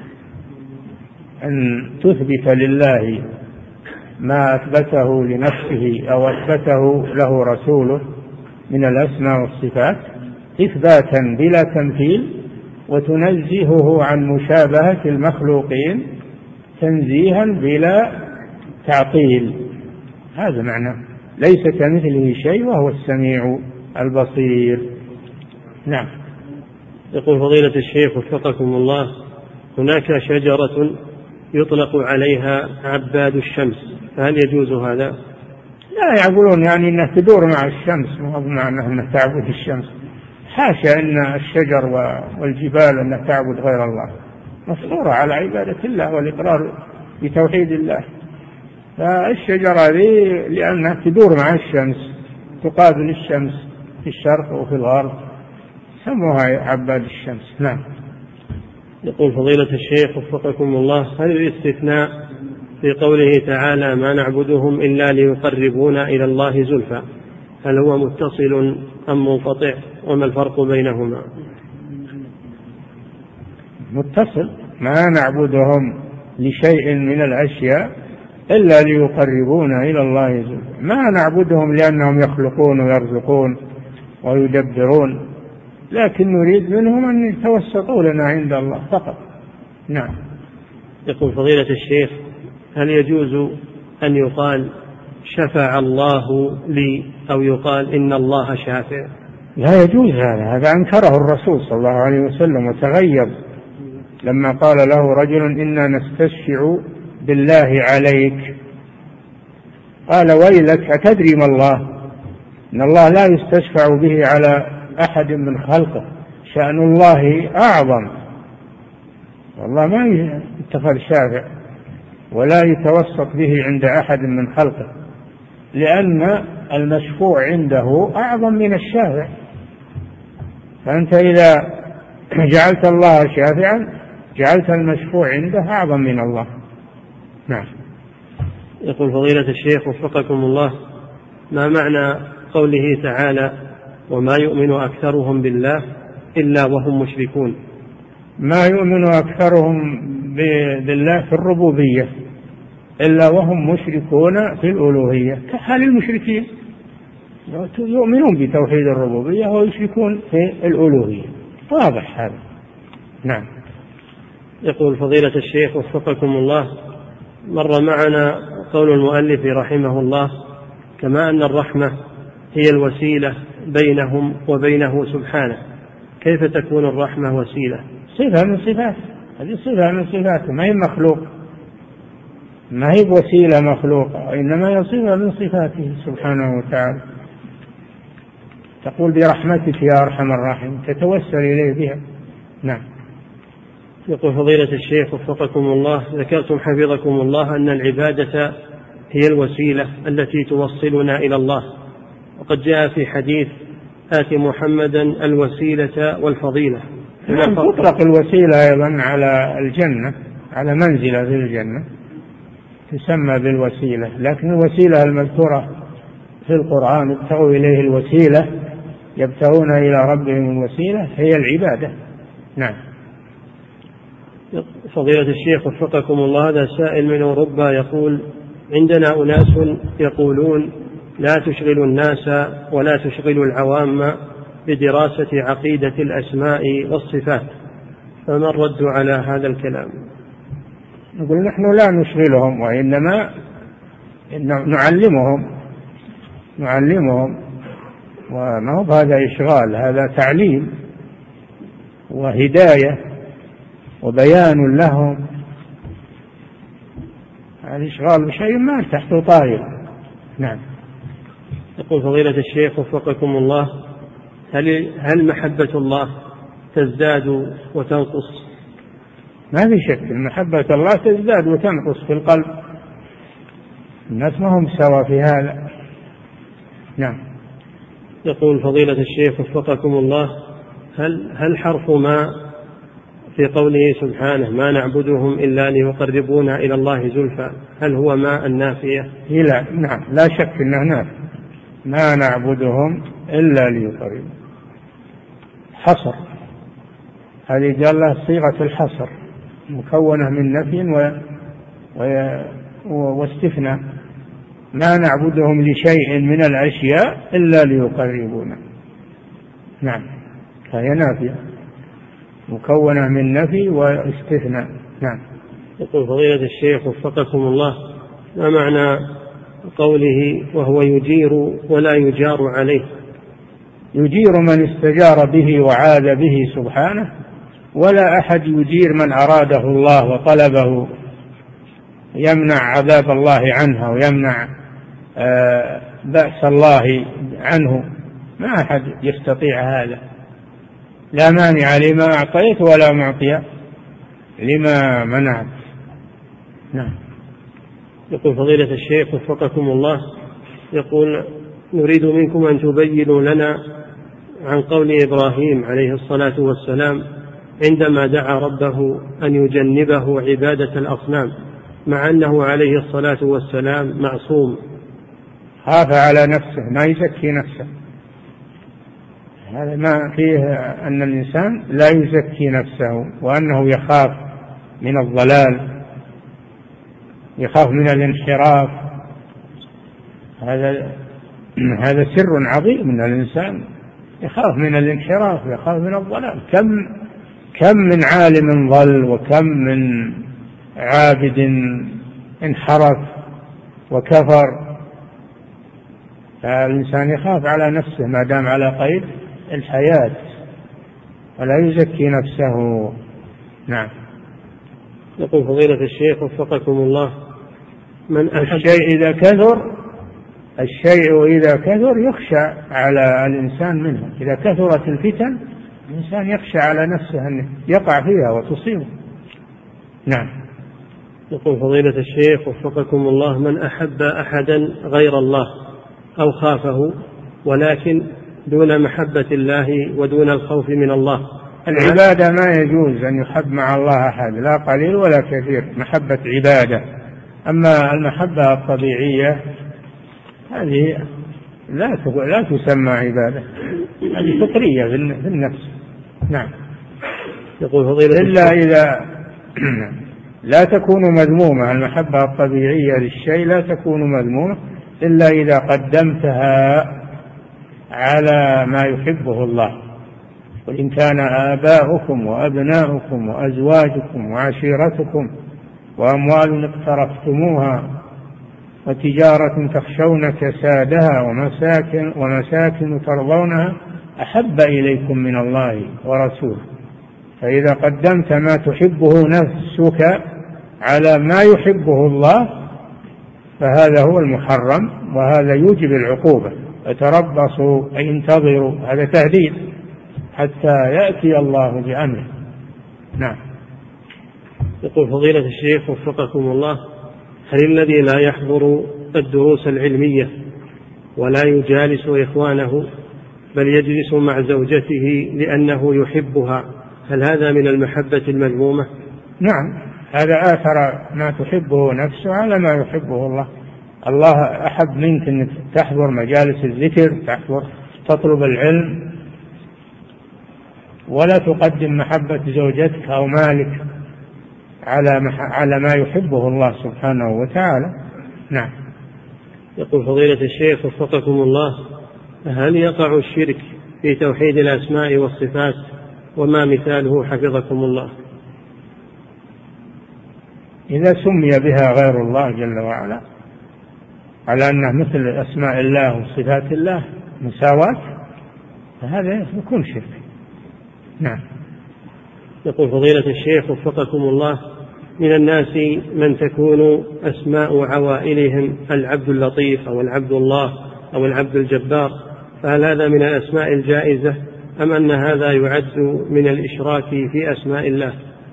أن تثبت لله ما أثبته لنفسه أو أثبته له رسوله من الأسماء والصفات إثباتا بلا تمثيل، وتنزهه عن مشابهة المخلوقين تنزيها بلا تعطيل. هذا معنى ليس كمثله شيء وهو السميع البصير. نعم. يقول فضيلة الشيخ وفقكم الله، هناك شجرة يطلق عليها عباد الشمس، فهل يجوز هذا؟ لا يعبدون يعني أنها تدور مع الشمس، ما هو بمعنى أنها تعبد الشمس، حاشا أن الشجر والجبال أنها تعبد غير الله، مفطورة على عبادة الله والإقرار بتوحيد الله. فالشجرة هذه لأنها تدور مع الشمس، تقابل الشمس في الشرق وفي الغرب، سموها عباد الشمس. نعم. يقول فضيلة الشيخ وفقكم الله، هل الاستثناء في قوله تعالى ما نعبدهم إلا ليقربونا إلى الله زلفى هل هو متصل أم منقطع، وما الفرق بينهما؟ متصل، ما نعبدهم لشيء من الأشياء إلا ليقربونا إلى الله زلفى، ما نعبدهم لأنهم يخلقون ويرزقون ويدبرون، لكن نريد منهم أن يتوسطوا لنا عند الله فقط. نعم. يقول فضيلة الشيخ، هل يجوز أن يقال شفع الله لي أو يقال إن الله شافع؟ لا يجوز هذا، هذا أنكره الرسول صلى الله عليه وسلم وتغيب لما قال له رجل إنا نستشفع بالله عليك، قال ويلك أتدري ما الله، إن الله لا يستشفع به على أحد من خلقه، شأن الله أعظم، والله ما يتخذ شافع ولا يتوسط به عند أحد من خلقه، لأن المشفوع عنده أعظم من الشافع. فأنت إذا جعلت الله شافعا جعلت المشفوع عنده أعظم من الله. نعم. يقول فضيلة الشيخ وفقكم الله: ما معنى قوله تعالى: وما يؤمن أكثرهم بالله إلا وهم مشركون؟ ما يؤمن أكثرهم بالله في الربوبية إلا وهم مشركون في الألوهية، كحال المشركين يؤمنون بتوحيد الربوبية ويشركون في الألوهية، واضح هذا. نعم. يقول فضيلة الشيخ وفقكم الله: مر معنا قول المؤلف رحمه الله: كما أن الرحمة هي الوسيلة بينهم وبينه سبحانه، كيف تكون الرحمة وسيلة؟ صفة من صفاته، هذه صفة من صفاته، ما هي مخلوق، ما هي وسيلة مخلوقة، إنما هي صفة من صفاته سبحانه وتعالى. تقول برحمتك يا أرحم الراحمين، تتوسل إليه بها. نعم. يقول فضيلة الشيخ وفقكم الله: ذكرتم حفظكم الله أن العبادة هي الوسيلة التي توصلنا إلى الله، وقد جاء في حديث: آت محمدا الوسيلة والفضيلة. نعم، تطلق الوسيلة أيضا على الجنة، على منزلة في الجنة تسمى بالوسيلة، لكن الوسيلة المذكورة في القرآن ابتغوا إليه الوسيلة يبتغون إلى ربهم الوسيلة هي العبادة. نعم. فضيلة الشيخ وفقكم الله: هذا سائل من أوروبا يقول: عندنا أناس يقولون لا تشغلوا الناس ولا تشغلوا العوام بدراسة عقيدة الأسماء والصفات، فما الرد على هذا الكلام؟ نقول نحن لا نشغلهم، وإنما نعلمهم نعلمهم وما هو هذا إشغال، هذا تعليم وهداية وبيان لهم. الإشغال بشيء ما تحت طائر. نعم. يقول فضيلة الشيخ وفقكم الله: هل هل محبة الله تزداد وتنقص؟ ما في شك محبة الله تزداد وتنقص في القلب، الناس ما هم سوا في هذا. نعم. يقول فضيلة الشيخ وفقكم الله: هل هل حرف ما في قوله سبحانه: ما نعبدهم إلا ليقربونا إلى الله زلفى، هل هو ما النافية؟ لا. نعم، لا شك أنه نافي. ما نعبدهم إلا ليقربونا، حصر، هذه قال له صيغة الحصر مكونة من نفي و... و... واستثناء. ما نعبدهم لشيء من الأشياء إلا ليقربونا. نعم، فهي نافية مكونة من نفي واستثناء. نعم. يقول فضيلة الشيخ وفقكم الله: ما معنى قوله وهو يجير ولا يجار عليه؟ يجير من استجار به وعاذ به سبحانه، ولا أحد يجير من أراده الله وطلبه، يمنع عذاب الله عنه ويمنع بأس الله عنه، ما أحد يستطيع هذا. لا مانع لما أعطيت ولا معطي لما منعت. نعم. يقول فضيلة الشيخ وفقكم الله: يقول نريد منكم أن تبينوا لنا عن قول إبراهيم عليه الصلاة والسلام عندما دعا ربه أن يجنبه عبادة الأصنام، مع أنه عليه الصلاة والسلام معصوم. خاف على نفسه، ما يزكي نفسه. هذا ما فيه أن الإنسان لا يزكي نفسه، وأنه يخاف من الضلال، يخاف من الانحراف. هذا هذا سر عظيم من الإنسان، يخاف من الانحراف، يخاف من الضلال. كم كم من عالم ضل، وكم من عابد انحرف وكفر. فالإنسان يخاف على نفسه ما دام على قيد الحياة، ولا يزكي نفسه. نعم. يقول فضيلة الشيخ وفقكم الله: من الشيء إذا كثر الشيء إذا كثر يخشى على الإنسان منه. إذا كثرت الفتن الإنسان يخشى على نفسه أن يقع فيها وتصيبه. نعم. يقول فضيلة الشيخ وفقكم الله: من أحب أحدا غير الله أو خافه ولكن دون محبة الله ودون الخوف من الله، العبادة ما يجوز أن يحب مع الله أحد، لا قليل ولا كثير، محبة عبادة. أما المحبة الطبيعية هذه لا لا تسمى عبادة، هذه فطرية في النفس. نعم. يقول فضيلة إلا إذا لا تكون مذمومة، المحبة الطبيعية للشيء لا تكون مذمومة إلا إذا قدمتها على ما يحبه الله. وإن كان آباؤكم وأبناؤكم وأزواجكم وعشيرتكم وأموال اقترفتموها وتجارة تخشون كسادها ومساكن, ومساكن ترضونها أحب إليكم من الله ورسوله، فإذا قدمت ما تحبه نفسك على ما يحبه الله فهذا هو المحرم، وهذا يوجب العقوبة. فتربصوا أي انتظروا، هذا تهديد حتى يأتي الله بأمره. نعم. يقول فضيلة الشيخ وفقكم الله: هل الذي لا يحضر الدروس العلمية ولا يجالس إخوانه بل يجلس مع زوجته لأنه يحبها، هل هذا من المحبة المذمومة؟ نعم، هذا آثر ما تحبه نفسه على ما يحبه الله. الله أحب منك أنك تحضر مجالس الذكر، تحضر تطلب العلم، ولا تقدم محبة زوجتك أو مالك على على ما يحبه الله سبحانه وتعالى. نعم. يقول فضيلة الشيخ وفقكم الله: هل يقع الشرك في توحيد الأسماء والصفات، وما مثاله حفظكم الله؟ إذا سمي بها غير الله جل وعلا على أنه مثل أسماء الله وصفات الله مساواة، فهذا يكون شرك. نعم. يقول فضيلة الشيخ وفقكم الله: من الناس من تكون أسماء عوائلهم العبد اللطيف أو العبد الله أو العبد الجبار، فهل هذا من الأسماء الجائزة أم أن هذا يعد من الإشراك في أسماء الله؟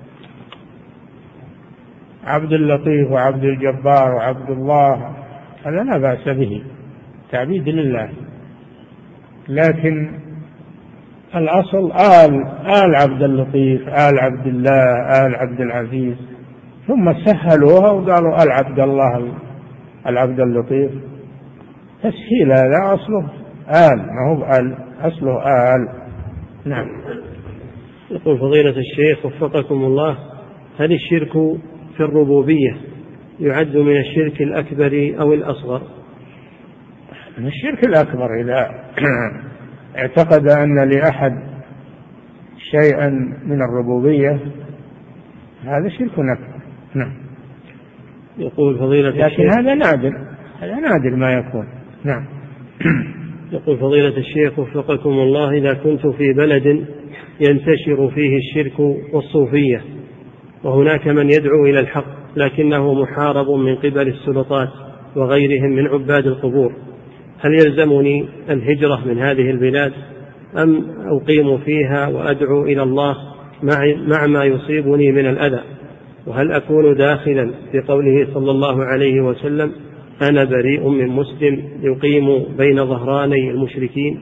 عبد اللطيف وعبد الجبار وعبد الله هذا لا بأس به، تعبيد لله، لكن الأصل آل آل عبد اللطيف، آل عبد الله، آل عبد العزيز، ثم سهلوها وقالوا آل عبد الله العبد اللطيف، تسهيل هذا أصله آل، ما هو آل، أصله آل. نعم. يقول فضيلة الشيخ وفقكم الله: هل الشرك في الربوبية يعد من الشرك الأكبر أو الأصغر؟ من الشرك الأكبر إذا اعتقد أن لأحد شيئا من الربوبية، هذا شرك أكبر. نعم. يقول فضيلة لكن الشيخ هذا نادر، هذا نادر ما يكون. نعم. يقول فضيلة الشيخ وفقكم الله: إذا كنت في بلد ينتشر فيه الشرك والصوفية وهناك من يدعو إلى الحق لكنه محارب من قبل السلطات وغيرهم من عباد القبور، هل يلزمني الهجرة من هذه البلاد أم أقيم فيها وأدعو إلى الله مع ما يصيبني من الأذى؟ وهل أكون داخلا في قوله صلى الله عليه وسلم: أنا بريء من مسلم يقيم بين ظهراني المشركين؟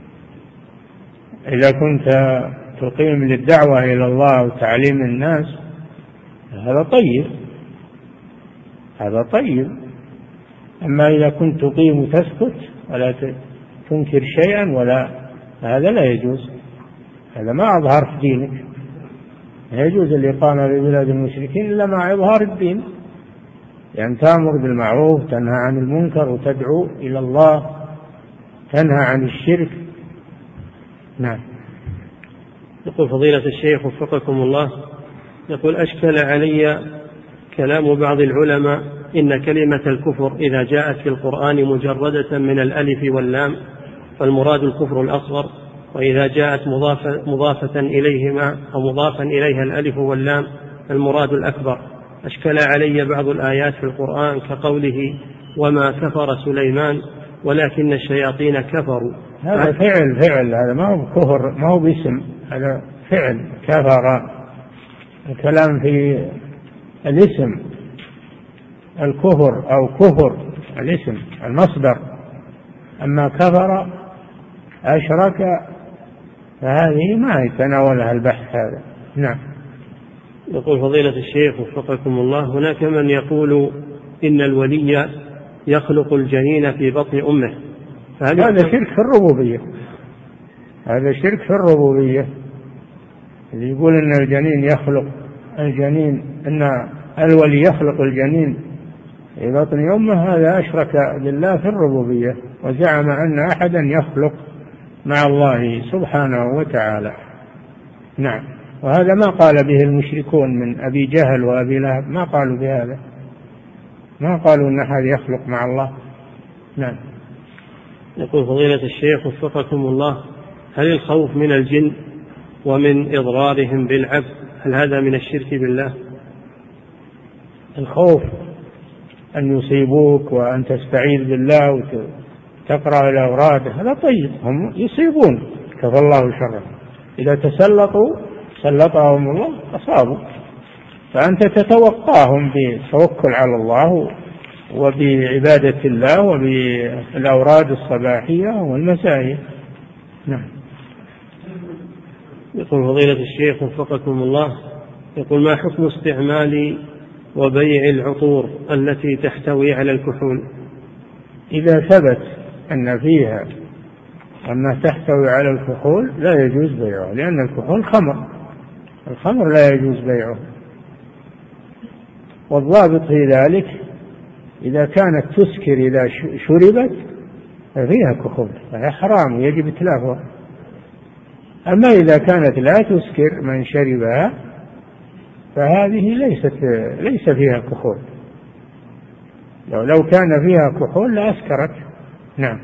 إذا كنت تقيم للدعوة إلى الله وتعليم الناس هذا طيب، هذا طيب. أما إذا كنت تقيم وتسكت ولا تنكر شيئا ولا، هذا لا يجوز، هذا ما أظهر في دينك. لا يجوز الإقامة في بلاد المشركين إلا مع إظهار الدين، يعني تأمر بالمعروف، تنهى عن المنكر، وتدعو إلى الله، تنهى عن الشرك. نعم. يقول فضيلة الشيخ وفقكم الله: يقول أشكل علي كلام بعض العلماء إن كلمة الكفر إذا جاءت في القرآن مجردة من الألف واللام فالمراد الكفر الأصغر، وإذا جاءت مضافة, مضافة إليهما أو مضافا إليها الألف واللام فالمراد الأكبر. أشكل علي بعض الآيات في القرآن كقوله: وما كفر سليمان ولكن الشياطين كفروا. هذا فعل فعل هذا ما هو كفر، ما هو باسم. هذا فعل كفر. الكلام في الاسم الكفر أو كفر الاسم المصدر، أما كفر أشرك فهذه ما يتناولها البحث هذا. نعم. يقول فضيلة الشيخ وفقكم الله، هناك من يقول إن الولي يخلق الجنين في بطن أمه، هذا شرك في الربوبية. هذا شرك في الربوبية. اللي يقول إن الجنين يخلق الجنين أن الولي يخلق الجنين في بطن أمه هذا أشرك بالله في الربوبية، وزعم أن أحدا يخلق مع الله سبحانه وتعالى. نعم. وهذا ما قال به المشركون من أبي جهل وأبي لهب، ما قالوا بهذا، ما قالوا أن أحد يخلق مع الله. نعم. يقول فضيلة الشيخ وفقكم الله، هل الخوف من الجن ومن إضرارهم بالعبد هل هذا من الشرك بالله؟ الخوف أن يصيبوك وأن تستعيذ بالله وتقرأ الأوراد هذا طيب، هم يصيبون كفى الله شره. إذا تسلطوا سلطهم الله أصابوا، فأنت تتوقاهم بالتوكل على الله وبعبادة الله وبالأوراد الصباحية والمسائية. نعم. يقول فضيلة الشيخ وفقكم الله، يقول ما حكم استعمال وبيع العطور التي تحتوي على الكحول؟ إذا ثبت أن فيها أما تحتوي على الكحول لا يجوز بيعه، لأن الكحول خمر، الخمر لا يجوز بيعه. والضابط في ذلك إذا كانت تسكر إذا شربت فيها كحول فهي حرام ويجب إتلافها. أما إذا كانت لا تسكر من شربها فهذه ليست ليس فيها كحول، لو لو كان فيها كحول لأسكرت. نعم.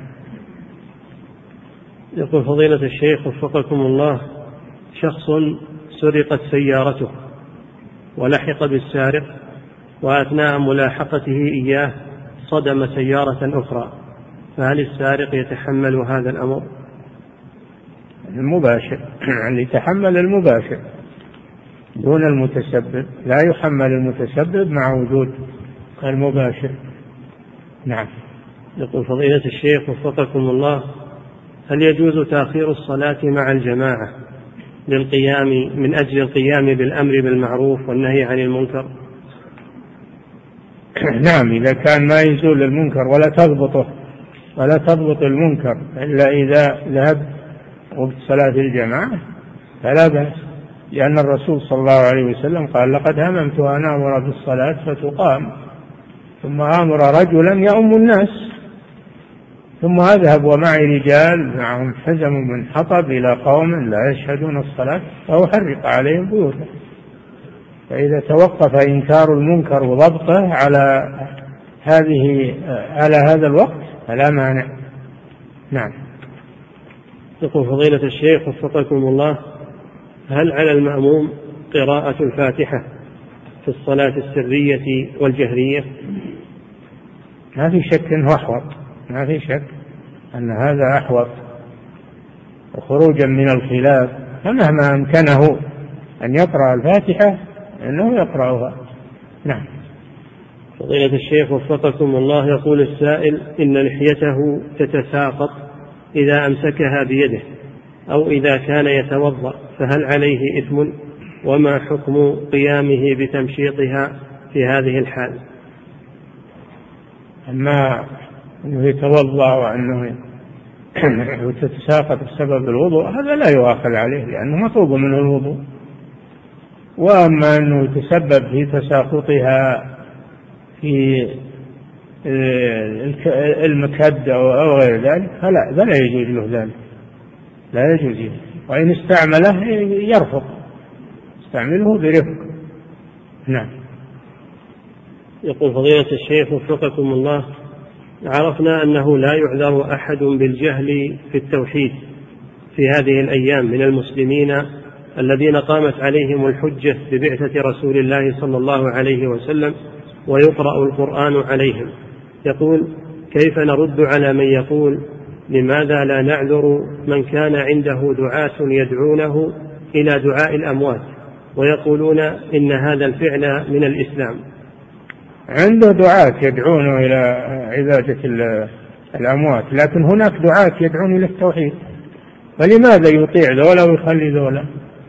يقول فضيلة الشيخ وفقكم الله، شخص سرقت سيارته ولحق بالسارق وأثناء ملاحقته إياه صدم سيارة أخرى، فهل السارق يتحمل هذا الأمر؟ المباشر اللي يتحمل المباشر دون المتسبب، لا يحمل المتسبب مع وجود المباشر. نعم. يقول فضيلة الشيخ وفقكم الله، هل يجوز تأخير الصلاة مع الجماعة للقيام من أجل القيام بالأمر بالمعروف والنهي عن المنكر؟ نعم، إذا كان ما يزول المنكر ولا تضبطه ولا تضبط المنكر إلا إذا ذهب وقت صلاة الجماعة فلا بأس، لأن الرسول صلى الله عليه وسلم قال لقد هممت أن أمر بالصلاة فتقام ثم أمر رجلا يؤم الناس ثم أذهب ومعي رجال معهم حزم من حطب إلى قوم لا يشهدون الصلاة فأحرق عليهم بيوتهم. فإذا توقف إنكار المنكر وضبطه على هذه على هذا الوقت فلا مانع. نعم. يقول فضيلة الشيخ وفقكم الله، هل على المأموم قراءة الفاتحة في الصلاة السرية والجهرية؟ ما في شك أنه أحوط، ما في شك أن هذا أحوط وخروجا من الخلاف، فمهما أمكنه أن يقرأ الفاتحة أنه يقرأها. نعم. فضيلة الشيخ وفقكم الله، يقول السائل إن لحيته تتساقط إذا أمسكها بيده أو إذا كان يتوضأ، فهل عليه إثم؟ وما حكم قيامه بتمشيطها في هذه الحال؟ أما أنه يتوضأ وأنه تتساقط بسبب الوضوء هذا لا يؤاخذ عليه لأنه مطلوب منه الوضوء، وأما أنه يتسبب في تساقطها في المكد أو غير ذلك فلا فلا يجوز له ذلك، لا يجوز له. وإن استعمله يرفق، استعمله برفق. نعم. يقول فضيلة الشيخ وفقكم الله، عرفنا أنه لا يعذر أحد بالجهل في التوحيد في هذه الأيام من المسلمين الذين قامت عليهم الحجة ببعثة رسول الله صلى الله عليه وسلم ويقرأ القرآن عليهم. يقول كيف نرد على من يقول لماذا لا نعذر من كان عنده دعاة يدعونه إلى دعاء الأموات ويقولون إن هذا الفعل من الإسلام. عنده دعاة يدعون إلى عبادة الأموات، لكن هناك دعاة يدعون إلى التوحيد، فلماذا يطيع ذولا ويخلي ذولا؟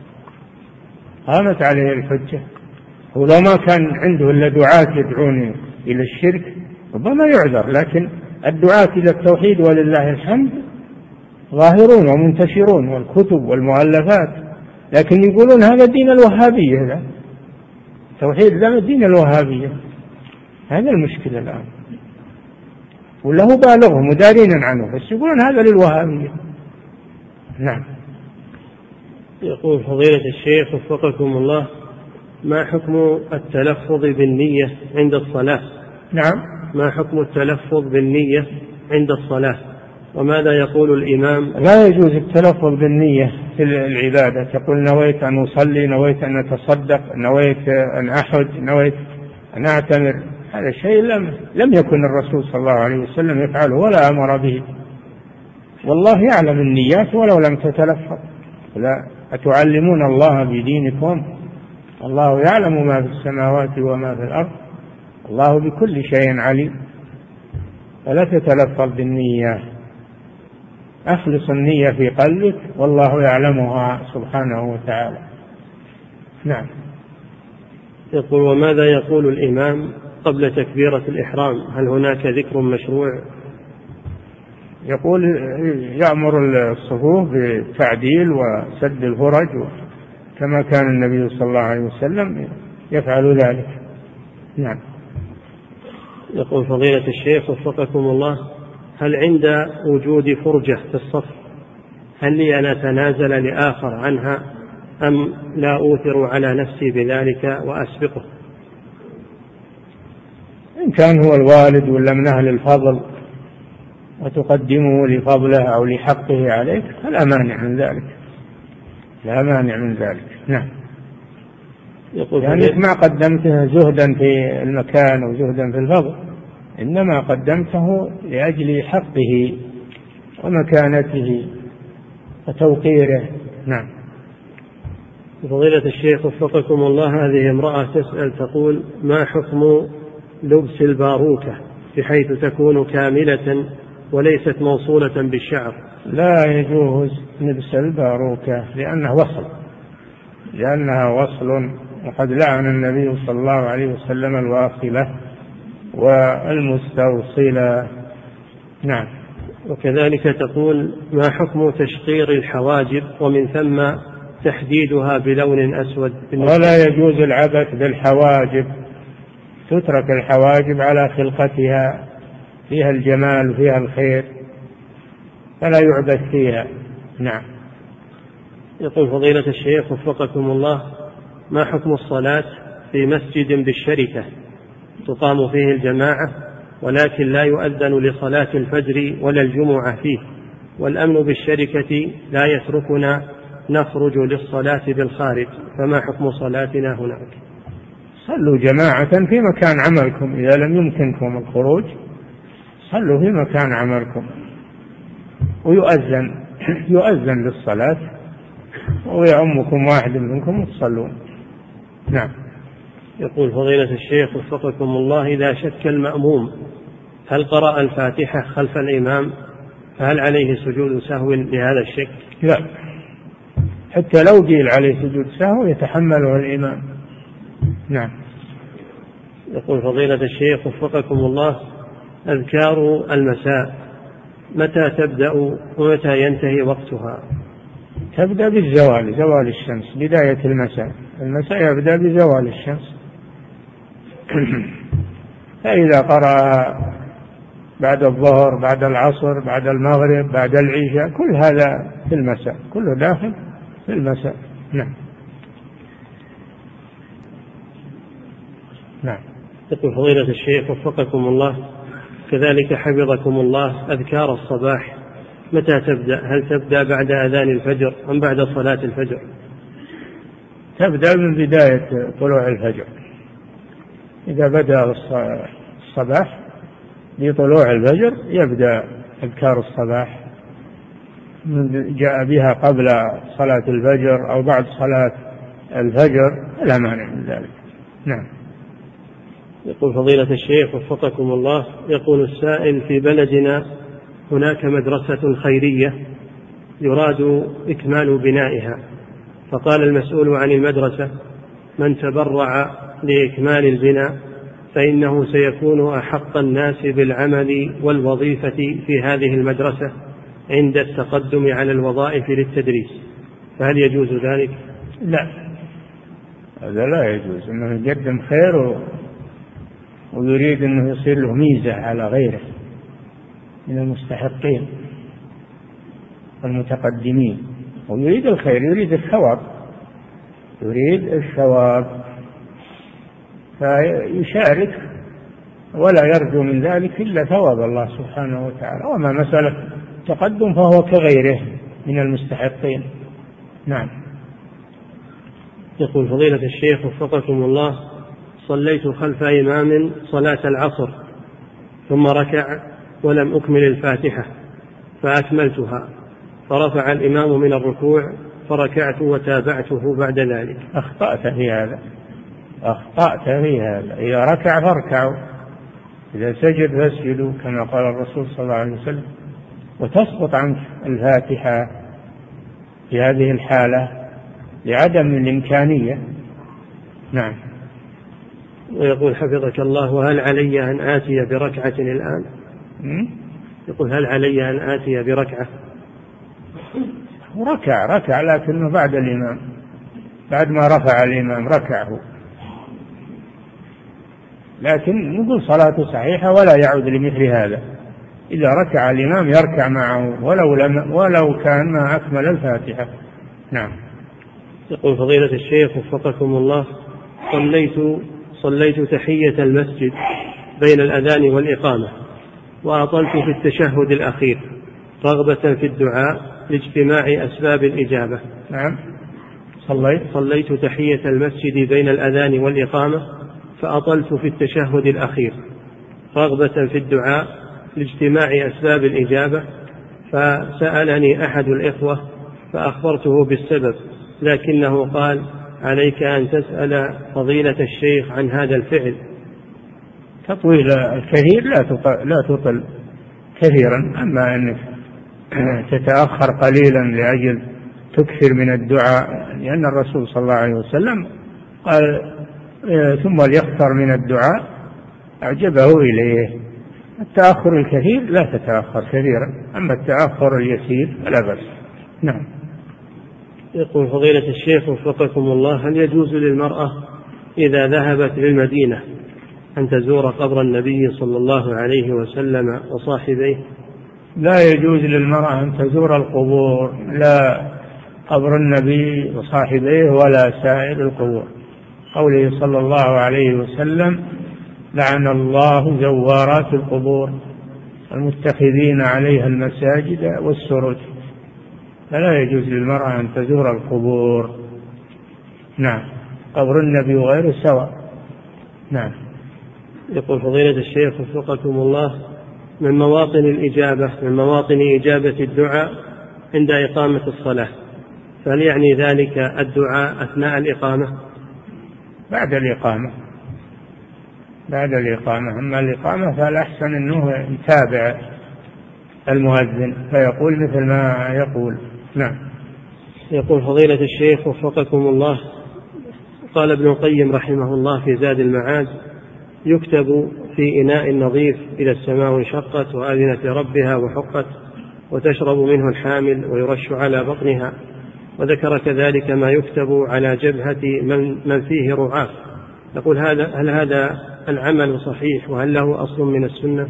قامت عليه الحجة. ولو ما كان عنده إلا دعاة يدعون إلى الشرك ربما يعذر، لكن الدعاة إلى التوحيد ولله الحمد ظاهرون ومنتشرون، والكتب والمؤلفات، لكن يقولون هذا دين الوهابية، لا التوحيد لا دين الوهابية. هذا المشكلة الآن، وله بالغهم ودارين عنه، بس يقولون هذا للوهابية. نعم. يقول فضيلة الشيخ وفقكم الله: ما حكم التلفظ بالنية عند الصلاة؟ نعم. ما حكم التلفظ بالنية عند الصلاة، وماذا يقول الإمام؟ لا يجوز التلفظ بالنية في العبادة، تقول نويت أن أصلي، نويت أن أتصدق، نويت أن أحج، نويت أن أعتمر. هذا شيء لم, لم يكن الرسول صلى الله عليه وسلم يفعله ولا أمر به، والله يعلم النيات ولو لم تتلفظ. لا أتعلمون الله بدينكم، الله يعلم ما في السماوات وما في الأرض، الله بكل شيء عليم. فلا تتلفظ بالنية، أخلص النية في قلبك والله يعلمها سبحانه وتعالى. نعم. يقول: وماذا يقول الإمام قبل تكبيرة الإحرام؟ هل هناك ذكر مشروع؟ يقول يأمر الصفوف بالتعديل وسد الفرج كما كان النبي صلى الله عليه وسلم يفعل ذلك. نعم. يقول فضيلة الشيخ وفقكم الله: هل عند وجود فرجة في الصف هل لي أن أتنازل لآخر عنها أم لا أوثر على نفسي بذلك وأسبقه؟ إن كان هو الوالد ولا من أهل الفضل وتقدمه لفضله أو لحقه عليك فلا مانع من ذلك، لا مانع من ذلك. نعم. يقول يعني ما قدمته زهدا في المكان وزهدا في الفضل، إنما قدمته لأجل حقه ومكانته وتوقيره. نعم. فضيلة الشيخ وفقكم الله: هذه امرأة تسأل تقول: ما حكم لبس الباروكة بحيث تكون كاملة وليست موصولة بالشعر؟ لا يجوز لبس الباروكة لأنه وصل لأنها وصل، وقد لعن النبي صلى الله عليه وسلم الواصلة والمستوصلة. نعم. وكذلك تقول: ما حكم تشقير الحواجب ومن ثم تحديدها بلون أسود؟ ولا يجوز العبث بالحواجب، تترك الحواجب على خلقتها، فيها الجمال وفيها الخير، فلا يعبث فيها. نعم. يقول فضيلة الشيخ وفقكم الله: ما حكم الصلاة في مسجد بالشركة تقام فيه الجماعة ولكن لا يؤذن لصلاة الفجر ولا الجمعة فيه، والأمن بالشركة لا يتركنا نخرج للصلاة بالخارج، فما حكم صلاتنا هناك؟ صلوا جماعة في مكان عملكم، إذا لم يمكنكم الخروج صلوا في مكان عملكم، ويؤذن يؤذن للصلاة ويعمكم واحد منكم وتصلون. نعم. يقول فضيلة الشيخ وفقكم الله: إذا شك المأموم هل قرأ الفاتحة خلف الإمام فهل عليه سجود سهو لهذا الشك؟ لا، حتى لو قيل عليه سجود سهو يتحمله الإمام. نعم. يقول فضيلة الشيخ وفقكم الله: أذكار المساء متى تبدأ ومتى ينتهي وقتها؟ تبدأ بالزوال، زوال الشمس، بداية المساء، المساء يبدأ بزوال الشمس. فإذا قرأ بعد الظهر، بعد العصر، بعد المغرب، بعد العشاء، كل هذا في المساء، كله داخل في المساء. نعم. نعم. يقول فضيلة الشيخ وفقكم الله: كذلك حفظكم الله، أذكار الصباح متى تبدأ؟ هل تبدأ بعد أذان الفجر أم بعد صلاة الفجر؟ تبدأ من بداية طلوع الفجر، إذا بدأ الصباح بطلوع الفجر يبدأ أذكار الصباح. جاء بها قبل صلاة الفجر أو بعد صلاة الفجر لا مانع من ذلك. نعم. يقول فضيلة الشيخ وفقكم الله، يقول السائل: في بلدنا هناك مدرسة خيرية يراد إكمال بنائها، فقال المسؤول عن المدرسة: من تبرع لإكمال البناء فإنه سيكون أحق الناس بالعمل والوظيفة في هذه المدرسة عند التقدم على الوظائف للتدريس، فهل يجوز ذلك؟ لا، هذا لا يجوز، أنه يقدم خير ويريد أنه يصير له ميزة على غيره من المستحقين والمتقدمين، ويريد الخير، يريد الثواب، يريد الثواب فيشارك ولا يرجو من ذلك إلا ثواب الله سبحانه وتعالى. وما مسألة تقدم فهو كغيره من المستحقين. نعم. يقول فضيلة الشيخ وفقكم الله: صليت خلف إمام صلاة العصر ثم ركع ولم أكمل الفاتحة فأكملتها، فرفع الإمام من الركوع فركعت وتابعته بعد ذلك. أخطأت في هذا، أخطأت في هذا. إذا ركع فاركعوا، إذا سجد فاسجدوا كما قال الرسول صلى الله عليه وسلم، وتسقط عنك الفاتحة في هذه الحالة لعدم الإمكانية. نعم. ويقول حفظك الله: وهل علي أن آتي بركعة الآن؟ يقول: هل علي أن آتي بركعة؟ ركع ركع لكنه بعد الإمام، بعد ما رفع الإمام ركعه، لكن نقول صلاته صحيحة ولا يعود لمثل هذا. إذا ركع الإمام يركع معه ولو, لم ولو كان ما أكمل الفاتحة. نعم. يقول فضيلة الشيخ وفقكم الله: صليت صليت تحية المسجد بين الأذان والإقامة وأطلت في التشهد الأخير رغبة في الدعاء لاجتماع أسباب الإجابة. نعم. صليت صليت تحية المسجد بين الأذان والإقامة فأطلت في التشهد الأخير رغبة في الدعاء لاجتماع أسباب الإجابة، فسألني أحد الإخوة فأخبرته بالسبب، لكنه قال: عليك أن تسأل فضيلة الشيخ عن هذا الفعل. تطويل الكثير لا تطل, لا تطل كثيرا، أما أنك تتأخر قليلا لأجل تكثر من الدعاء، لأن الرسول صلى الله عليه وسلم قال: ثم ليكثر من الدعاء أعجبه إليه. التأخر الكثير لا تتأخر كثيرا، أما التأخر اليسير فلا بأس. نعم. يقول فضيلة الشيخ وفقكم الله: هل يجوز للمرأة إذا ذهبت للمدينة أن تزور قبر النبي صلى الله عليه وسلم وصاحبيه؟ لا يجوز للمرأة أن تزور القبور، لا قبر النبي وصاحبيه ولا سائر القبور. قوله صلى الله عليه وسلم: لعن الله زوارات القبور المتخذين عليها المساجد والسرج. فلا يجوز للمرأة أن تزور القبور. نعم. قبر النبي وغيره سواء. نعم. يقول فضيلة الشيخ وفقكم الله: من مواطن الإجابة من مواطن إجابة الدعاء عند إقامة الصلاة، فهل يعني ذلك الدعاء أثناء الإقامة؟ بعد الإقامة، بعد الإقامة. أما الإقامة فالأحسن أنه يتابع المؤذن فيقول مثل ما يقول. نعم. يقول فضيلة الشيخ وفقكم الله: قال ابن القيم رحمه الله في زاد المعاد: يكتب في إناء نظيف إذا السماء انشقت وأذنت لربها وحقت وتشرب منه الحامل ويرش على بطنها، وذكر كذلك ما يكتب على جبهة من, من فيه رعاة. نقول: هذا هل هذا العمل صحيح وهل له أصل من السنة؟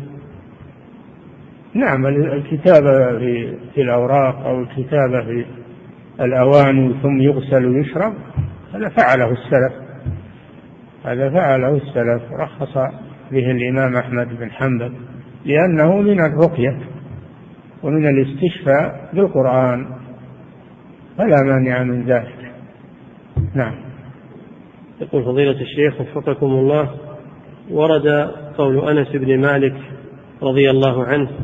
نعم. الكتابة في الأوراق أو الكتابة في الأواني ثم يغسل ويشرب هذا فعله السلف، هذا فعله السلف، رخص به الإمام أحمد بن حنبل لأنه من الرقية ومن الاستشفاء بالقرآن، فلا مانع من ذلك. نعم. يقول فضيلة الشيخ وفقكم الله: ورد قول أنس بن مالك رضي الله عنه: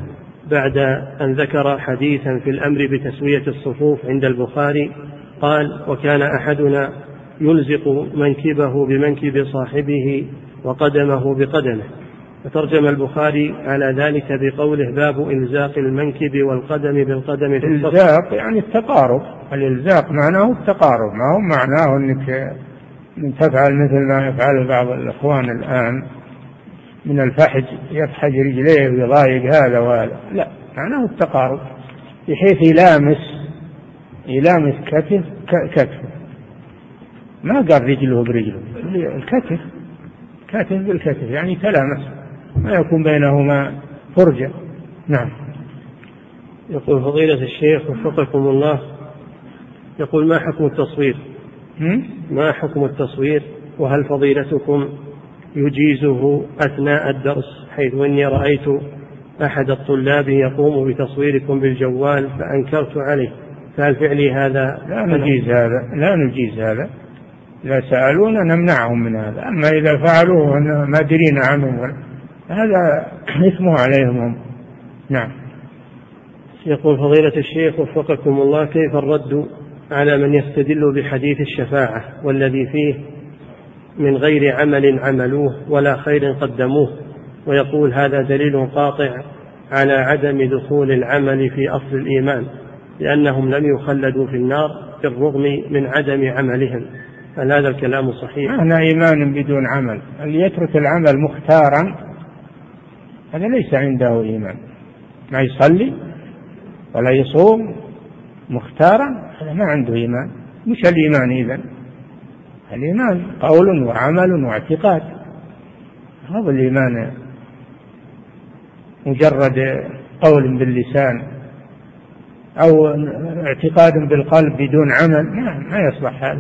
بعد أن ذكر حديثا في الأمر بتسوية الصفوف عند البخاري قال: وكان أحدنا يلزق منكبه بمنكب صاحبه وقدمه بقدمه. فترجم البخاري على ذلك بقوله: باب إلزاق المنكب والقدم بالقدم في الصف. إلزاق يعني التقارب، الإلزاق معناه التقارب، ما هو معناه أنك تفعل مثل ما يفعل بعض الإخوان الآن من الفحج، يفحج رجليه ويضايق هذا وهذا، لا، معناه التقارب بحيث يلامس يلامس كتف كتفه، ما قال رجله برجله، الكتف كتف بالكتف يعني تلامس، ما يكون بينهما فرجة. نعم. يقول فضيلة الشيخ وفقكم الله، يقول: ما حكم التصوير؟ ما حكم التصوير؟ وهل فضيلتكم يجيزه أثناء الدرس؟ حيث إني رأيت أحد الطلاب يقوم بتصويركم بالجوال فأنكرت عليه، فهل فعلي هذا؟ لا نجيز هذا، لا نجيز هذا، لا سألونا نمنعهم من هذا، أما إذا فعلوه ما درينا عنه هذا اسمه عليهم هم. نعم. يقول فضيلة الشيخ وفقكم الله: كيف الرد على من يستدل بحديث الشفاعة والذي فيه من غير عمل عملوه ولا خير قدموه، ويقول هذا دليل قاطع على عدم دخول العمل في أصل الإيمان لأنهم لم يخلدوا في النار بالرغم من عدم عملهم، هل هذا الكلام صحيح؟ معنى إيمان بدون عمل، اللي يترك العمل مختارا هذا ليس عنده إيمان، ما يصلي ولا يصوم مختارا هذا ما عنده إيمان. مش الإيمان إذن؟ الإيمان قول وعمل واعتقاد، هذا الإيمان مجرد قول باللسان أو اعتقاد بالقلب بدون عمل ما يصلح هذا،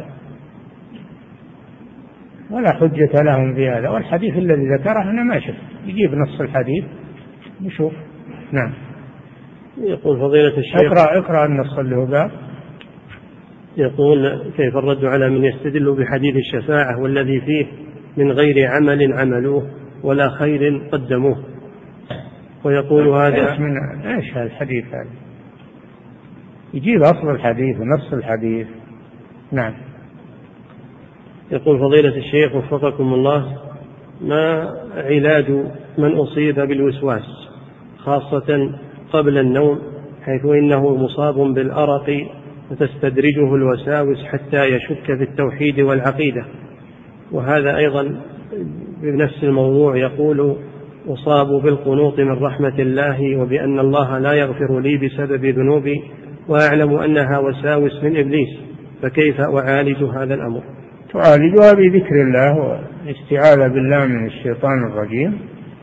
ولا حجة لهم في هذا. والحديث الذي ذكره أنا ما شفت، يجيب نص الحديث نشوف. نعم. يقول فضيلة الشيخ: اقرأ اقرأ النص اللي هو قال. يقول: كيف الرد على من يستدل بحديث الشفاعة والذي فيه من غير عمل عملوه ولا خير قدموه، ويقول هذا ايش من ايش هذا الحديث هذا؟ يجيب أصل الحديث ونص الحديث. نعم. يقول فضيلة الشيخ وفقكم الله: ما علاج من أصيب بالوسواس خاصة قبل النوم، حيث إنه مصاب بالأرق وتستدرجه الوساوس حتى يشك في التوحيد والعقيدة؟ وهذا أيضا بنفس الموضوع يقول: أصاب بالقنوط من رحمة الله وبأن الله لا يغفر لي بسبب ذنوبي وأعلم أنها وساوس من إبليس، فكيف أعالج هذا الأمر؟ تعالجها بذكر الله والاستعاذة بالله من الشيطان الرجيم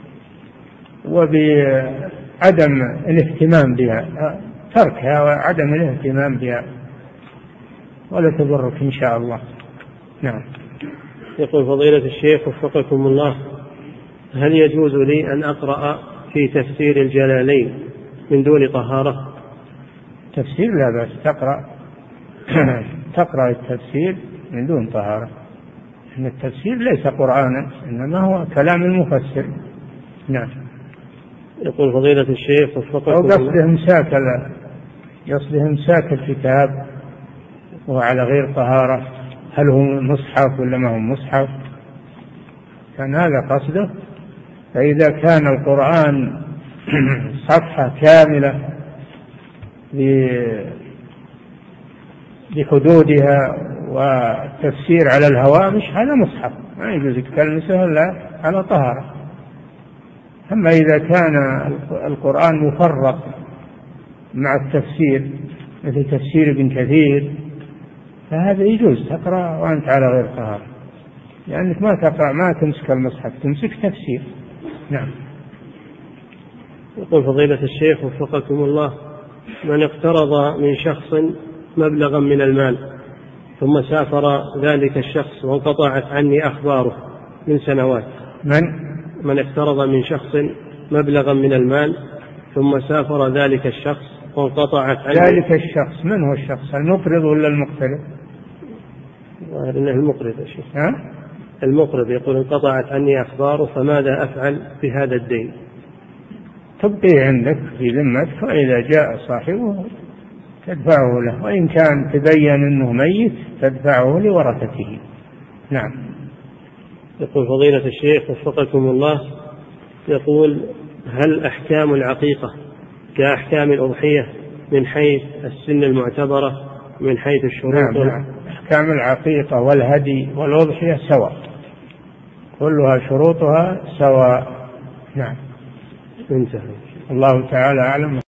وبعدم الاهتمام بها، تركها وعدم الاهتمام بها ولا تضرك إن شاء الله. نعم. يقول فضيلة الشيخ وفقكم الله: هل يجوز لي أن أقرأ في تفسير الجلالين من دون طهارة؟ تفسير لا بأس، تقرأ تقرأ التفسير من دون طهارة، إن التفسير ليس قرآنا إنما هو كلام المفسر. نعم. يقول فضيلة الشيخ وفقكم الله: أو قصده إمساك يصده إمساك الكتاب وعلى غير طهارة، هل هو مصحف ولا ما هو مصحف؟ كان هذا قصده. فإذا كان القرآن صفحة كاملة بحدودها والتفسير على الهوامش هذا مصحف، ما يجوز تلمسه إلا على طهارة. أما إذا كان القرآن مفرق مع التفسير مثل تفسير ابن كثير فهذا يجوز تقرأ وأنت على غير طهارة، لأنك ما تقرأ ما تمسك المصحف، تمسك تفسير. نعم. يقول فضيلة الشيخ وفقكم الله: من اقترض من شخص مبلغا من المال ثم سافر ذلك الشخص وانقطعت عني أخباره من سنوات. من من اقترض من شخص مبلغا من المال ثم سافر ذلك الشخص وانقطعت عني. ذلك الشخص من هو الشخص؟ المقرض ولا المقترض؟ إنه المقرض يا شيخ. ها؟ المقرض يقول: انقطعت عني أخباره فماذا أفعل في هذا الدين؟ تبقيه عندك في ذمتك، وإذا جاء صاحبه تدفعه له، وإن كان تبين أنه ميت تدفعه لورثته. نعم. يقول فضيلة الشيخ وفقكم الله، يقول هل أحكام العقيقة كأحكام الأضحية من حيث السن المعتبرة من حيث الشروط؟ نعم, نعم. أحكام العقيقة والهدي والأضحية سواء، كلها شروطها سواء. نعم. انتهى. الله تعالى أعلم.